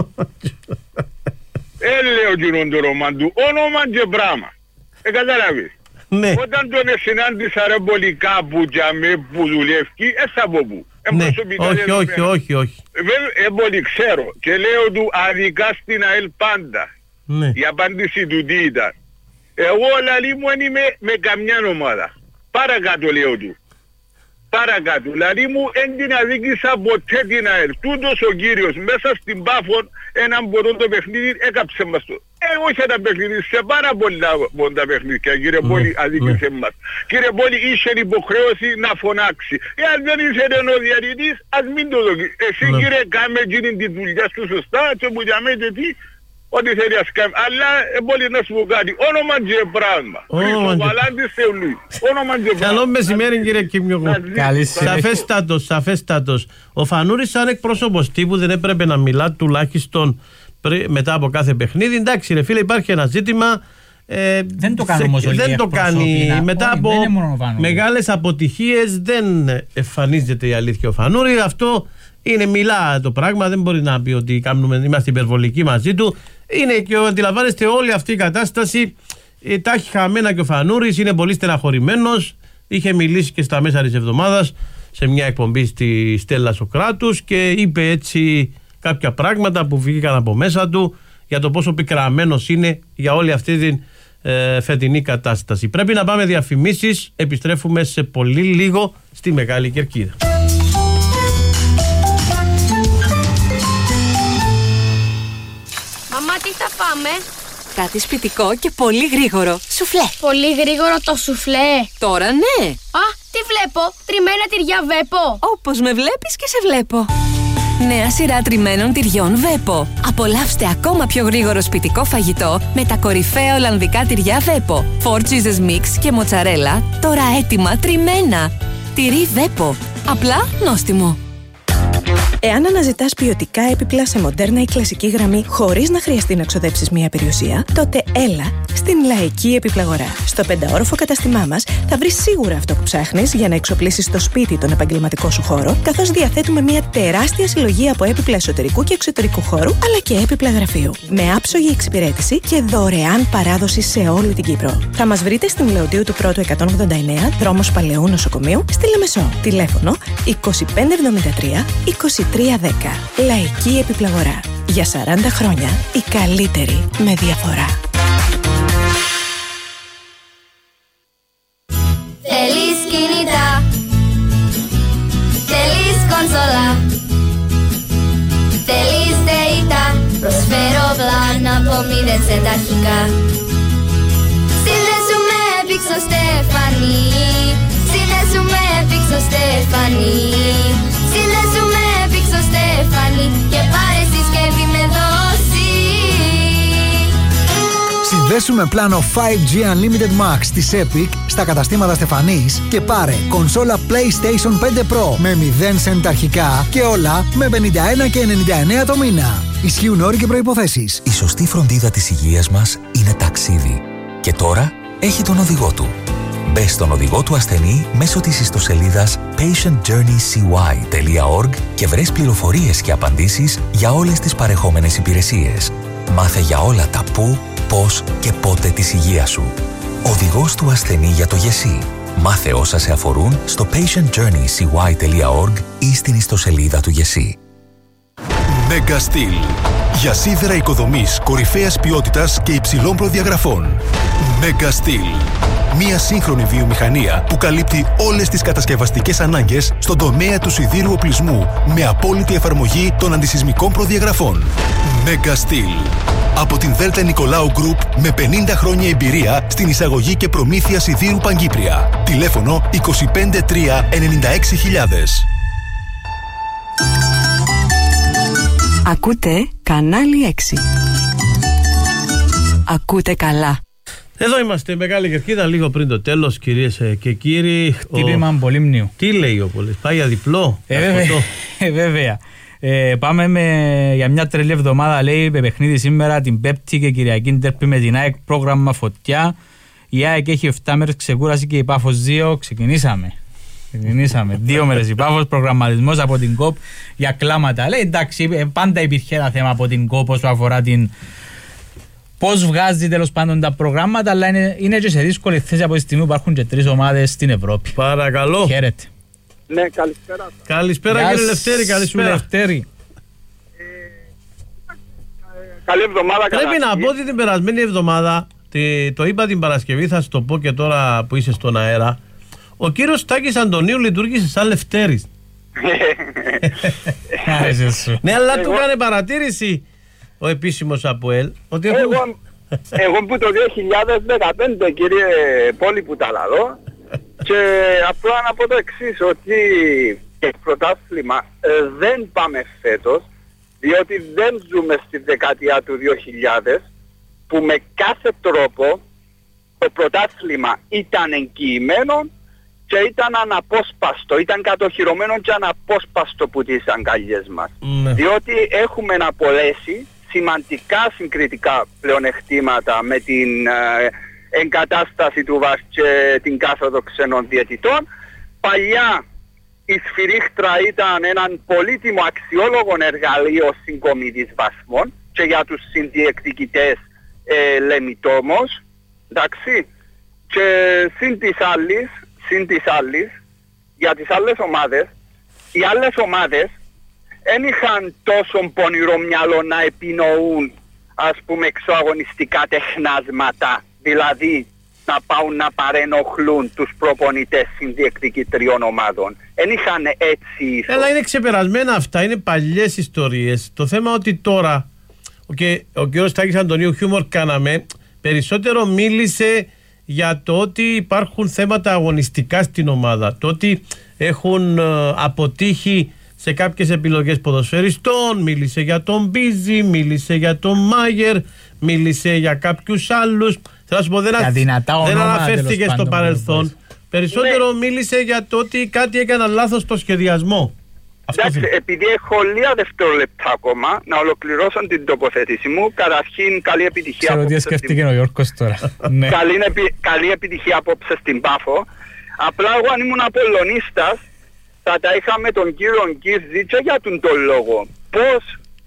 Έλεω κύριον το ρομάν του. Όνομα και πράγμα. Ε, καταλάβεις. Ναι. Όταν τον συνάντησα ρε πολύ κάπου για με που δουλεύει, ε, θα πω που. Ε, ναι. Όχι, όχι, όχι, όχι. Βέβαια, ε, πολύ ξέρω. Και λέω του αδικά στην ΑΕΛ πάντα. Ναι. Η απάντηση του τι ήταν. Εγώ λαλή μου δεν είμαι με καμιά ομάδα. Παρακάτω λέω του. Παρακάτω. Λαλή μου δεν την αδίκησα ποτέ την ΑΕΛ. Τούτος ο κύριος μέσα στην Πάφον έναν ποτό το παιχνίδι έκαψε μας το. Ε, όχι τα παιχνίδι, σε πάρα πολλά τα παιχνίδια κύριε ναι, Πόλη αδίκησε ναι. μας. Κύριε Πόλη είχε υποχρέωση να φωνάξει. Εάν δεν είσαι ο διαρρητής, ας μην το δω. Εσύ ναι. κύριε κάμε εκείνη τη δουλειά σου σωστά και μου διαμέτε τι. Ό,τι θέλει ας κάνει. Αλλά ε, μπορεί να σου πω κάτι. Όνομα και πράγμα. Χρυσοβαλάντης Θεολούι. Όνομα και πράγμα. Καλό μεσημέρι κύριε Κιμιωγού. Σαφέστατος, σαφέστατος. Ο Φανούρης σαν εκπρόσωπος τύπου δεν έπρεπε να μιλά τουλάχιστον μετά από κάθε παιχνίδι. Εντάξει ρε φίλε, υπάρχει ένα ζήτημα. Ε, δεν το κάνει όμως Δεν το κάνει. Μετά από μεγάλες αποτυχίες δεν εμφανίζεται η αλήθεια ο Φανούρη. Αυτό είναι μιλά το πράγμα. Δεν μπορεί να πει ότι κάνουμε, είμαστε υπερβολικοί μαζί του. Είναι και αντιλαμβάνεστε όλη αυτή η κατάσταση. Ε, τα έχει χαμένα και ο Φανούρης. Είναι πολύ στεναχωρημένος. Είχε μιλήσει και στα μέσα της εβδομάδας σε μια εκπομπή στη Στέλλα Σοκράτους και είπε έτσι κάποια πράγματα που βγήκαν από μέσα του για το πόσο πικραμένος είναι για όλη αυτή την ε, φετινή κατάσταση. Πρέπει να πάμε διαφημίσεις, επιστρέφουμε σε πολύ λίγο στη Μεγάλη Κερκίδα. Μαμά, τι θα πάμε? Κάτι σπιτικό και πολύ γρήγορο. Σουφλέ. Πολύ γρήγορο το σουφλέ. Τώρα ναι. Α, τι βλέπω? Τριμμένα τυριά Βέπο. Όπως με βλέπεις και σε βλέπω. Νέα σειρά τριμμένων τυριών Βέπο. Απολαύστε ακόμα πιο γρήγορο σπιτικό φαγητό με τα κορυφαία ολλανδικά τυριά Βέπο. Four cheeses mix και μοτσαρέλα, τώρα έτοιμα τριμμένα. Τυρί Βέπο. Απλά νόστιμο. Εάν αναζητάς ποιοτικά έπιπλα σε μοντέρνα ή κλασική γραμμή χωρίς να χρειαστεί να ξοδέψεις μία περιουσία, τότε έλα στην Λαϊκή Επιπλαγορά. Στο πενταόροφο καταστημά μας θα βρεις σίγουρα αυτό που ψάχνεις για να εξοπλίσεις στο σπίτι τον επαγγελματικό σου χώρο, καθώς διαθέτουμε μία τεράστια συλλογή από έπιπλα εσωτερικού και εξωτερικού χώρου, αλλά και έπιπλα γραφείου. Με άψογη εξυπηρέτηση και δωρεάν παράδοση σε όλη την Κύπρο. Θα μας βρείτε στην Λεωντίου του Πρώτου εκατόν ογδόντα εννέα, δρόμος Παλαιού Νοσοκομείου, στη Λεμεσό. Τηλέφωνο είκοσι πέντε εβδομήντα τρία είκοσι τρία δέκα. Λαϊκή Επιπλαγορά. Για σαράντα χρόνια η καλύτερη με διαφορά. Θέλεις κινητά, θέλεις κονσόλα, θέλεις data, προσφέρω πλάνα από μηδέν σε τα αρχικά. Συνδέσου με Πίξο Στέφανη, συνδέσου με Πίξο Στέφανη, συνδέσου με Πίξο Στέφανη και πάρε συσκευή με δόση. Συνδέσου με πλάνο φάιβ τζι Unlimited Max της Epic στα καταστήματα Στεφανής και πάρε κονσόλα PlayStation πέντε Pro με μηδέν cent αρχικά και όλα με πενήντα ένα και ενενήντα εννέα το μήνα. Ισχύουν όροι και προϋποθέσεις. Η σωστή φροντίδα της υγείας μας είναι ταξίδι και τώρα έχει τον οδηγό του. Μπες στον οδηγό του ασθενή μέσω της ιστοσελίδας patient journey c y τελεία org και βρες πληροφορίες και απαντήσεις για όλες τις παρεχόμενες υπηρεσίες. Μάθε για όλα τα πού, πώς και πότε της υγείας σου. Οδηγός του ασθενή για το ΓΕΣΥ. Μάθε όσα σε αφορούν στο patient journey c y τελεία org ή στην ιστοσελίδα του ΓΕΣΥ. Mega Steel. Για σίδερα οικοδομής κορυφαίας ποιότητας και υψηλών προδιαγραφών. Mega Steel. Μια σύγχρονη βιομηχανία που καλύπτει όλες τις κατασκευαστικές ανάγκες στον τομέα του σιδήρου οπλισμού με απόλυτη εφαρμογή των αντισυσμικών προδιαγραφών. Mega Steel. Από την Δέλτα Νικολάου Group με πενήντα χρόνια εμπειρία στην εισαγωγή και προμήθεια σιδήρου Παγκύπρια. Τηλέφωνο είκοσι πέντε τρία ενενήντα έξι χιλιάδες. Ακούτε Κανάλι έξι. Ακούτε καλά. Εδώ είμαστε, Μεγάλη Κερκίδα, λίγο πριν το τέλος, κυρίες και κύριοι. Χτύπημα ο... Πολύμνιου. Τι λέει ο Πολύς, πάει για διπλό. Ε, βέβαια. Ε, βέβαια. Ε, πάμε με, για μια τρελή εβδομάδα, λέει, με παιχνίδι σήμερα, την Πέμπτη και Κυριακή ντέρπι με την ΑΕΚ, πρόγραμμα φωτιά. Η ΑΕΚ έχει επτά μέρες ξεκούραση και η Πάφος δύο. Ξεκινήσαμε. Ξεκινήσαμε. Δύο μέρες η Πάφος, προγραμματισμός από την ΚΟΠ για κλάματα. Λέει, εντάξει, πάντα υπήρχε ένα θέμα από την ΚΟΠ όσο αφορά την. Πώς βγάζει τέλος πάντων τα προγράμματα, αλλά είναι, είναι και σε δύσκολη θέση από τη στιγμή που υπάρχουν και τρεις ομάδες στην Ευρώπη. Παρακαλώ. Χαίρετε. Ναι, καλησπέρα. Καλησπέρα κύριε Λευτέρη, καλησπέρα. Λευτέρη. Ε, καλή εβδομάδα. Πρέπει να πω ότι την περασμένη εβδομάδα, το είπα την Παρασκευή, θα σου το πω και τώρα που είσαι στον αέρα, ο κύριος Τάκης Αντωνίου λειτουργήσε σαν Λευτέρης. Ναι, αλλά του έκανε παρατήρηση ο επίσημος ΑΠΟΕΛ ότι εγώ, εγώ που το δύο χιλιάδες δεκαπέντε, κύριε Πόλη, που τα λαλώ, και απλά να πω το εξής, ότι το πρωτάθλημα ε, δεν πάμε φέτος, διότι δεν ζούμε στη δεκαετία του δύο χιλιάδες, που με κάθε τρόπο το πρωτάθλημα ήταν εγγυημένο και ήταν αναπόσπαστο, ήταν κατοχυρωμένο και αναπόσπαστο που τις αγκαλιές μας. Ναι. Διότι έχουμε απολέσει σημαντικά συγκριτικά πλεονεκτήματα με την ε, εγκατάσταση του ΒΑΡ και την κάθοδο ξενών διαιτητών. Παλιά η σφυρίχτρα ήταν έναν πολύτιμο αξιόλογο εργαλείο συγκομιδής βαθμών και για τους συνδιεκδικητές ε, λεμιτόμος, εντάξει, και συν της άλλης, συν της άλλης για τις άλλες ομάδες, οι άλλες ομάδες δεν είχαν τόσο πονηρό μυαλό να επινοούν, ας πούμε, εξωαγωνιστικά τεχνάσματα, δηλαδή να πάουν να παρενοχλούν τους προπονητές συνδιεκδικητριών ομάδων. Δεν είχαν έτσι ίσως. Αλλά είναι ξεπερασμένα αυτά, είναι παλιές ιστορίες. Το θέμα ότι τώρα, και ο κ. Στάκης Αντωνίου χιούμορ κάναμε, περισσότερο μίλησε για το ότι υπάρχουν θέματα αγωνιστικά στην ομάδα. Το ότι έχουν αποτύχει σε κάποιες επιλογές ποδοσφαιριστών, μίλησε για τον Μπίζη, μίλησε για τον Μάγερ, μίλησε για κάποιους άλλους. Θέλω να σου πω, δεν, α... δεν αναφέρθηκε στο παρελθόν. Περισσότερο ναι. μίλησε για το ότι κάτι έκανα λάθος στο σχεδιασμό. Εντάξει, επειδή έχω λίγα δευτερόλεπτα ακόμα να ολοκληρώσω την τοποθέτηση μου, καταρχήν καλή επιτυχία. Ξέρω τι σκέφτηκε ο Γιώργος τώρα. ναι. καλή, καλή επιτυχία απόψε στην Πάφο. Απλά εγώ αν ήμουν Απολλωνίστας θα τα είχα με τον κύριο Γκίζη και για τον τον λόγο. Πώς,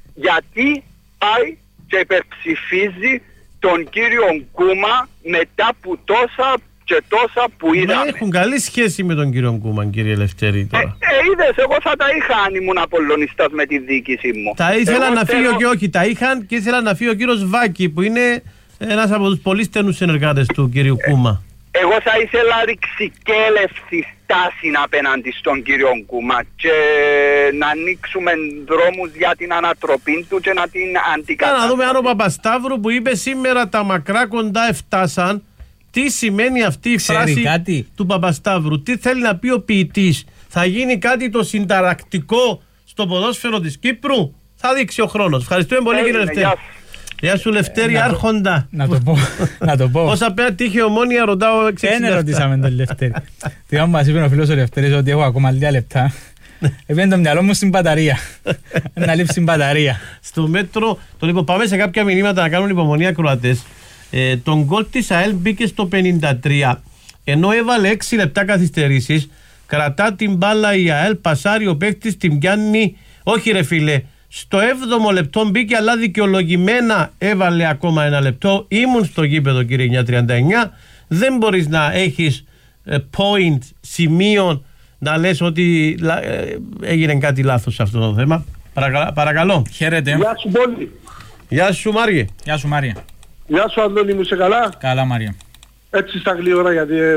γιατί πάει και υπερψηφίζει τον κύριο Κούμα μετά που τόσα και τόσα που είδαμε. Μα έχουν καλή σχέση με τον κύριο Κούμα, κύριε Λευτέρη, τώρα. Ε, ε, είδες, εγώ θα τα είχα αν ήμουν Απολλωνιστάς με τη διοίκηση μου. Τα ήθελα εγώ να φύγει θέλω... και όχι, τα είχαν και ήθελα να φύγει ο κύριος Βάκη, που είναι ένας από τους πολύ στενούς συνεργάτες του κύριου ε, Κούμα. Εγώ θα ήθελα ρηξικέλευση στάση απέναντι στον κύριο Κούμα και να ανοίξουμε δρόμους για την ανατροπή του και να την αντικαταστήσουμε. Να δούμε αν ο Παπασταύρου που είπε σήμερα τα μακρά κοντά εφτάσαν, τι σημαίνει αυτή η Ξέρει φράση κάτι. του Παπασταύρου, τι θέλει να πει ο ποιητής. Θα γίνει κάτι το συνταρακτικό στο ποδόσφαιρο της Κύπρου. Θα δείξει ο χρόνος. Ευχαριστούμε πολύ, κύριε Λευτέρη. Γεια σου, Λευτέρη, ε, άρχοντα. Να το πω. να το πω. Όσα πέρα τύχε Ομόνια, ρωτάω εξήντα επτά. Δεν ρωτήσαμε τον Λευτέρη. Τι όμως μας είπε ο φίλος ο Λευτέρης ότι έχω ακόμα λίγα λεπτά. Έπαιρνε το μυαλό μου στην μπαταρία. Να λείψει την μπαταρία. Στο μέτρο, το λοιπόν, πάμε σε κάποια μηνύματα να κάνουν υπομονή ακροατές. Ε, τον γκολ της ΑΕΛ μπήκε στο πενήντα τρία. Ενώ έβαλε έξι λεπτά καθυστερήσεις, κρατά την μπάλα η ΑΕΛ, πασάρει ο παίκτης, την πιάνει. Όχι, ρε φίλε. Στο έβδομο λεπτό μπήκε, αλλά δικαιολογημένα έβαλε ακόμα ένα λεπτό. Ήμουν στο γήπεδο, κύριε εννιά τριάντα εννιά. Δεν μπορείς να έχεις ε, point, σημείο, να λες ότι ε, έγινε κάτι λάθος σε αυτό το θέμα. Παρακαλώ. παρακαλώ. Χαίρετε. Γεια σου πολύ. Γεια σου, Μάριε. Γεια σου, Μάρια. Γεια σου, Αντώνη, μου, είσαι καλά? Καλά, Μάρια. Έτσι στα γλύωρα, γιατί ε,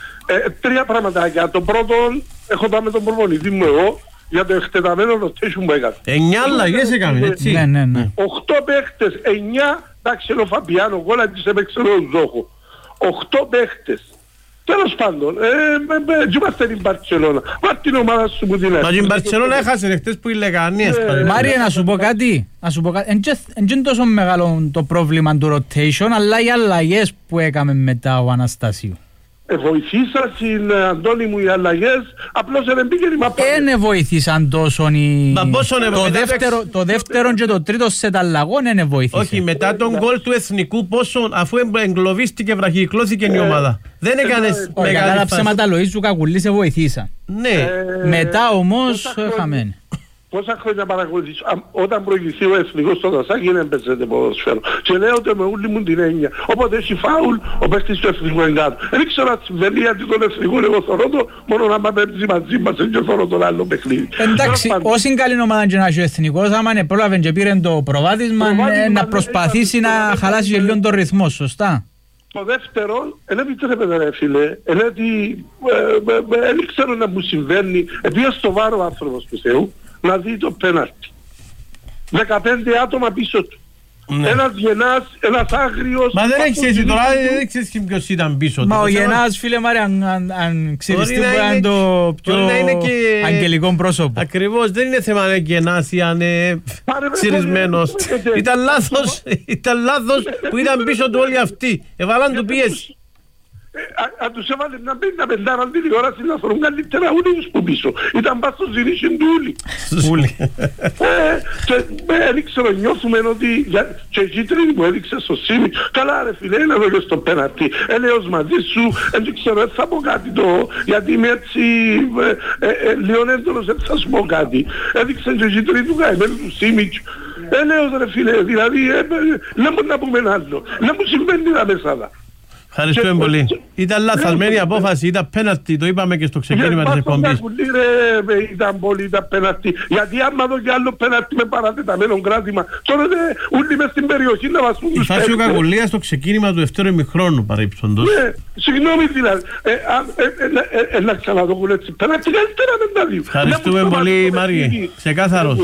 ε, τρία πραγματάκια. Το πρώτο, έχω πάει με τον προπονητή μου εγώ για το εκτεταμένο rotation που έκανε. Εννιά αλλαγές έκαμε, έτσι. Ναι, ναι, ναι. Οχτώ παίχτες, εννιά, εντάξει, ο Φαμπιάνο, γόλα της έπαιξε ο Ζόχο. Οχτώ παίχτες. Τέλος πάντων, έτσι είμαστε την Μπαρτσελώνα. Βάρ' την ομάδα σου που την έφερε. Μα την Μπαρτσελώνα έχασε χτες που οι Λεγανίες. Μάρια, να σου πω κάτι. Δεν είναι τόσο μεγάλο το πρόβλημα του rotation, αλλά οι αλλαγές που έκαμε μετά ο Αναστάσιο. Βοηθήσαν στην Αντώνη μου οι αλλαγές, απλώς δεν πήγαινε μα πάνε. Δεν βοηθήσαν τόσο οι... Το δεύτερο, το δεύτερο και το τρίτο σετ αλλαγών δεν βοηθήσαν. Όχι, μετά τον γκολ του εθνικού πόσο, αφού εγκλωβίστηκε, βραχυκλώθηκε η ομάδα. Δεν έκανες μεγάλη φάση. Κατά ψέματα Λοΐζου του Κακουλή σε βοηθήσαν. Ναι. Μετά όμως χαμένε. Πόσα χρόνια παρακολουθήσω, όταν προηγηθεί ο εθνικός στο Δασάκι δεν παίζεται ποδοσφαίρο. Και λέω ότι με ούλη μου την έννοια. Όποτε έχει φάουλ, ο παίχτης του εθνικού εγκάτω. Δεν ξέρω αν συμβαίνει γιατί τον εθνικό εγώ θωρώ το, μόνο να πάμε μαζί μας και θωρώ τον άλλο παιχνίδι. Εντάξει, όσοι καλή ομάδα και να έχει ο εθνικός, άμα είναι πρόλαβε και πήρε το προβάδισμα, να προσπαθήσει να χαλάσει και λίγο τον ρυθμό, σωστά. Το δεύτερο, δεν επιτρέπεται ρε φίλε, δεν ξέρω να μου συμβαίνει, επειδή στο βάρο άνθρωπος του Θεού, να δει το πέναλτι. δεκαπέντε άτομα πίσω του. Ναι. Ένας Γενάς, ένας Άγριος... Μα δεν έχεις εσύ τώρα, δεν ξέρεις ποιος ήταν πίσω του. Μα ο Γενάς, φίλε Μάρια, αν ξυριστεί μπορεί να είναι το πιο αγγελικό πρόσωπο. Ακριβώς, δεν είναι θέμα αν είναι Γενάς ή αν είναι ξυρισμένος. Ήταν λάθος, ήταν λάθος που ήταν πίσω του όλοι αυτοί. Εβαλάν του πίεση. Αν τους έβαλε να μπει να πεντάραν τηλεόραση να φορούν καλύτερα ούλοι που πίσω. Ήταν πας στο ζηρίσιν του ούλοι. Ούλοι. Και δεν ξέρω, νιώθουμε ότι και η κίτρινη που έδειξε στο Σίμι, καλά ρε φίλε, είναι εδώ και στο πέναρτι. Έλεος μαζί σου, δεν ξέρω, δεν θα πω κάτι το, γιατί είμαι έτσι λίγο έντονος, δεν θα σου πω κάτι. Έδειξε και η κίτρινη του καημένου του Σίμι. Έλεος ρε φίλε, δηλαδή, δεν μπορεί να πούμε άλλο. Δεν μου συμβαίνει τα μέσα. Ευχαριστούμε και, πολύ. Και, ήταν λαθασμένη η απόφαση, ήταν πέναλτι, το είπαμε και στο ξεκίνημα της εκπομπής. Ήταν πολύ, ήταν πέναλτι. Γιατί άμα δω και άλλο πέναλτι με παρατεταμένο κράτημα, τώρα όλοι μες στην περιοχή να βαστούν τους παίκτες. Η φάση ο Κακουλίας στο ξεκίνημα του δεύτερου ημιχρόνου παρήψοντος. Ναι, συγγνώμη δηλαδή. Έλα ξαναδώ έτσι. Πέναλτι καλύτερα με τα δύο. Ευχαριστούμε πολύ Μάριε. Ξεκάθαρος.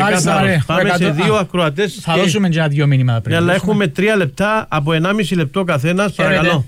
Πάμε σε δύο ακροατές. Θα δώσουμε και ένα δύο μήνυμα πριν. Αλλά έχουμε τρία λεπτά από ενάμιση λεπτό καθένας. Παρακαλώ.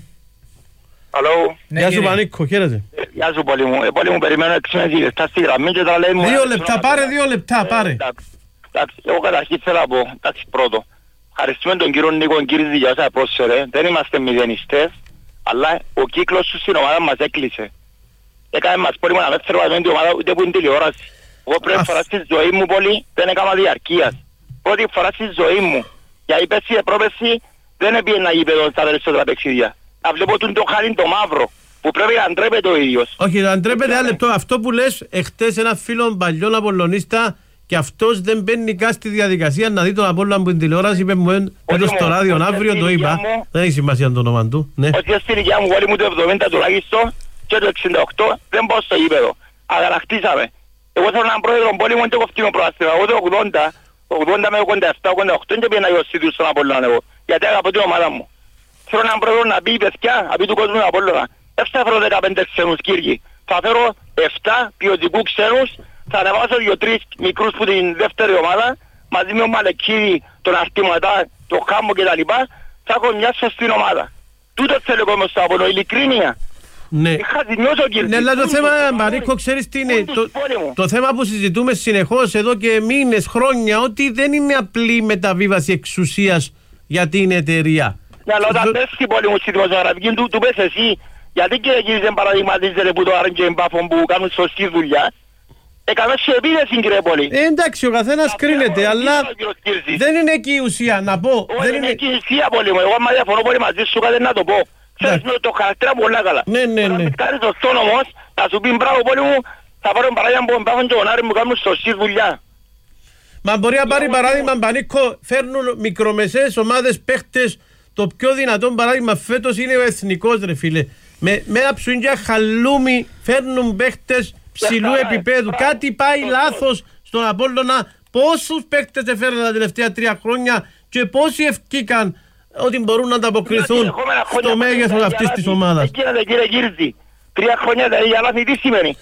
Αλλό. Γεια σου Πανίκο, χαίρετε. Γεια σου πολύ μου. Πολύ μου περιμένω έξι με λεπτά στη γραμμή και τώρα λέει μου... Δύο λεπτά, πάρε δύο λεπτά, πάρε. Εντάξει, εγώ καταρχήν θέλω να πω, εντάξει πρώτο. Ευχαριστούμε τον κύριο Νίκο Κύριζη για όσα πρόσφερε. Δεν είμαστε μηδενιστές, αλλά ο κύκλος του στην ομάδα μας έκλεισε. Έκανε μας πόλη μου να με φέρουμε την ομάδα ούτε που είναι τηλεόραση. Εγώ πρώτη φορά στη ζωή μου πολύ δεν έκανα διαρκείας. Πρώτη φορά στη ζωή μου. Για η πέση πρόπεση δεν έπιε να γήπεδο στα περισσότερα παιχνίδια. Να βλέπω το χάριν το μαύρο που πρέπει να ντρέπεται ο ίδιος. Όχι, να ντρέπεται ένα λεπτό. Αυτό που λες εχθές ένα φίλο παλιόν Απολλωνίστα και αυτός δεν μπαίνει καν στη διαδικασία να δει τον Απόλλωνα που την τηλεόραση είπε μου πέτω στο ράδιο αύριο το είπα. Δεν έχει σημασία το όνομα του. Όχι στην ηλικία μου γόλη μου το εβδομήντα τουλάχιστον και το εξήντα οκτώ δεν πάω στο γήπεδο. Αγανακτήσαμε. Εγώ θέλω έναν πρόεδρο πόλη μου και κοφτήνω προάστημα. Εγώ το ογδόντα, ογδόντα με ογδόντα επτά, ογδόντα οκτώ και πήγαινα γιοσίτου στον Απόλλωνα εγώ. Γιατί αγαπώ την ομάδα μου. Θέλω έναν πρόεδρο να πει παιδιά, να πει του κόσμου Απόλλωνα. Δεν θα φέρω δεκαπέντε ξένους Κύριοι. Θα φέρω επτά ποιοτικού ξένους, θα ανεβάσω δύο τρεις μικρούς που την δεύτερη ομάδα, μαζί με ο Μαλεκίδη, τον Αρτηματά, τον Χάμπο κτλ. Θα έχω μια σωστή ομάδα. Τούτο θέλω εγώ μες στο Απόλλωνα, ειλικρίνεια. Ναι. Ναι, αλλά το θέμα, Μαρίκο, ξέρεις τι είναι, το, το θέμα που συζητούμε συνεχώς εδώ και μήνες, χρόνια, ότι δεν είναι απλή μεταβίβαση εξουσίας για την εταιρεία. Ναι, αλλά όταν πες στην πόλη μου στη δημοσιογραφική του, του πες εσύ, γιατί και εκείνοι δεν παραδειγματίζεται που το άρνηκε μπάφων που κάνουν σωστή δουλειά. Έκανες σε επίδεση κύριε πόλη. Ε, εντάξει, ο καθένας κρίνεται, αλλά δεν είναι εκεί η ουσία, να πω. Δεν είναι εκεί η ουσία πόλη μου, εγώ άμα διαφωνώ πολύ μαζί σου κάτι να το πω. Ξέρεις με το χαρακτήρα πολλά καλά. Ναι, ναι, ναι. Να κάνεις το στόνο όμως, θα σου πει μπράβο πόλη μου, θα πάρω παράδειγμα που μπάφων και ο Νάρη μου κάνουν σωστή δουλειά. Μα μπορεί να πάρει παράδειγμα, Πανίκο, φέρνουν μικρομεσαίες ομάδες παίχτες. Το πιο δυνατό παράδειγμα φέτος είναι ο εθνικός ρε φίλε. Με, με ένα ψουγγιά χαλούμι φέρνουν παίχτες ψηλού επίπεδου. Κάτι πάει λάθος στον Απόλλωνα. Πόσους παίχτες έφεραν τα τελευταία τρία χρόνια και πόσοι ευκήκαν ότι μπορούν να ανταποκριθούν στο μέγεθος αυτής της ομάδας. Εκείνατε κύριε Κύριζη, τρία χρόνια για λάθη τι σημαίνει.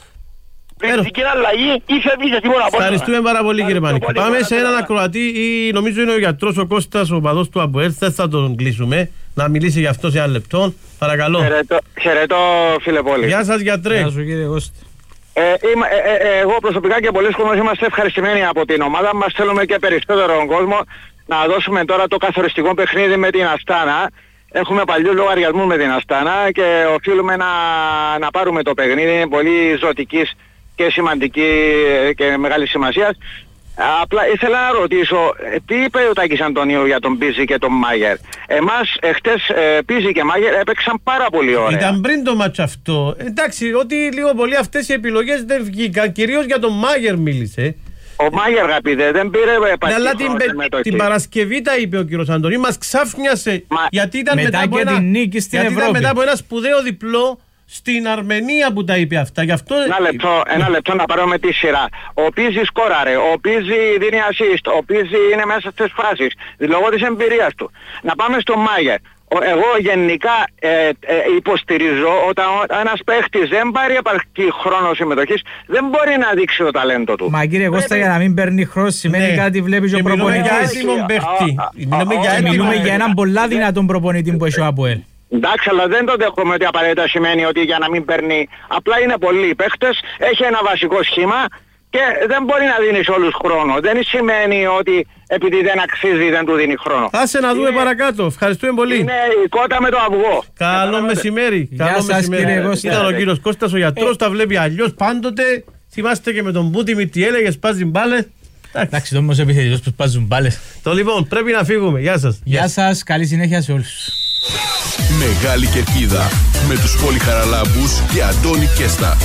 Ευχαριστούμε πάρα πολύ κύριε Πανίκο. Πάμε σε έναν ακροατή ή νομίζω είναι ο γιατρός ο Κώστας, ο παδός του ΑΠΟΕΛ. Δεν θα τον κλείσουμε να μιλήσει για αυτό σε ένα λεπτό. Παρακαλώ. Χαιρετώ φίλε Πόλη. Γεια σας γιατρέ. Γεια σου κύριε Κώστη. Ε, είμαι, ε, ε, εγώ προσωπικά και πολλοί κόσμος είμαστε ευχαριστημένοι από την ομάδα μας. Θέλουμε και περισσότερο κόσμο να δώσουμε τώρα το καθοριστικό παιχνίδι με την Αστάνα. Έχουμε παλιούς λογαριασμούς με την Αστάνα και οφείλουμε να, να πάρουμε το παιχνίδι. Είναι πολύ ζωτικής και σημαντική και μεγάλη σημασία. Απλά ήθελα να ρωτήσω, τι είπε ο Τάκης Αντωνίου για τον Πίζη και τον Μάγερ. Εμάς εχθές ε, Πίζη και Μάγερ έπαιξαν πάρα πολύ ωραία. Ήταν πριν το μάτς αυτό. Εντάξει, ότι λίγο πολύ αυτές οι επιλογές δεν βγήκαν. Κυρίως για τον Μάγερ μίλησε. Ο Μάγερ αγαπητέ δεν πήρε επαρκή αλλά την, την Παρασκευή τα είπε ο κύριος Αντωνίου. Μας ξάφνιασε. Μα, γιατί ήταν μετά, μετά από και ένα, την νίκη στην γιατί Ευρώπη. Ήταν μετά από ένα σπουδαίο διπλό στην Αρμενία που τα είπε αυτά. Γι' αυτό... Ένα λεπτό, ένα λεπτό να πάρω με τη σειρά. Ο Πίζη σκόραρε, ο Πίζη δίνει assist, ο Πίζη είναι μέσα στις φάσεις, λόγω της εμπειρίας του. Να πάμε στο Μάγερ. Εγώ γενικά ε, ε, υποστηρίζω όταν ένας παίχτης δεν πάρει επαρκή χρόνο συμμετοχής δεν μπορεί να δείξει το ταλέντο του. Μα κύριε Κώστα, για να μην παίρνει χρόνο σημαίνει ναι. κάτι βλέπει και ο προπονητής. Μιλούμε για έναν πολλά δυνατόν προπονητή που έχει ο ΑΠΟΕΛ. Εντάξει, αλλά δεν το δέχομαι ότι απαραίτητα σημαίνει ότι για να μην παίρνει. Απλά είναι πολλοί παίχτες, έχει ένα βασικό σχήμα και δεν μπορεί να δίνει όλους χρόνο. Δεν σημαίνει ότι επειδή δεν αξίζει δεν του δίνει χρόνο. Άσε να δούμε είναι... παρακάτω. Ευχαριστούμε πολύ. Είναι η κότα με το αυγό. Καλό μεσημέρι. Καλό μεσημέρι. Ήταν ο κύριος Κώστας ο γιατρός, τα βλέπει αλλιώς πάντοτε. Θυμάστε και με τον Μπούτι τι έλεγε, σπάζει μπάλες. Εντάξει, το όμως επιθετικός που σπάζουν μπάλες. Το λοιπόν, πρέπει να φύγουμε. Γεια σας. Γεια σας, καλή συνέχεια σε όλους. Μεγάλη Κερκίδα με τους Πολυχαραλάμπους και Αντώνη Κέστα.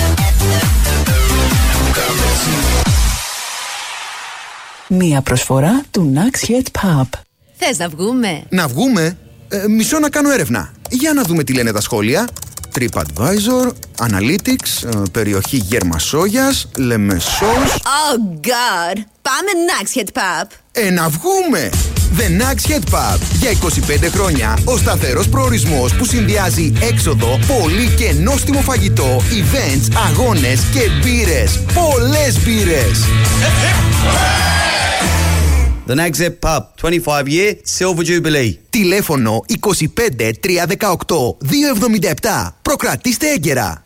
Μία προσφορά του Nax Head Pub. Θες να βγούμε? Να βγούμε? Ε, μισό να κάνω έρευνα. Για να δούμε τι λένε τα σχόλια. TripAdvisor, Analytics, περιοχή Γερμασόγιας, Λεμεσός. Oh God! Πάμε Nags Head Pub. Ε, να βγούμε! The Nags Head Pub. Για είκοσι πέντε χρόνια ο σταθερός προορισμός που συνδυάζει έξοδο, πολύ και νόστιμο φαγητό, events, αγώνες και μπύρες. Πολλές μπύρες! The Nags Head Pub, twenty-five year Silver Jubilee. Τηλέφωνο είκοσι πέντε τρία δεκαοκτώ δύο εβδομήντα επτά. Προκρατήστε έγκαιρα.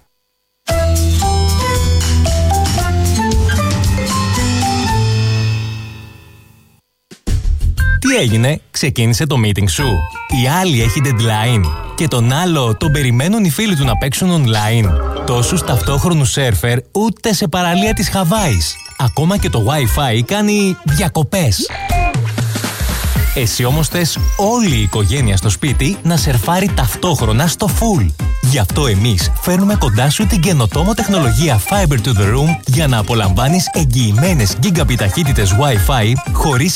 Τι έγινε, ξεκίνησε το meeting σου. Η άλλη έχει deadline και τον άλλο τον περιμένουν οι φίλοι του να παίξουν online. Τόσους ταυτόχρονους σέρφερ ούτε σε παραλία της Χαβάης. Ακόμα και το Wi-Fi κάνει διακοπές. Εσύ όμως θες όλη η οικογένεια στο σπίτι να σερφάρει ταυτόχρονα στο full. Γι' αυτό εμείς φέρνουμε κοντά σου την καινοτόμο τεχνολογία Fiber to the Room για να απολαμβάνεις εγγυημένες γίγαμπιτ ταχύτητες Wi-Fi χωρίς